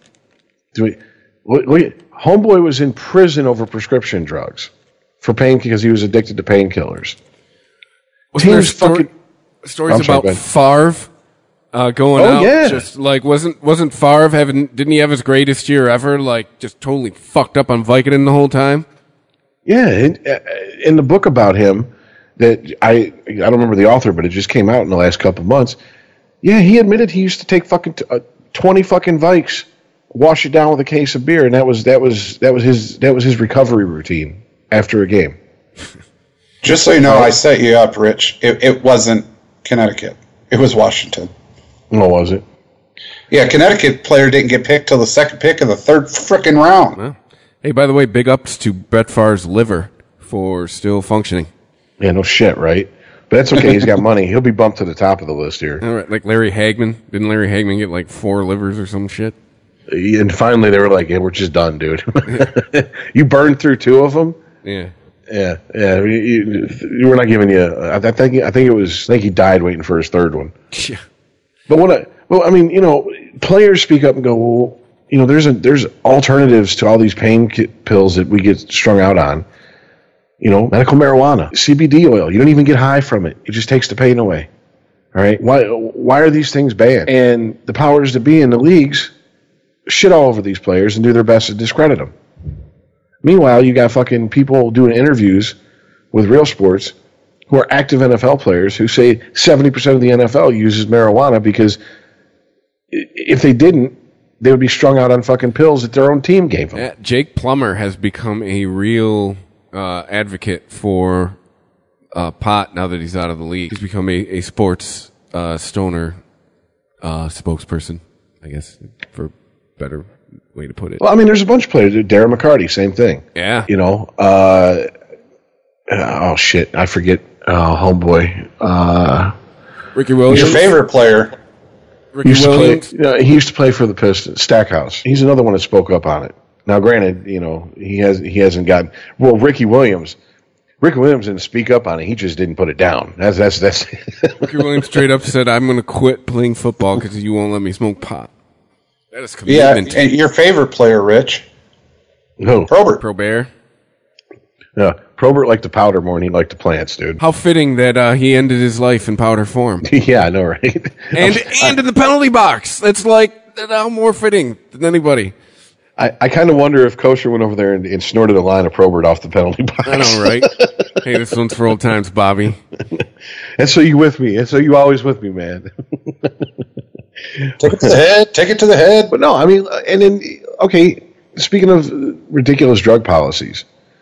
Homeboy was in prison over prescription drugs because he was addicted to painkillers. Wasn't there stories about Favre going out? Yeah. Just like wasn't Favre didn't he have his greatest year ever? Like just totally fucked up on Vicodin the whole time. Yeah, in the book about him that I don't remember the author, but it just came out in the last couple of months. Yeah, he admitted he used to take fucking 20 fucking Vikes, wash it down with a case of beer, and that was his recovery routine after a game. Just so you know, I set you up, Rich. It wasn't Connecticut. It was Washington. What was it? Yeah, Connecticut player didn't get picked till the second pick of the third frickin' round. Well, hey, by the way, big ups to Brett Favre's liver for still functioning. Yeah, no shit, right? But that's okay. He's got money. He'll be bumped to the top of the list here. All right, like Larry Hagman. Didn't Larry Hagman get like 4 livers or some shit? And finally they were like, yeah, we're just done, dude. You burned through 2 of them? Yeah. Yeah. We're not giving you. I think he died waiting for his 3rd one. Yeah. But players speak up and go, well, there's alternatives to all these pain pills that we get strung out on. Medical marijuana, CBD oil. You don't even get high from it. It just takes the pain away. All right. Why are these things banned? And the powers that be in the leagues shit all over these players and do their best to discredit them. Meanwhile, you got fucking people doing interviews with Real Sports who are active NFL players who say 70% of the NFL uses marijuana because if they didn't, they would be strung out on fucking pills that their own team gave them. Jake Plummer has become a real advocate for pot now that he's out of the league. He's become a sports stoner spokesperson, I guess, for a better way to put it. Well, I mean, there's a bunch of players. Darren McCarty, same thing. Yeah. You know, oh shit, I forget. Homeboy. Ricky Williams. Your favorite player. Ricky Williams. He used to play for the Pistons. Stackhouse. He's another one that spoke up on it. Now, granted, you know, he hasn't gotten. Well, Ricky Williams didn't speak up on it. He just didn't put it down. That's. Ricky Williams straight up said, "I'm going to quit playing football because you won't let me smoke pot." That is commitment. Yeah, and your favorite player, Rich. Who? Probert. Yeah, Probert liked the powder more than he liked the plants, dude. How fitting that he ended his life in powder form. Yeah, I know, right? and in the penalty box. That's like how more fitting than anybody. I kind of wonder if Kosher went over there and snorted a line of Probert off the penalty box. I know, right? Hey, this one's for old times, Bobby. And so you with me. And so you always with me, man. Take it to the head. Take it to the head. But no, I mean, and then, okay, speaking of ridiculous drug policies,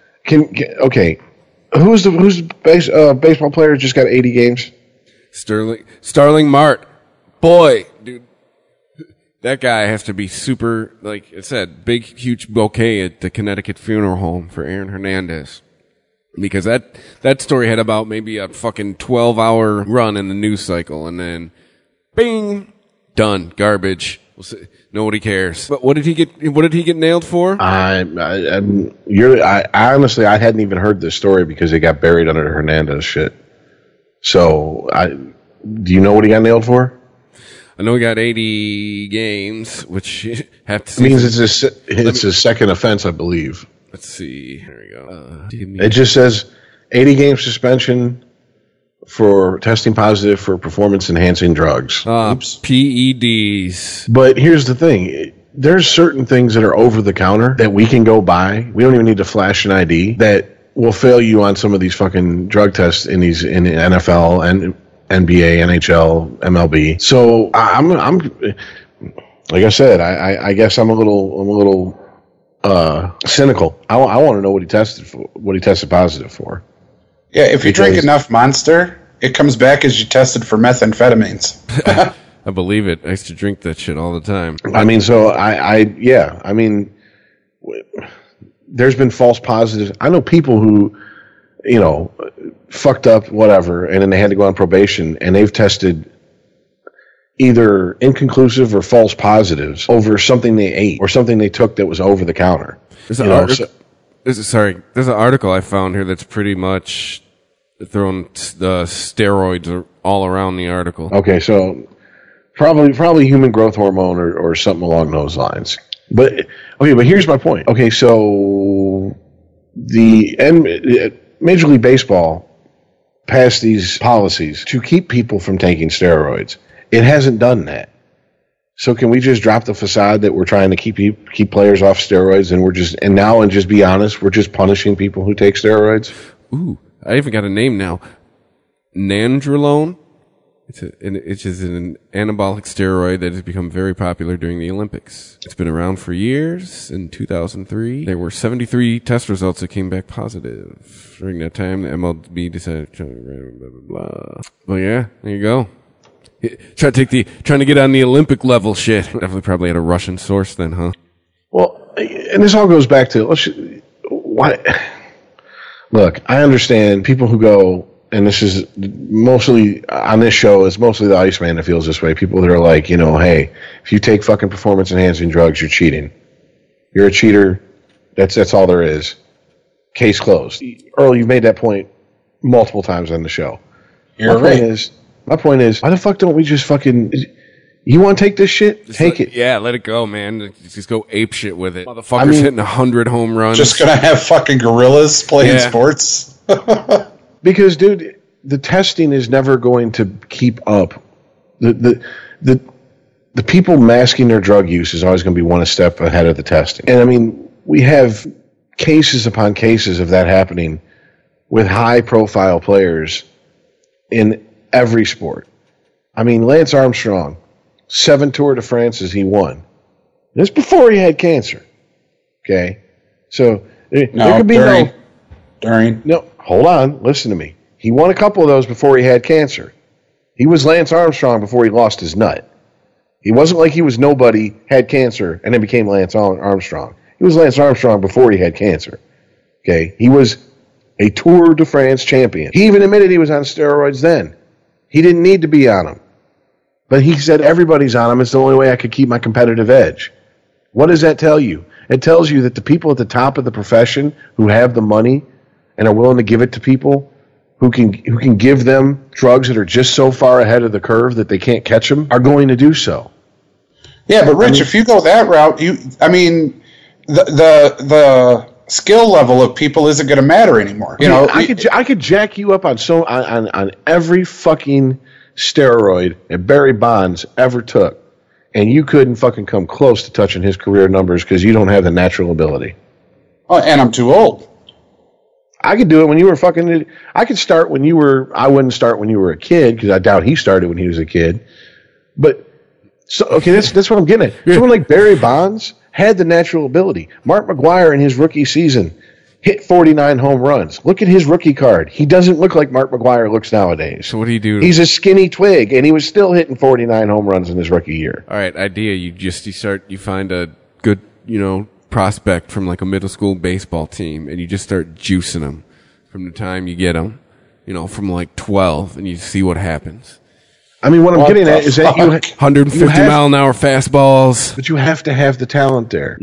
who's the baseball player who just got 80 games? Starling Marte. Boy, dude. That guy has to be super, like I said, big, huge bouquet at the Connecticut funeral home for Aaron Hernandez. Because that story had about maybe a fucking 12-hour run in the news cycle, and then, bing, done, garbage. We'll see. Nobody cares. But what did he get nailed for? I honestly, I hadn't even heard this story because it got buried under Hernandez shit. So, do you know what he got nailed for? I know he got 80 games, which you have to see. It means it's his second offense, I believe. Let's see. Here we go. It just says 80 game suspension for testing positive for performance-enhancing drugs. PEDs. But here's the thing. There's certain things that are over-the-counter that we can go buy. We don't even need to flash an ID that will fail you on some of these fucking drug tests in the NFL and NBA, NHL, MLB. So I'm like I said, I guess I'm a little cynical. I want to know what he tested positive for. Yeah, if you drink enough Monster, it comes back as you tested for methamphetamines. I believe it. I used to drink that shit all the time. I mean, so I mean, there's been false positives. I know people who, you know, fucked up, whatever, and then they had to go on probation, and they've tested either inconclusive or false positives over something they ate or something they took that was over the counter. There's an article I found here that's pretty much throwing the steroids all around the article. Okay, so probably human growth hormone or something along those lines. But here's my point. Okay, so the Major League Baseball passed these policies to keep people from taking steroids. It hasn't done that. So can we just drop the facade that we're trying to keep players off steroids and just be honest, we're just punishing people who take steroids? Ooh, I even got a name now. Nandrolone. It's an anabolic steroid that has become very popular during the Olympics. It's been around for years. In 2003, there were 73 test results that came back positive. During that time, the MLB decided, blah, blah, blah. Well, yeah, there you go. Trying to get on the Olympic level shit. Definitely probably had a Russian source then, huh? Well, and this all goes back to, why? Look, I understand people who go, and this is mostly on this show, it's mostly the Iceman that feels this way. People that are like, you know, hey, if you take fucking performance enhancing drugs, you're cheating. You're a cheater. That's all there is. Case closed. Earl, you've made that point multiple times on the show. My point is, why the fuck don't we just fucking... You want to take this shit? Take it. Yeah, let it go, man. Just go ape shit with it. Motherfuckers hitting 100 home runs. Just gonna have fucking gorillas playing sports? Because, dude, the testing is never going to keep up. The people masking their drug use is always going to be one step ahead of the testing. And, I mean, we have cases upon cases of that happening with high-profile players in every sport. I mean, Lance Armstrong, 7 Tour de France's he won. This before he had cancer. Okay? So there could be No, hold on. Listen to me. He won a couple of those before he had cancer. He was Lance Armstrong before he lost his nut. He wasn't like he was nobody, had cancer, and then became Lance Armstrong. He was Lance Armstrong before he had cancer. Okay? He was a Tour de France champion. He even admitted he was on steroids then. He didn't need to be on them. But he said everybody's on them. It's the only way I could keep my competitive edge. What does that tell you? It tells you that the people at the top of the profession who have the money and are willing to give it to people who can give them drugs that are just so far ahead of the curve that they can't catch them are going to do so. Yeah, but Rich, if you go that route, the skill level of people isn't going to matter anymore. You know, I could jack you up on every fucking steroid that Barry Bonds ever took, and you couldn't fucking come close to touching his career numbers because you don't have the natural ability. Oh, and I'm too old. I could do it when you were fucking. I could start when you were. I wouldn't start when you were a kid because I doubt he started when he was a kid. But so okay, that's what I'm getting at. Someone like Barry Bonds had the natural ability. Mark McGwire in his rookie season hit 49 home runs. Look at his rookie card. He doesn't look like Mark McGwire looks nowadays. So what do you do? He's a skinny twig, and he was still hitting 49 home runs in his rookie year. All right, idea. You find a good, prospect from like a middle school baseball team, and you just start juicing them from the time you get them, from like 12, and you see what happens. I mean, what I'm getting at is that 150 mile an hour fastballs, but you have to have the talent there.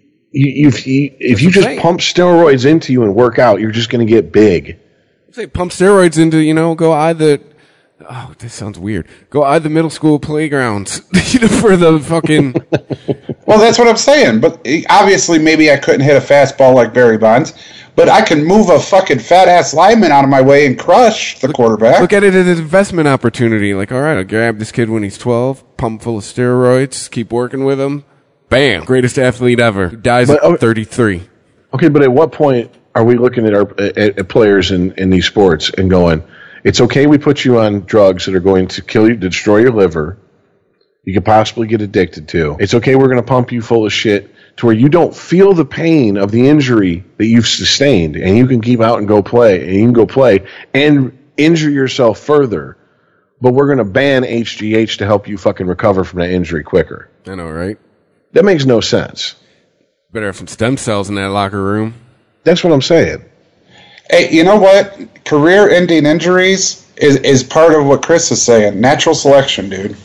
If you just pump steroids into you and work out, you're just going to get big. Say pump steroids into go either. Oh, this sounds weird. Go either middle school playgrounds for the fucking. Well, that's what I'm saying. But obviously, maybe I couldn't hit a fastball like Barry Bonds, but I can move a fucking fat ass lineman out of my way and crush the quarterback. Look at it as an investment opportunity. Like, all right, I'll grab this kid when he's 12, pump full of steroids, keep working with him. Bam, greatest athlete ever. He dies at 33. Okay, but at what point are we looking at players in these sports and going, it's okay we put you on drugs that are going to kill you, destroy your liver, you could possibly get addicted to. It's okay we're going to pump you full of shit to where you don't feel the pain of the injury that you've sustained, and you can keep out and go play, and you can go play and injure yourself further, but we're going to ban HGH to help you fucking recover from that injury quicker. I know, right? That makes no sense. Better have some stem cells in that locker room. That's what I'm saying. Hey, you know what? Career-ending injuries is part of what Chris is saying. Natural selection, dude.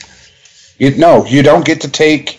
You don't get to take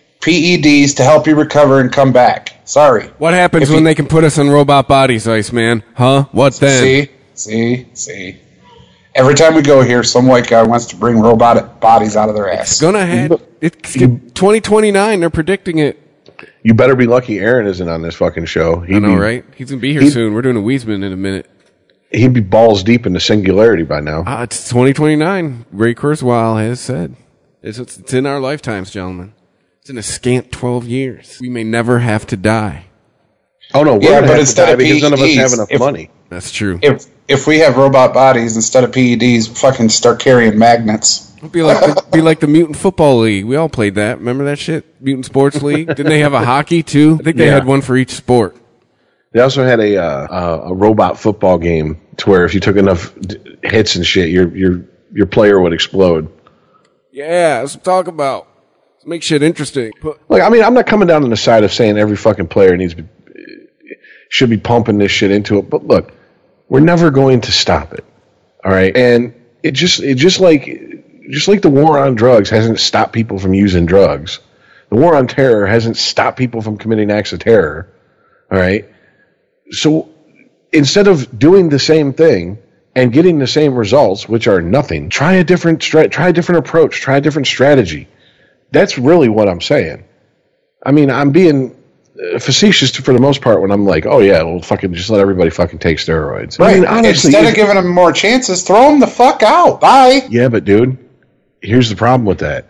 PEDs to help you recover and come back. Sorry. What happens when they can put us in robot bodies, Iceman? Huh? What then? See. Every time we go here, some white guy wants to bring robot bodies out of their ass. It's gonna happen. It's 2029. They're predicting it. You better be lucky Aaron isn't on this fucking show. I know, right? He's going to be here soon. We're doing a Wiesman in a minute. He'd be balls deep into Singularity by now. It's 2029. Ray Kurzweil has said. It's in our lifetimes, gentlemen. It's in a scant 12 years. We may never have to die. Oh, no. Yeah, but instead of because PEDs, none of us have enough money. That's true. If we have robot bodies, instead of PEDs, fucking start carrying magnets. It'd be like the Mutant Football League. We all played that. Remember that shit? Mutant Sports League? Didn't they have a hockey, too? I think they had one for each sport. They also had a robot football game to where if you took enough hits and shit, your player would explode. Yeah, let's talk about. Let's make shit interesting. Look, I mean, I'm not coming down on the side of saying every fucking player should be pumping this shit into it, but look, we're never going to stop it. All right, and it just like the war on drugs hasn't stopped people from using drugs. The war on terror hasn't stopped people from committing acts of terror. All right, so instead of doing the same thing and getting the same results, which are nothing, try a different approach, try a different strategy. That's really what I'm saying. I mean, I'm being facetious for the most part when I'm like, oh yeah, well fucking just let everybody fucking take steroids. Right. I mean, honestly, instead of giving them more chances, throw them the fuck out. Bye. Yeah, but dude, here's the problem with that.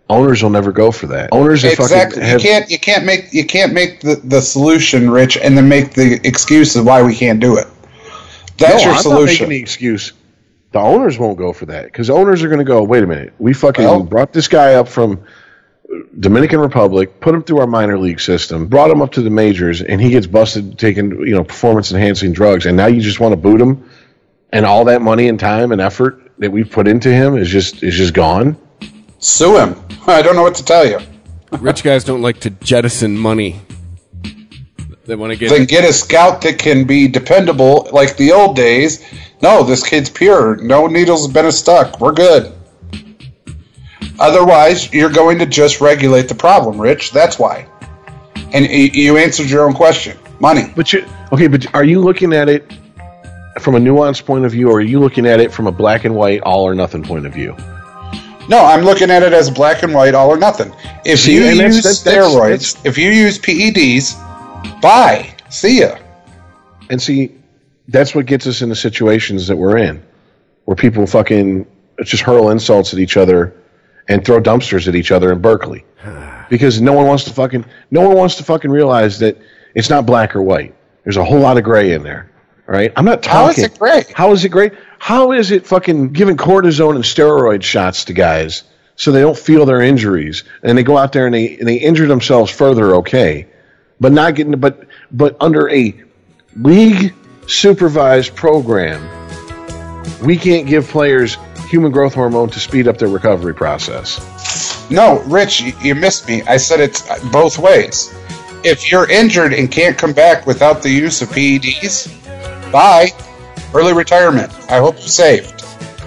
Owners will never go for that. Owners are exactly. fucking You can't make the solution, Rich, and then make the excuses why we can't do it. That's your solution. I'm not making the excuse. The owners won't go for that because owners are going to go, wait a minute, we fucking brought this guy up from Dominican Republic, put him through our minor league system, brought him up to the majors, and he gets busted taking performance enhancing drugs, and now you just want to boot him, and all that money and time and effort that we've put into him is just gone. Sue him. I don't know what to tell you. Rich guys don't like to jettison money. They want to get a scout that can be dependable like the old days. No, this kid's pure. No needles have been stuck. We're good. Otherwise, you're going to just regulate the problem, Rich. That's why. And you answered your own question. Money. But are you looking at it from a nuanced point of view, or are you looking at it from a black and white, all or nothing point of view? No, I'm looking at it as black and white, all or nothing. If you use steroids, if you use PEDs, bye. See ya. And see, that's what gets us in the situations that we're in, where people fucking just hurl insults at each other and throw dumpsters at each other in Berkeley, because no one wants to fucking realize that it's not black or white. There's a whole lot of gray in there. All right, I'm not talking. How is it gray? How is it gray? How is it fucking giving cortisone and steroid shots to guys so they don't feel their injuries, and they go out there and they injure themselves further? Okay, but not getting but under a league supervised program, we can't give players human growth hormone to speed up their recovery process. No, Rich, you missed me. I said it's both ways. If you're injured and can't come back without the use of PEDs, bye. Early retirement. I hope you're saved.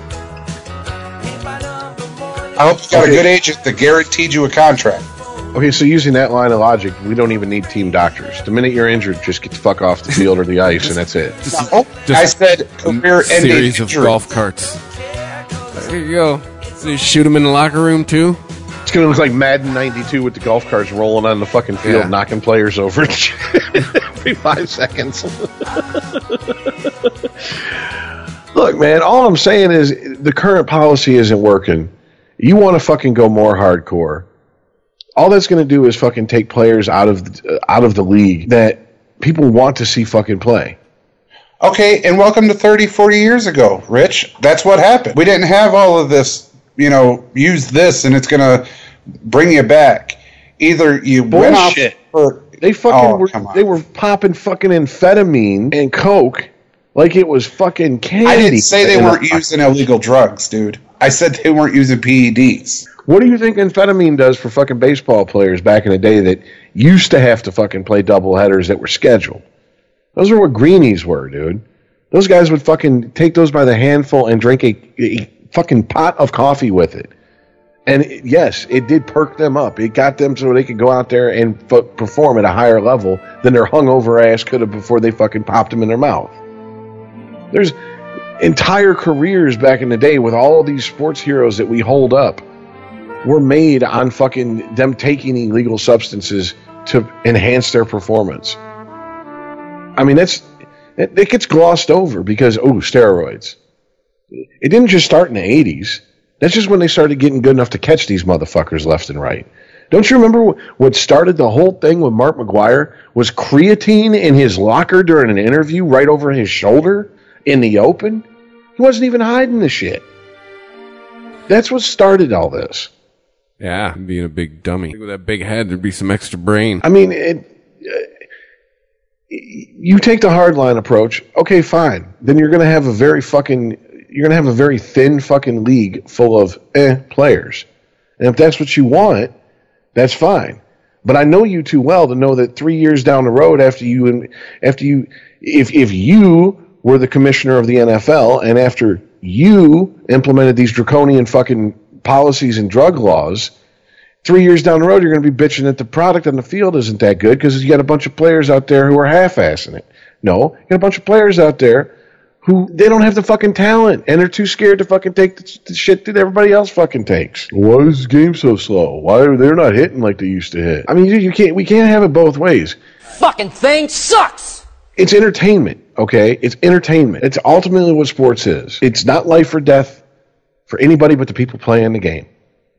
I hope you got a good agent that guaranteed you a contract. Okay, so using that line of logic, we don't even need team doctors. The minute you're injured, just get the fuck off the field or the ice, and that's it. I said career-ending series of injury. golf carts. There you go. So you shoot them in the locker room too. It's gonna look like Madden '92 with the golf carts rolling on the fucking field, knocking players over every 5 seconds. Look, man, all I'm saying is the current policy isn't working. You want to fucking go more hardcore. All that's going to do is fucking take players out of the league that people want to see fucking play. Okay, and welcome to 30, 40 years ago, Rich. That's what happened. We didn't have all of this, use this and it's going to bring you back. Either you went off for... They were popping fucking amphetamine and coke like it was fucking candy. I didn't say they weren't using illegal drugs, dude. I said they weren't using PEDs. What do you think amphetamine does for fucking baseball players back in the day that used to have to fucking play doubleheaders that were scheduled? Those are what greenies were, dude. Those guys would fucking take those by the handful and drink a fucking pot of coffee with it. And yes, it did perk them up. It got them so they could go out there and perform at a higher level than their hungover ass could have before they fucking popped them in their mouth. There's entire careers back in the day with all these sports heroes that we hold up were made on fucking them taking illegal substances to enhance their performance. I mean, it gets glossed over because, steroids. It didn't just start in the 80s. That's just when they started getting good enough to catch these motherfuckers left and right. Don't you remember what started the whole thing with Mark McGwire was creatine in his locker during an interview right over his shoulder in the open? He wasn't even hiding the shit. That's what started all this. Yeah, being a big dummy. With that big head, there'd be some extra brain. I mean, you take the hardline approach, okay, fine. Then you're going to have a very thin fucking league full of players. And if that's what you want, that's fine. But I know you too well to know that 3 years down the road if you were the commissioner of the NFL and after you implemented these draconian fucking policies and drug laws, 3 years down the road, you're going to be bitching that the product on the field isn't that good because you got a bunch of players out there who are half-assing it. No, you got a bunch of players out there who they don't have the fucking talent and they're too scared to fucking take the shit that everybody else fucking takes. Why is the game so slow? Why are they not hitting like they used to hit? I mean, we can't have it both ways. Fucking thing sucks. It's entertainment, okay? It's entertainment. It's ultimately what sports is. It's not life or death for anybody but the people playing the game.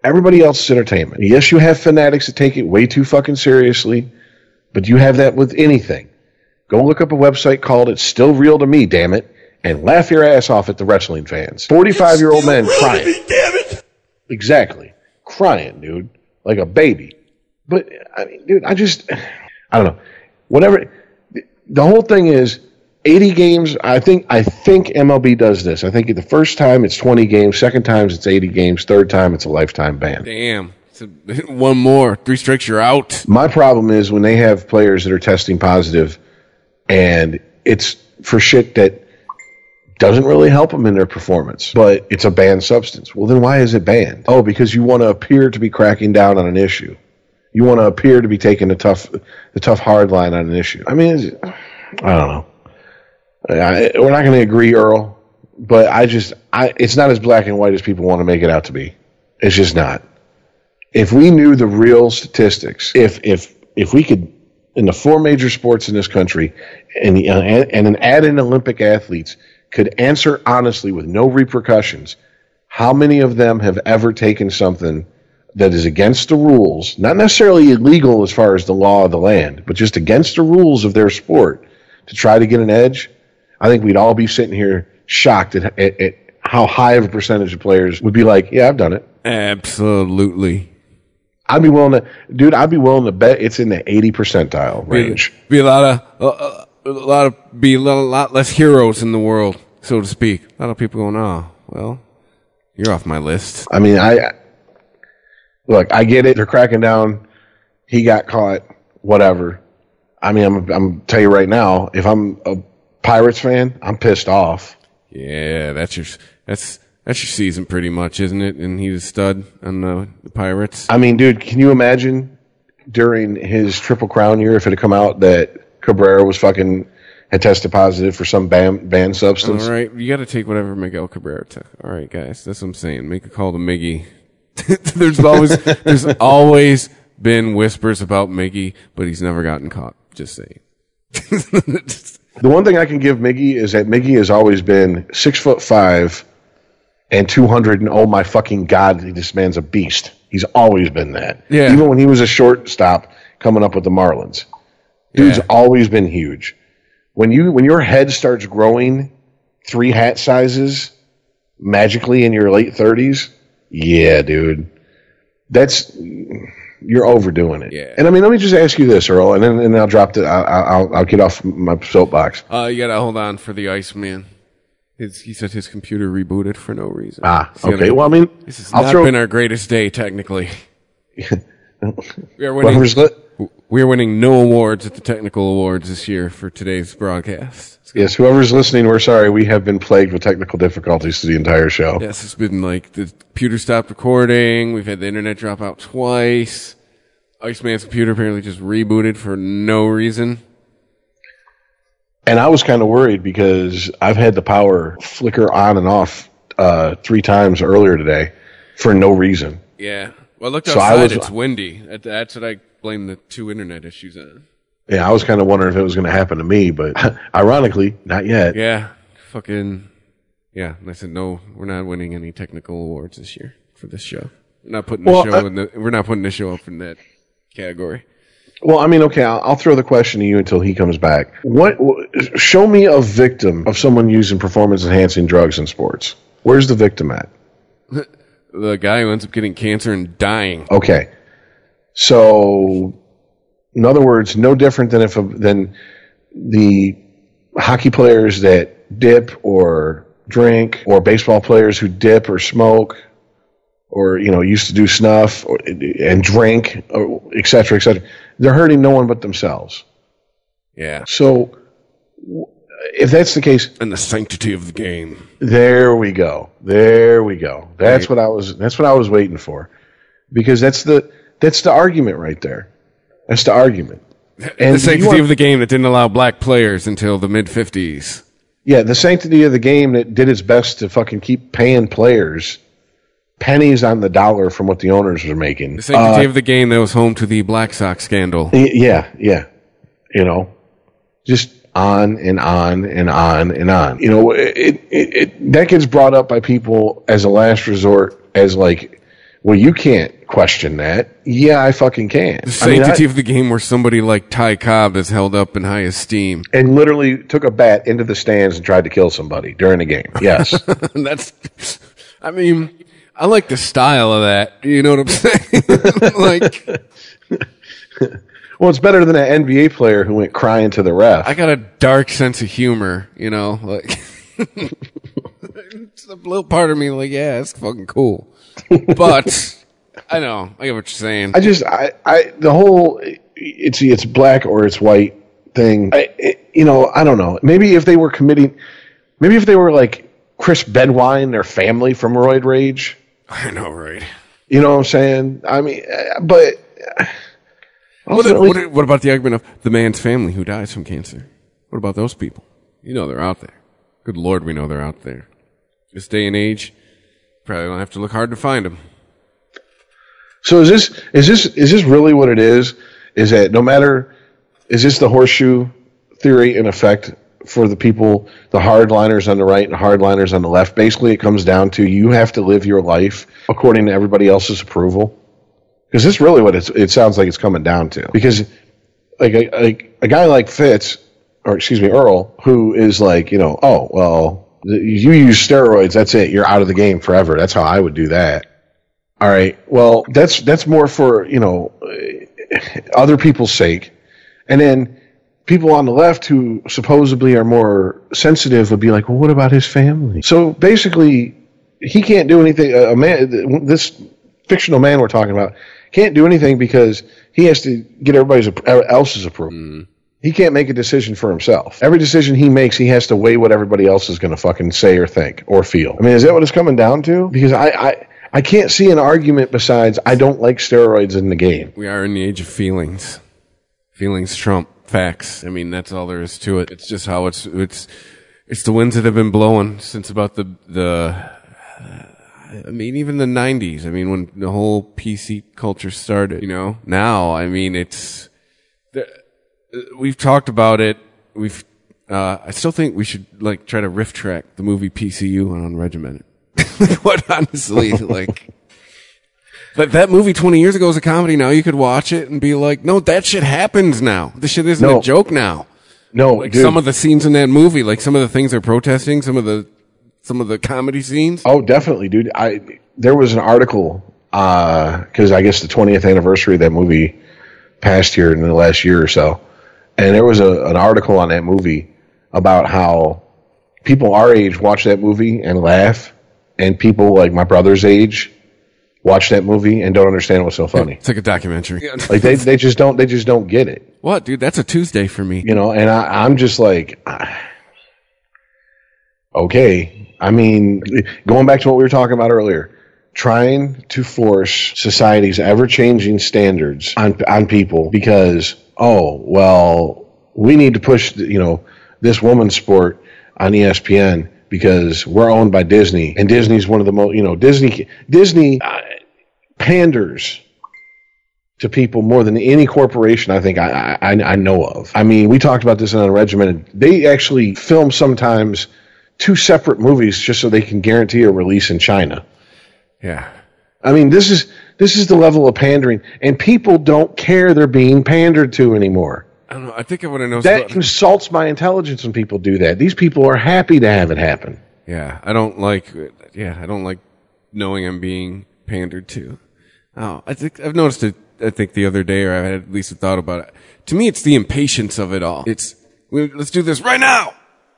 Everybody else is entertainment. Yes, you have fanatics that take it way too fucking seriously, but you have that with anything. Go look up a website called It's Still Real to Me, damn it, and laugh your ass off at the wrestling fans. 45-year-old men crying. Me, damn it. Exactly. Crying, dude. Like a baby. But, I mean, dude, I don't know. Whatever. The whole thing is 80 games. I think MLB does this. I think the first time it's 20 games. Second time it's 80 games. Third time it's a lifetime ban. Damn. One more. 3 strikes, you're out. My problem is when they have players that are testing positive and it's for shit that doesn't really help them in their performance, but it's a banned substance. Well, then why is it banned? Oh, because you want to appear to be cracking down on an issue. You want to appear to be taking the tough hard line on an issue. I mean, I don't know. We're not going to agree, Earl, but it's not as black and white as people want to make it out to be. It's just not. If we knew the real statistics, if we could, in the 4 major sports in this country, and then add in Olympic athletes, could answer honestly with no repercussions, how many of them have ever taken something that is against the rules, not necessarily illegal as far as the law of the land, but just against the rules of their sport to try to get an edge? I think we'd all be sitting here shocked at how high of a percentage of players would be like, yeah, I've done it. Absolutely. I'd be willing to bet it's in the 80 percentile range. Be a lot less heroes in the world, so to speak. A lot of people going, oh, well, you're off my list. I mean, look, I get it. They're cracking down. He got caught. Whatever. I mean, I'm tell you right now, if I'm a Pirates fan, I'm pissed off. Yeah, that's your season pretty much, isn't it? And he was a stud on the Pirates. I mean, dude, can you imagine during his Triple Crown year if it had come out that Cabrera had tested positive for some banned substance? All right, you got to take whatever Miguel Cabrera took. All right, guys, that's what I'm saying. Make a call to Miggy. There's always been whispers about Miggy, but he's never gotten caught. Just saying. The one thing I can give Miggy is that Miggy has always been 6'5" and 200, and oh my fucking God, this man's a beast. He's always been that. Yeah. Even when he was a shortstop coming up with the Marlins. Dude's always been huge. When your head starts growing 3 hat sizes magically in your late 30s, yeah, dude. You're overdoing it. Yeah. And I mean, let me just ask you this, Earl, and then I'll drop I'll get off my soapbox. You gotta hold on for the Iceman. He said his computer rebooted for no reason. Okay. Well, I mean, this has not been our greatest day, technically. We are winning no awards at the technical awards this year for today's broadcast. Yes, whoever's listening, we're sorry. We have been plagued with technical difficulties through the entire show. Yes, it's been like the computer stopped recording. We've had the internet drop out twice. Iceman's computer apparently just rebooted for no reason. And I was kind of worried because I've had the power flicker on and off 3 times earlier today for no reason. Yeah. Well, I looked outside. It's windy. That's what I blame the 2 internet issues on. Yeah, I was kind of wondering if it was going to happen to me, but ironically, not yet. Yeah. Yeah. And I said, no, we're not winning any technical awards this year for this show. We're not putting the show up in that category. Well, I mean, okay, I'll throw the question to you until he comes back. Show me a victim of someone using performance-enhancing drugs in sports. Where's the victim at? The guy who ends up getting cancer and dying. Okay. So, in other words, no different than the hockey players that dip or drink, or baseball players who dip or smoke, or used to do snuff and drink, et cetera, et cetera. They're hurting no one but themselves. Yeah. So, if that's the case, and the sanctity of the game. There we go. That's what I was waiting for, because that's the argument right there. That's the argument. And the sanctity of the game that didn't allow black players until the mid-50s. Yeah, the sanctity of the game that did its best to fucking keep paying players pennies on the dollar from what the owners were making. The sanctity of the game that was home to the Black Sox scandal. Yeah. Just on and on and on and on. That gets brought up by people as a last resort, as like well, you can't question that. Yeah, I fucking can. The sanctity of the game where somebody like Ty Cobb is held up in high esteem. And literally took a bat into the stands and tried to kill somebody during a game. Yes. I mean, I like the style of that. You know what I'm saying? Like, well, it's better than an NBA player who went crying to the ref. I got a dark sense of humor, you know, like it's a little part of me like, yeah, it's fucking cool. But I know, I get what you're saying. The whole it's black or it's white thing. I don't know. Maybe if they were like Chris Bedwine, their family from Roid Rage. I know, right? You know what I'm saying? I mean, but what about the argument of the man's family who dies from cancer? What about those people? You know they're out there. Good Lord, we know they're out there. This day and age, probably don't have to look hard to find them. So is this really what it is? Is that is this the horseshoe theory in effect for the people, the hardliners on the right and hardliners on the left? Basically, it comes down to you have to live your life according to everybody else's approval. Because this is really what it sounds like it's coming down to. Because like a guy like Earl, who is like, oh, well, you use steroids, that's it, you're out of the game forever. That's how I would do that. All right, well, that's more for, other people's sake. And then people on the left who supposedly are more sensitive would be like, well, what about his family? So basically, he can't do anything. This fictional man we're talking about can't do anything because he has to get everybody else's approval. Mm. He can't make a decision for himself. Every decision he makes, he has to weigh what everybody else is going to fucking say or think or feel. I mean, is that what it's coming down to? Because I can't see an argument besides I don't like steroids in the game. We are in the age of feelings. Feelings trump facts. I mean, that's all there is to it. It's just how it's the winds that have been blowing since about even the 90s. I mean, when the whole PC culture started, now, I mean, we've talked about it. I still think we should try to riff track the movie PCU on Unregimented. What honestly, that movie 20 years ago was a comedy. Now you could watch it and be like, no, that shit happens now. This shit isn't a joke now. No, dude. Some of the scenes in that movie, some of the things they're protesting, some of the comedy scenes. Oh, definitely, dude. There was an article because I guess the 20th anniversary of that movie passed here in the last year or so. And there was an article on that movie about how people our age watch that movie and laugh, and people like my brother's age watch that movie and don't understand what's so funny. It's like a documentary. They just don't get it. What, dude? That's a Tuesday for me. And I'm just like, okay. I mean, going back to what we were talking about earlier, trying to force society's ever-changing standards on people because, we need to push, this woman's sport on ESPN because we're owned by Disney, and Disney's one of the most, Disney panders to people more than any corporation I think I know of. I mean, we talked about this in Unregimented. They actually film sometimes 2 separate movies just so they can guarantee a release in China. Yeah. I mean, this is the level of pandering, and people don't care they're being pandered to anymore. I don't know. I think I would have known that insults my intelligence when people do that. These people are happy to have it happen. Yeah, I don't like knowing I'm being pandered to. Oh, I think I've noticed it. I think the other day, or I had at least a thought about it. To me, it's the impatience of it all. Let's do this right now.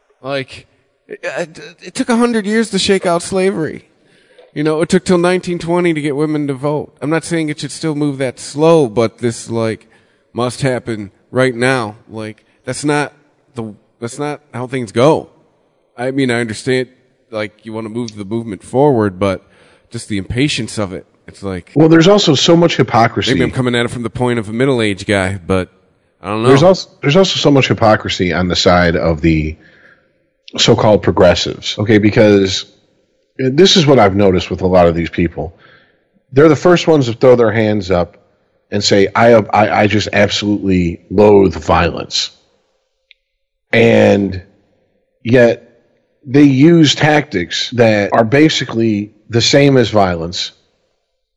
It took 100 years to shake out slavery. It took till 1920 to get women to vote. I'm not saying it should still move that slow, but this must happen right now. That's not how things go. I mean, I understand you want to move the movement forward, but just the impatience of it. It's well, there's also so much hypocrisy. Maybe I'm coming at it from the point of a middle-aged guy, but I don't know. There's also so much hypocrisy on the side of the so-called progressives. Okay, because this is what I've noticed with a lot of these people. They're the first ones to throw their hands up and say, I just absolutely loathe violence. And yet they use tactics that are basically the same as violence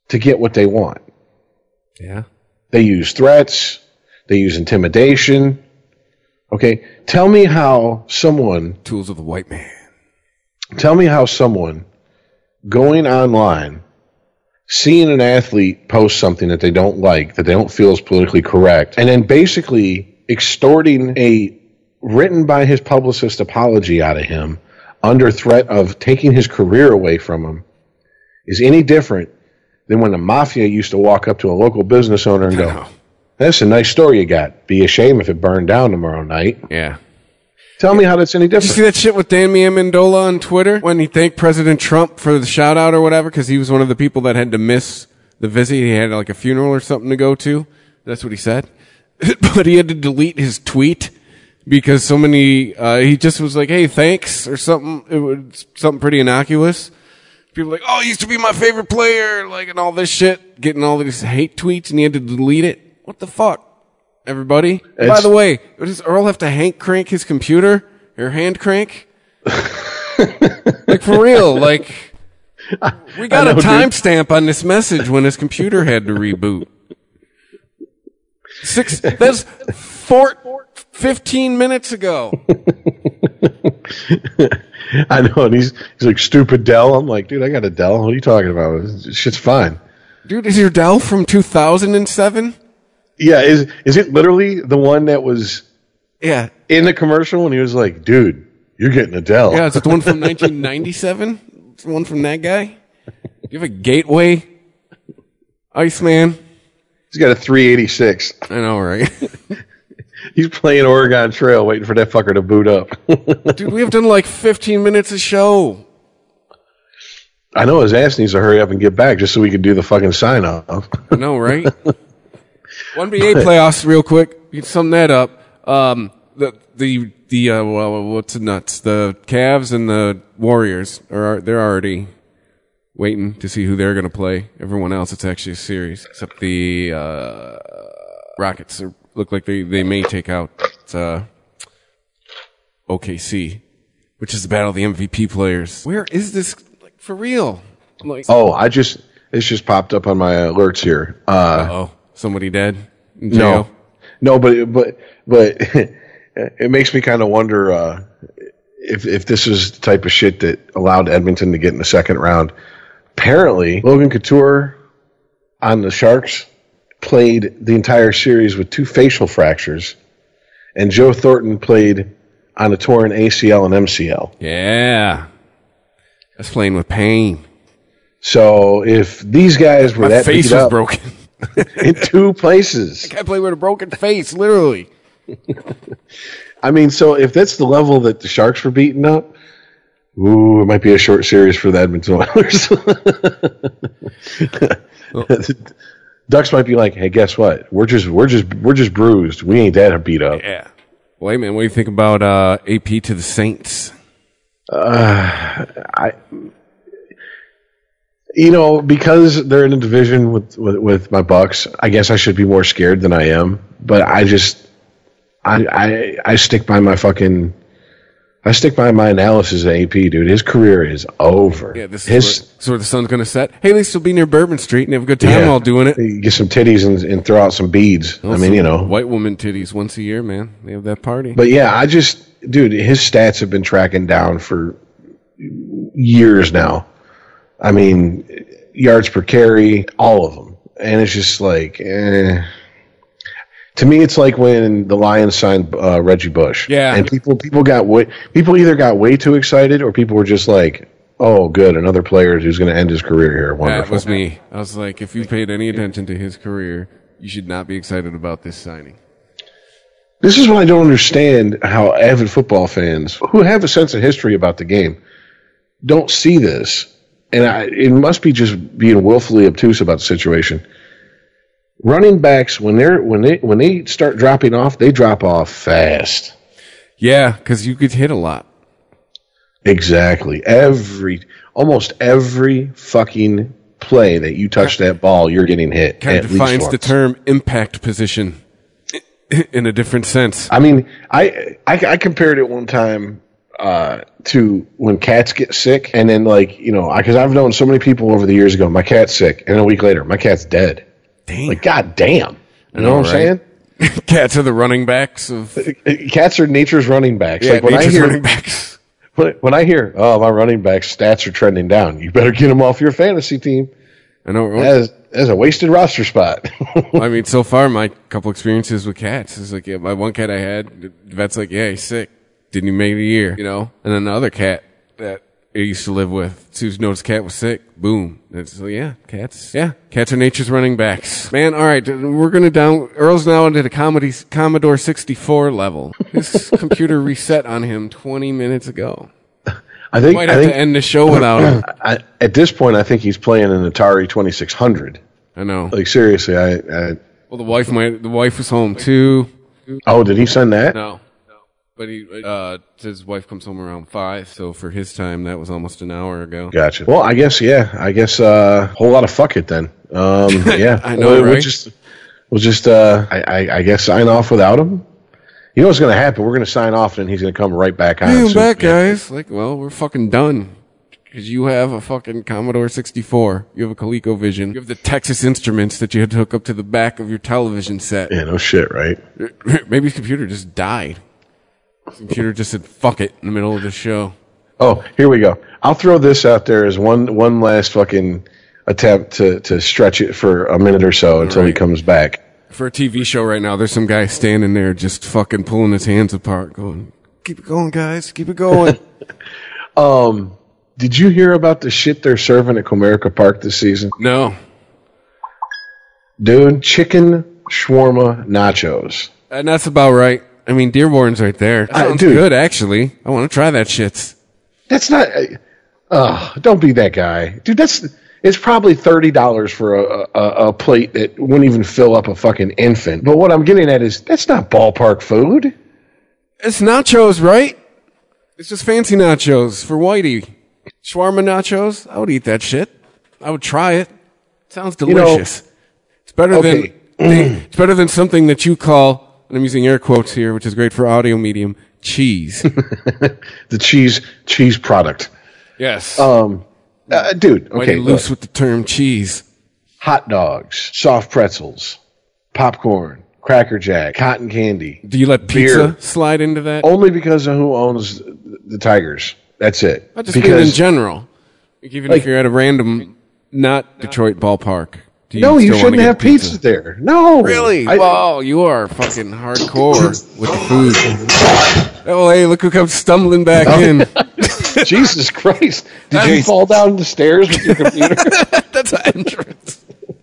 to get what they want. Yeah. They use threats. They use intimidation. Okay, tell me how someone... Tools of the white man. Tell me how someone going online, seeing an athlete post something that they don't like, that they don't feel is politically correct, and then basically extorting a written by his publicist apology out of him under threat of taking his career away from him is any different than when the mafia used to walk up to a local business owner and go, "That's a nice store you got. Be a shame if it burned down tomorrow night." Yeah. Tell me how that's any different. Did you see that shit with Danny Amendola on Twitter when he thanked President Trump for the shout out or whatever because he was one of the people that had to miss the visit? He had like a funeral or something to go to. That's what he said. But he had to delete his tweet because so many, he just was like, "Hey, thanks," or something. It was something pretty innocuous. People were like, "Oh, he used to be my favorite player," like, and all this shit, getting all these hate tweets, and he had to delete it. What the fuck? Everybody. By the way, does Earl have to hand crank his computer or hand crank? Like for real? Like we got a timestamp on this message when his computer had to reboot. That's 15 minutes ago. I know, and he's like, "Stupid Dell." I'm like, dude, I got a Dell. What are you talking about? This shit's fine. Dude, is your Dell from 2007? Yeah, is it literally the one that was in the commercial when he was like, "Dude, you're getting a Dell"? Yeah, is it the one from 1997? It's the one from that guy? You have a Gateway Iceman? He's got a 386. I know, right? He's playing Oregon Trail waiting for that fucker to boot up. Dude, we have done like 15 minutes of show. I know his ass needs to hurry up and get back just so we can do the fucking sign-off. I know, right? 1BA playoffs, real quick. You can sum that up. What's the nuts? The Cavs and the Warriors they're already waiting to see who they're going to play. Everyone else, it's actually a series, except the Rockets look like they may take out OKC, which is the battle of the MVP players. Where is this? Like for real? Like, it's just popped up on my alerts here. Somebody dead? In jail? No, but it makes me kind of wonder if this is the type of shit that allowed Edmonton to get in the second round. Apparently, Logan Couture on the Sharks played the entire series with 2 facial fractures, and Joe Thornton played on a torn ACL and MCL. Yeah. That's playing with pain. So if these guys were My face was broken. in 2 places. That guy played with a broken face, literally. I mean, so if that's the level that the Sharks were beating up, it might be a short series for the Edmonton Oilers. Ducks might be like, "Hey, guess what? We're just bruised. We ain't that beat up." Yeah. Wait, man, what do you think about AP to the Saints? Because they're in a division with my Bucks, I guess I should be more scared than I am. But I stick by my my analysis of AP, dude. His career is over. Yeah, this is where the sun's going to set. Hey, at least he'll be near Bourbon Street and have a good time while doing it. You get some titties and throw out some beads. White woman titties once a year, man. They have that party. But yeah, dude, his stats have been tracking down for years now. I mean, yards per carry, all of them. And it's just like, To me, it's like when the Lions signed Reggie Bush. Yeah. And people either got way too excited or people were just like, "Oh, good, another player who's going to end his career here." Wonderful. That was me. I was like, if you paid any attention to his career, you should not be excited about this signing. This is what I don't understand, how avid football fans who have a sense of history about the game don't see this. And it must be just being willfully obtuse about the situation. Running backs, when they start dropping off, they drop off fast. Yeah, because you could hit a lot. Exactly. Almost every fucking play that you touch that ball, you're getting hit. Kind of defines the term impact position in a different sense. I mean, I compared it one time to when cats get sick, and then because I've known so many people over the years ago, my cat's sick, and a week later, my cat's dead. Damn. Like, god damn. You know what I'm saying? Cats are the running backs of... Cats are nature's running backs. Yeah, like when nature's I hear running backs. When I hear, oh, my running back stats are trending down, you better get them off your fantasy team. I know. That's a wasted roster spot. I mean, so far, my couple experiences with cats is like, yeah, my one cat I had, the vet's like, yeah, he's sick. Didn't even make it a year, you know? And then the other cat that I used to live with, as soon as noticed cat was sick, boom. It's like, yeah, cats are nature's running backs. Man, all right, we're going to Earl's now into the Commodore 64 level. His computer reset on him 20 minutes ago. I think might have to end the show without him. At this point, I think he's playing an Atari 2600. I know. Like, seriously, well, the wife was home too. Oh, did he send that? No. But his wife comes home around 5, so for his time, that was almost an hour ago. Gotcha. Well, I guess, whole lot of fuck it then. Yeah. I know, right? We'll just I guess sign off without him. You know what's going to happen? We're going to sign off, and he's going to come right back on. Hey, I'm back, guys. Like, well, we're fucking done. Because you have a fucking Commodore 64. You have a ColecoVision. You have the Texas Instruments that you had to hook up to the back of your television set. Yeah, no shit, right? Maybe his computer just died. His computer just said, fuck it, in the middle of the show. Oh, here we go. I'll throw this out there as one last fucking attempt to stretch it for a minute or so until he comes back. For a TV show right now, there's some guy standing there just fucking pulling his hands apart going, keep it going, guys, keep it going. Did you hear about the shit they're serving at Comerica Park this season? No. Dude, chicken shawarma nachos. And that's about right. I mean, Dearborn's right there. That sounds good, actually. I want to try that shit. That's not... don't be that guy. Dude, it's probably $30 for a plate that wouldn't even fill up a fucking infant. But what I'm getting at is, that's not ballpark food. It's nachos, right? It's just fancy nachos for Whitey. Shawarma nachos? I would eat that shit. I would try it. Sounds delicious. It's better than it's better than something that you call, and I'm using air quotes here, which is great for audio medium, cheese. The cheese product. Yes. Dude, okay. Loose with the term cheese. Hot dogs, soft pretzels, popcorn, Cracker Jack, cotton candy. Do you let pizza slide into that? Only because of who owns the Tigers. That's it. I just mean in general. Even if you're at a random, not Detroit ballpark. You shouldn't have pizza there. No. Really? Wow, you are fucking hardcore with the food. Oh, hey, look who comes stumbling back in. Jesus Christ. Did you fall down the stairs with your computer? That's an entrance.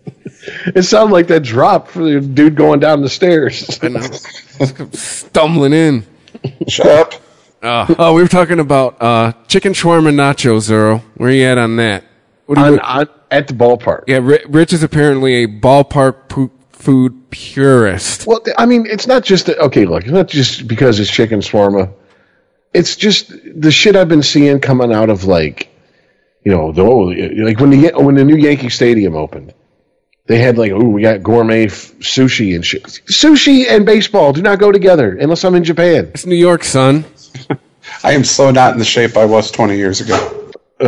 It sounded like that drop for the dude going down the stairs. I know. Stumbling in. Shut up. We were talking about chicken shawarma nachos, Zero. Where are you at on that? At the ballpark. Yeah, Rich is apparently a ballpark food purist. Well, I mean, it's not just it's not just because it's chicken shawarma. It's just the shit I've been seeing coming out of like when the new Yankee Stadium opened. They had we got gourmet sushi and shit. Sushi and baseball do not go together unless I'm in Japan. It's New York, son. I am so not in the shape I was 20 years ago.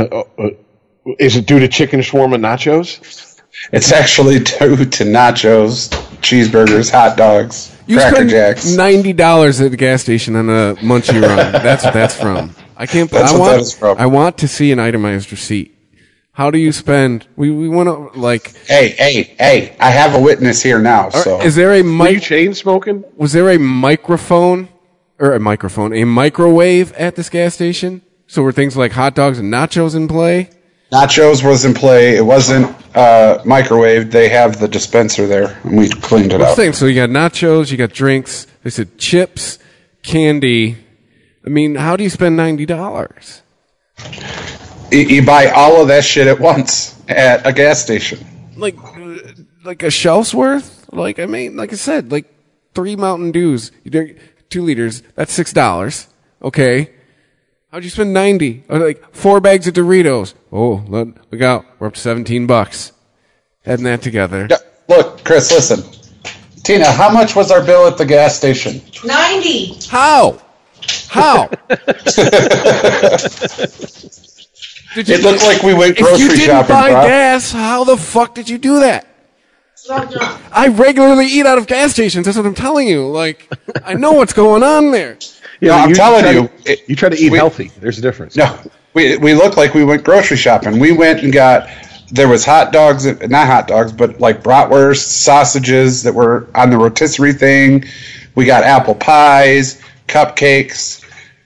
Is it due to chicken shawarma nachos? It's actually due to nachos, cheeseburgers, hot dogs, Cracker Jacks. $90 at the gas station on a Munchie Run. That's what that's from. I can't. That is from. I want to see an itemized receipt. How do you spend? We want to Hey! I have a witness here now. So, is there a Were you chain smoking? Was there a microphone or a microwave at this gas station? So were things like hot dogs and nachos in play? Nachos was in play. It wasn't microwaved. They have the dispenser there, and we cleaned it up. So you got nachos, you got drinks. They said chips, candy. I mean, how do you spend $90? You buy all of that shit at once at a gas station. Like a shelf's worth? Like I said, 3 Mountain Dews. You drink 2 liters. That's $6. Okay. How'd you spend $90? Or 4 bags of Doritos. Oh, we're up to $17. Adding that together. Yeah, look, Chris, listen. Tina, how much was our bill at the gas station? $90. How? How? It looked like we went grocery shopping. If you didn't buy gas, how the fuck did you do that? I regularly eat out of gas stations. That's what I'm telling you. Like, I know what's going on there. Yeah, no, I'm telling you. You try to eat healthy. There's a difference. No, we looked like we went grocery shopping. We went and got, there was hot dogs, not hot dogs, but like bratwurst, sausages that were on the rotisserie thing. We got apple pies, cupcakes,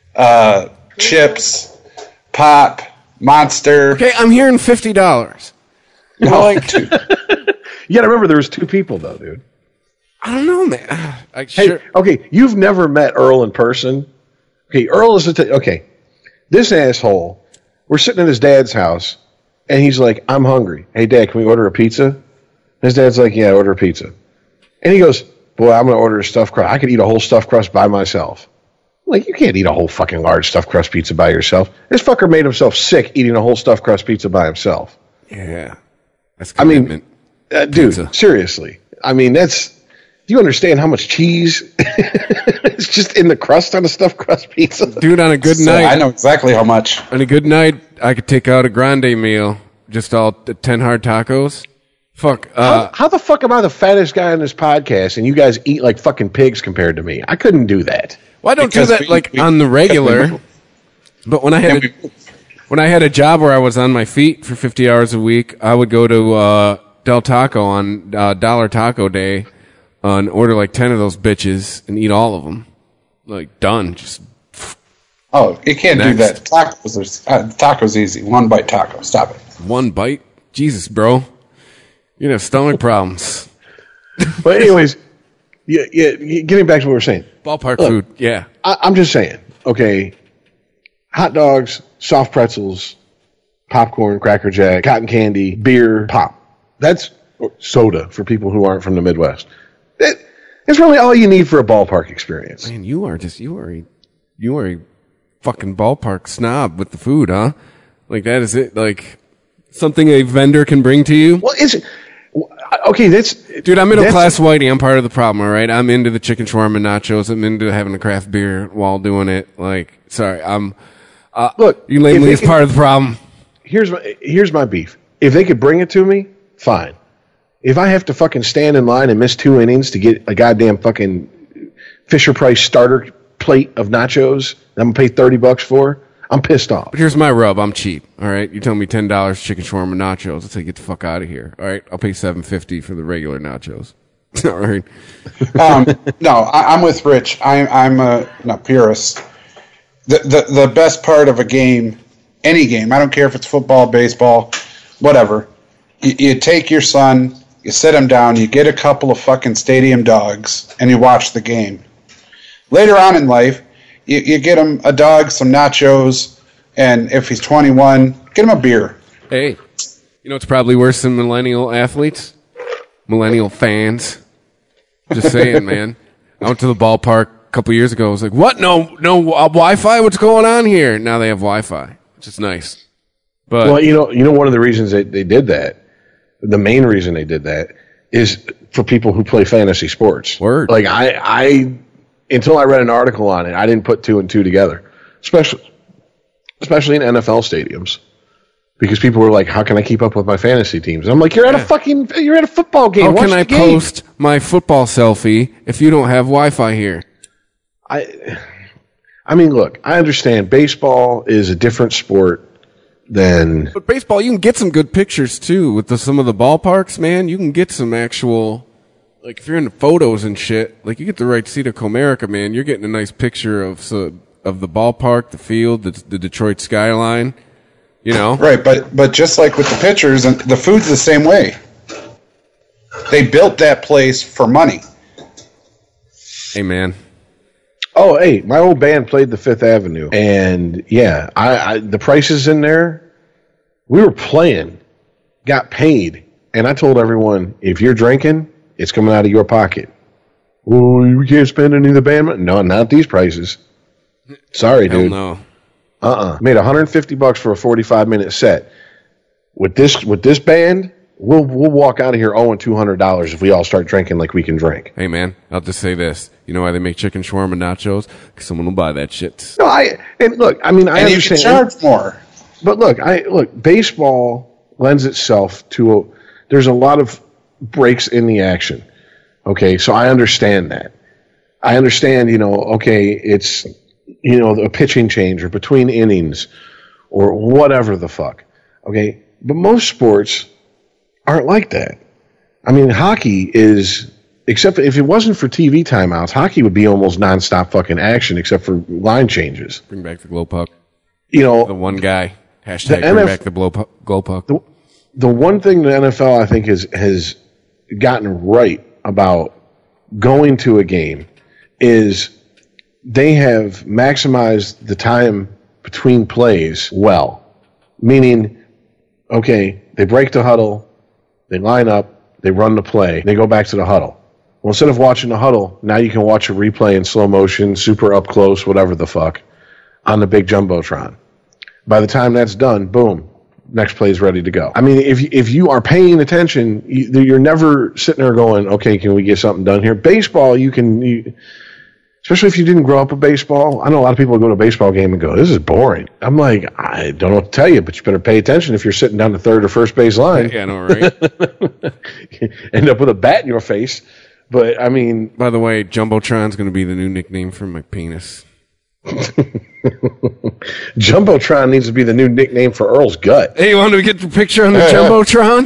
chips, pop, Monster. Okay, I'm hearing $50. No, like, you gotta remember there was two people though, dude. I don't know, man. Okay, you've never met Earl in person. Okay, Earl is okay. This asshole. We're sitting at his dad's house, and he's like, "I'm hungry. Hey, Dad, can we order a pizza?" And his dad's like, "Yeah, order a pizza." And he goes, "Boy, I'm gonna order a stuffed crust. I could eat a whole stuffed crust by myself." Like, you can't eat a whole fucking large stuffed crust pizza by yourself. This fucker made himself sick eating a whole stuffed crust pizza by himself. Yeah. That's commitment. Dude, pizza. Seriously. I mean, do you understand how much cheese is just in the crust on a stuffed crust pizza? Dude, on a good night. I know exactly how much. On a good night, I could take out a grande meal, just all 10 hard tacos. Fuck. How the fuck am I the fattest guy on this podcast and you guys eat like fucking pigs compared to me? I couldn't do that. Well, I don't do that on the regular. But when I had a job where I was on my feet for 50 hours a week, I would go to Del Taco on Dollar Taco Day and order like 10 of those bitches and eat all of them. Like, done. Just. Oh, you can't do that. Tacos easy. One bite taco. Stop it. One bite? Jesus, bro. You have stomach problems. But anyways, yeah. Getting back to what we were saying. Ballpark food, yeah. I'm just saying, okay, hot dogs, soft pretzels, popcorn, Cracker Jack, cotton candy, beer, pop. That's soda for people who aren't from the Midwest. That's really all you need for a ballpark experience. Man, you are a fucking ballpark snob with the food, huh? Like, that is it? Like, something a vendor can bring to you? Well, is it? Okay, dude, I'm middle class whitey. I'm part of the problem, all right? I'm into the chicken shawarma nachos. I'm into having a craft beer while doing it. Like, sorry, look, you label me as part of the problem. Here's my beef. If they could bring it to me, fine. If I have to fucking stand in line and miss 2 innings to get a goddamn fucking Fisher-Price starter plate of nachos that I'm gonna pay $30 for, I'm pissed off. But here's my rub. I'm cheap. All right, you tell me $10 chicken shawarma nachos. I'll say get the fuck out of here. All right, I'll pay $7.50 for the regular nachos. All right. No, I'm with Rich. I'm a purist. The best part of a game, any game, I don't care if it's football, baseball, whatever. You take your son, you sit him down, you get a couple of fucking stadium dogs, and you watch the game. Later on in life, you get him a dog, some nachos, and if he's 21, get him a beer. Hey, you know what's probably worse than millennial athletes? Millennial fans. Just saying, man. I went to the ballpark a couple years ago. I was like, what? No Wi-Fi? What's going on here? Now they have Wi-Fi, which is nice. But well, you know, one of the reasons they did that, the main reason they did that, is for people who play fantasy sports. Word. Like I until I read an article on it, I didn't put 2 and 2 together, especially in NFL stadiums, because people were like, "How can I keep up with my fantasy teams?" And I'm like, "You're at a football game. How Watch can the I game. post my football selfie if you don't have Wi-Fi here?" I mean, look, I understand baseball is a different sport than. But baseball, you can get some good pictures too with some of the ballparks, man. You can get some actual. Like, if you're into photos and shit, like, you get the right seat of Comerica, man, you're getting a nice picture of the ballpark, the field, the Detroit skyline, you know? Right, but just like with the pitchers, and the food's the same way. They built that place for money. Hey, man. Oh, hey, my old band played the Fifth Avenue, and yeah, the prices in there, we were playing, got paid, and I told everyone, if you're drinking, it's coming out of your pocket. Oh, we can't spend any of the band money. No, not these prices. Sorry, dude. Hell no. Made $150 for a 45-minute set. With this band, we'll walk out of here owing $200 if we all start drinking like we can drink. Hey, man, I'll just say this. You know why they make chicken shawarma nachos? Because someone will buy that shit. No, I understand. You can charge more. But look, baseball lends itself to there's a lot of breaks in the action. Okay, so I understand that. I understand, it's, a pitching change or between innings or whatever the fuck. Okay, but most sports aren't like that. I mean, hockey is, except if it wasn't for TV timeouts, hockey would be almost nonstop fucking action except for line changes. Bring back the glow puck. The one guy. Hashtag bring back the glow puck. The one thing the NFL, I think, has gotten right about going to a game is they have maximized the time between plays well. Meaning, okay, they break the huddle, they line up, they run the play, they go back to the huddle. Well, instead of watching the huddle, now you can watch a replay in slow motion, super up close, whatever the fuck, on the big Jumbotron. By the time that's done, boom, next play is ready to go. I mean, if you are paying attention, you're never sitting there going, okay, can we get something done here? Baseball, especially if you didn't grow up with baseball. I know a lot of people go to a baseball game and go, this is boring. I'm like, I don't know what to tell you, but you better pay attention if you're sitting down the third or first base line. Yeah, I know, right? End up with a bat in your face. But, I mean... By the way, Jumbotron's going to be the new nickname for my penis. Jumbotron needs to be the new nickname for Earl's gut. Hey, you want to get the picture on the Jumbotron?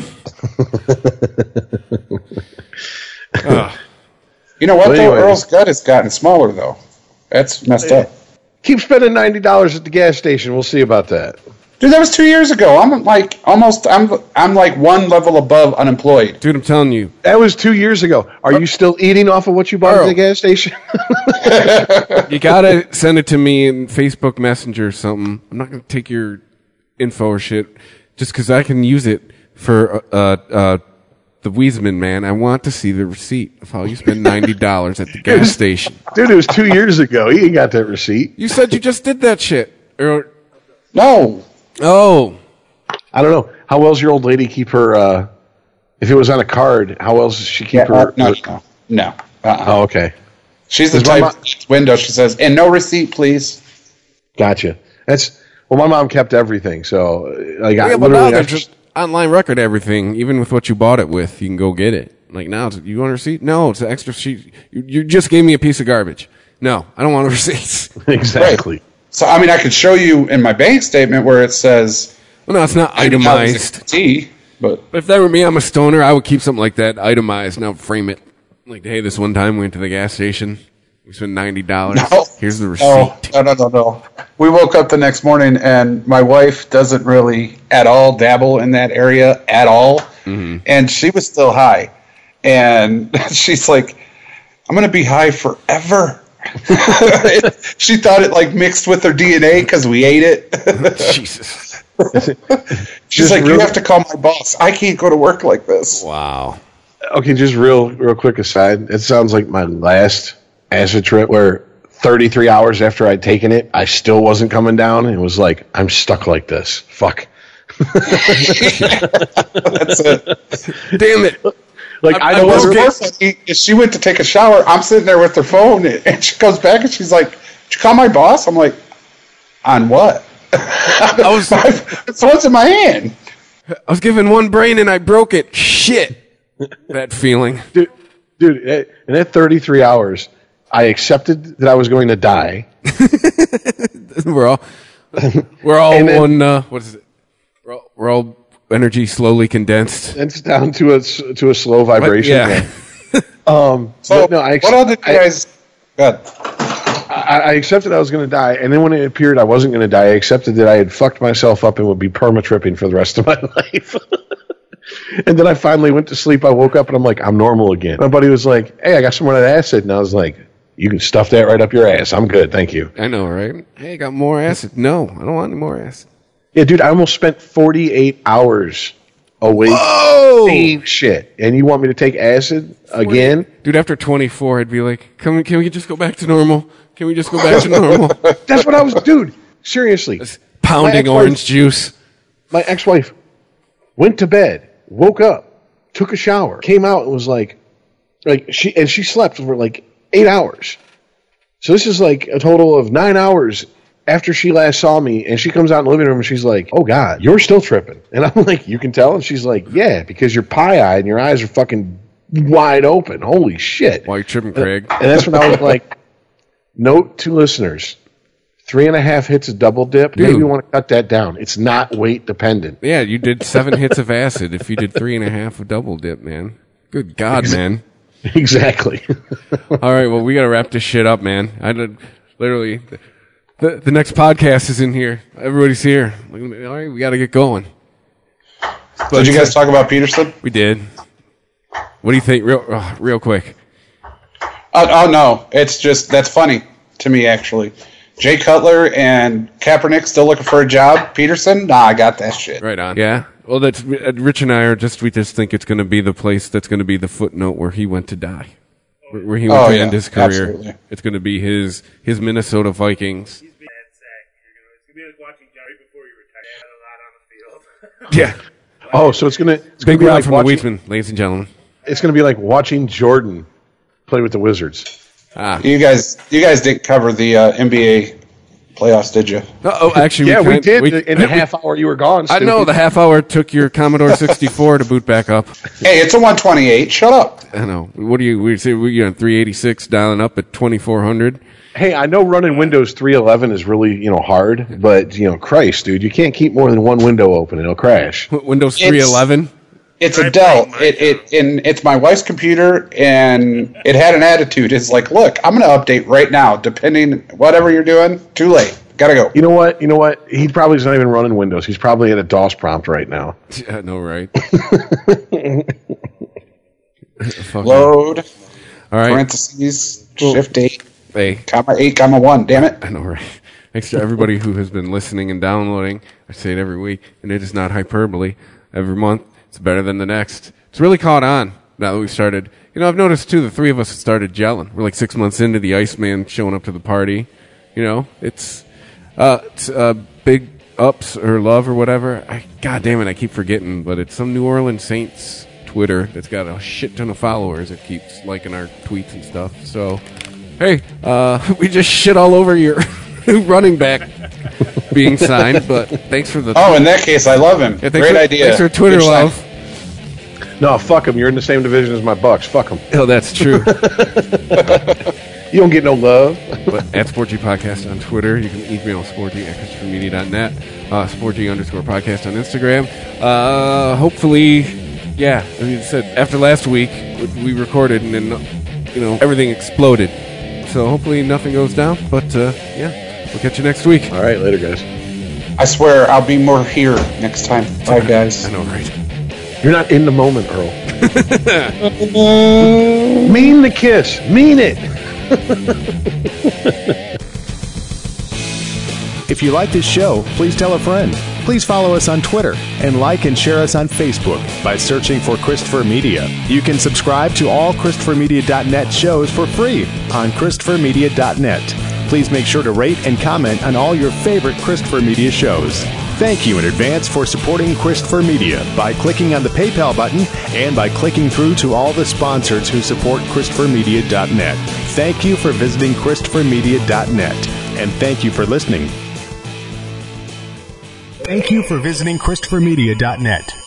You know what, But though? anyway. Earl's gut has gotten smaller, though. That's messed up. Keep spending $90 at the gas station. We'll see about that. Dude, that was 2 years ago. I'm like one level above unemployed. Dude, I'm telling you. That was 2 years ago. Are you still eating off of what you bought at the gas station? You got to send it to me in Facebook Messenger or something. I'm not going to take your info or shit just because I can use it for the Wiesman, man. I want to see the receipt of how you spend $90 at the gas station. Dude, it was 2 years ago. He ain't got that receipt. You said you just did that shit. No. Oh. I don't know. How well's your old lady keep her, if it was on a card, how else does she keep her? No. Oh, okay. She's the type window, she says, and no receipt, please. Gotcha. Well, my mom kept everything, so like Yeah, but now there's just online record everything, even with what you bought it with, you can go get it. Like now, you want a receipt? No, it's an extra sheet. You just gave me a piece of garbage. No, I don't want a receipt. Exactly. Right. So, I mean, I could show you in my bank statement where it says... Well, no, it's not itemized. But if that were me, I'm a stoner, I would keep something like that itemized and I'll frame it. Like, hey, this one time we went to the gas station. We spent $90. No. Here's the receipt. No. We woke up the next morning and my wife doesn't really at all dabble in that area at all. Mm-hmm. And she was still high. And she's like, I'm going to be high forever. She thought it like mixed with her DNA because we ate it. Jesus. She's like, you have to call my boss. I can't go to work like this. Wow. Okay, just real quick aside. It sounds like my last acid trip where 33 hours after I'd taken it, I still wasn't coming down. And it was like, I'm stuck like this. Fuck. That's it. Damn it. Like I don't she went to take a shower. I'm sitting there with her phone, and she comes back and she's like, "Did you call my boss?" I'm like, "On what?" The phone's in my hand. I was given one brain and I broke it. Shit. That feeling. Dude, in that 33 hours, I accepted that I was going to die. We're all one. What is it? We're all energy slowly condensed. It's down to a slow vibration. Yeah. What all did you guys? Good. I accepted I was going to die, and then when it appeared I wasn't going to die, I accepted that I had fucked myself up and would be perma-tripping for the rest of my life. And then I finally went to sleep. I woke up and I'm like, I'm normal again. My buddy was like, hey, I got some more of that acid. And I was like, you can stuff that right up your ass. I'm good, thank you. I know, right? Hey, got more acid. No, I don't want any more acid. Yeah, dude, I almost spent 48 hours awake saying shit. And you want me to take acid again? Dude, after 24, I'd be like, can we just go back to normal? Can we just go back to normal? That's what I was, dude. Seriously. Pounding orange juice. My ex-wife went to bed woke up, took a shower, came out and was like she slept for like 8 hours. So this is like a total of 9 hours after she last saw me, and she comes out in the living room and she's like, "Oh God, you're still tripping." And I'm like, "You can tell?" And she's like, "Yeah, because you're pie-eyed and your eyes are fucking wide open. Holy shit." While you're tripping, Craig. And that's when I was like, note to listeners, 3.5 hits of double dip. Dude. Maybe you want to cut that down. It's not weight dependent. Yeah, you did 7 hits of acid if you did 3.5 of double dip, man. Good God, man. Exactly. All right, well, we got to wrap this shit up, man. I did, literally, the next podcast is in here. Everybody's here. All right, we got to get going. Did you guys talk about Peterson? We did. What do you think, real quick? Oh no, it's just that's funny to me actually. Jay Cutler and Kaepernick still looking for a job. Peterson, nah, I got that shit. Right on. Yeah. Well, that's Rich and I are we just think it's going to be the place that's going to be the footnote where he went to die, where he went to end his career. Absolutely. It's going to be his Minnesota Vikings. It's going to be like watching Gary before you retire. Had a lot on the field. Yeah. Oh, so it's gonna Big be round like from the Weedsman, ladies and gentlemen. It's gonna be like watching Jordan play with the Wizards. You guys didn't cover the NBA playoffs, did you? Oh, actually, Yeah, we did. In the half hour you were gone. I know, the half hour took your Commodore 64 to boot back up. Hey, it's a 128. Shut up. I know. What do we say? We're on 386, dialing up at 2400. Hey, I know running Windows 311 is really, hard, but, Christ, dude, you can't keep more than one window open. It'll crash. Windows 311? It's a Dell. It's my wife's computer, and it had an attitude. It's like, look, I'm going to update right now, depending whatever you're doing. Too late. Gotta go. You know what? He probably is not even running Windows. He's probably at a DOS prompt right now. Yeah, no, right. Load. All right. Parentheses. Shift 8. Hey. Comma 8, comma 1. Damn it. I know, right. Thanks to everybody who has been listening and downloading. I say it every week, and it is not hyperbole. Every month, it's better than the next. It's really caught on now that we've started. I've noticed, too, the three of us have started gelling. We're like 6 months into the Iceman showing up to the party. It's big ups or love or whatever. God damn it, I keep forgetting, but it's some New Orleans Saints Twitter that's got a shit ton of followers that keeps liking our tweets and stuff. So, hey, we just shit all over your running back being signed, but thanks for the... Oh, in that case, I love him. Yeah, Great idea. Thanks for Twitter Good love. sign. No, fuck him. You're in the same division as my Bucks. Fuck them. Oh, that's true. You don't get no love. But at SportG Podcast on Twitter. You can email sportg@christophermedia.net. SportG_podcast on Instagram. Hopefully, yeah, I mean, said after last week, we recorded and then, everything exploded. So hopefully nothing goes down. But, yeah, we'll catch you next week. All right, later, guys. I swear I'll be more here next time. Bye, guys. I know, right? You're not in the moment, Earl. Mean the kiss. Mean it. If you like this show, please tell a friend. Please follow us on Twitter and like and share us on Facebook by searching for Christopher Media. You can subscribe to all ChristopherMedia.net shows for free on ChristopherMedia.net. Please make sure to rate and comment on all your favorite Christopher Media shows. Thank you in advance for supporting Christopher Media by clicking on the PayPal button and by clicking through to all the sponsors who support ChristopherMedia.net. Thank you for visiting ChristopherMedia.net, and thank you for listening. Thank you for visiting ChristopherMedia.net.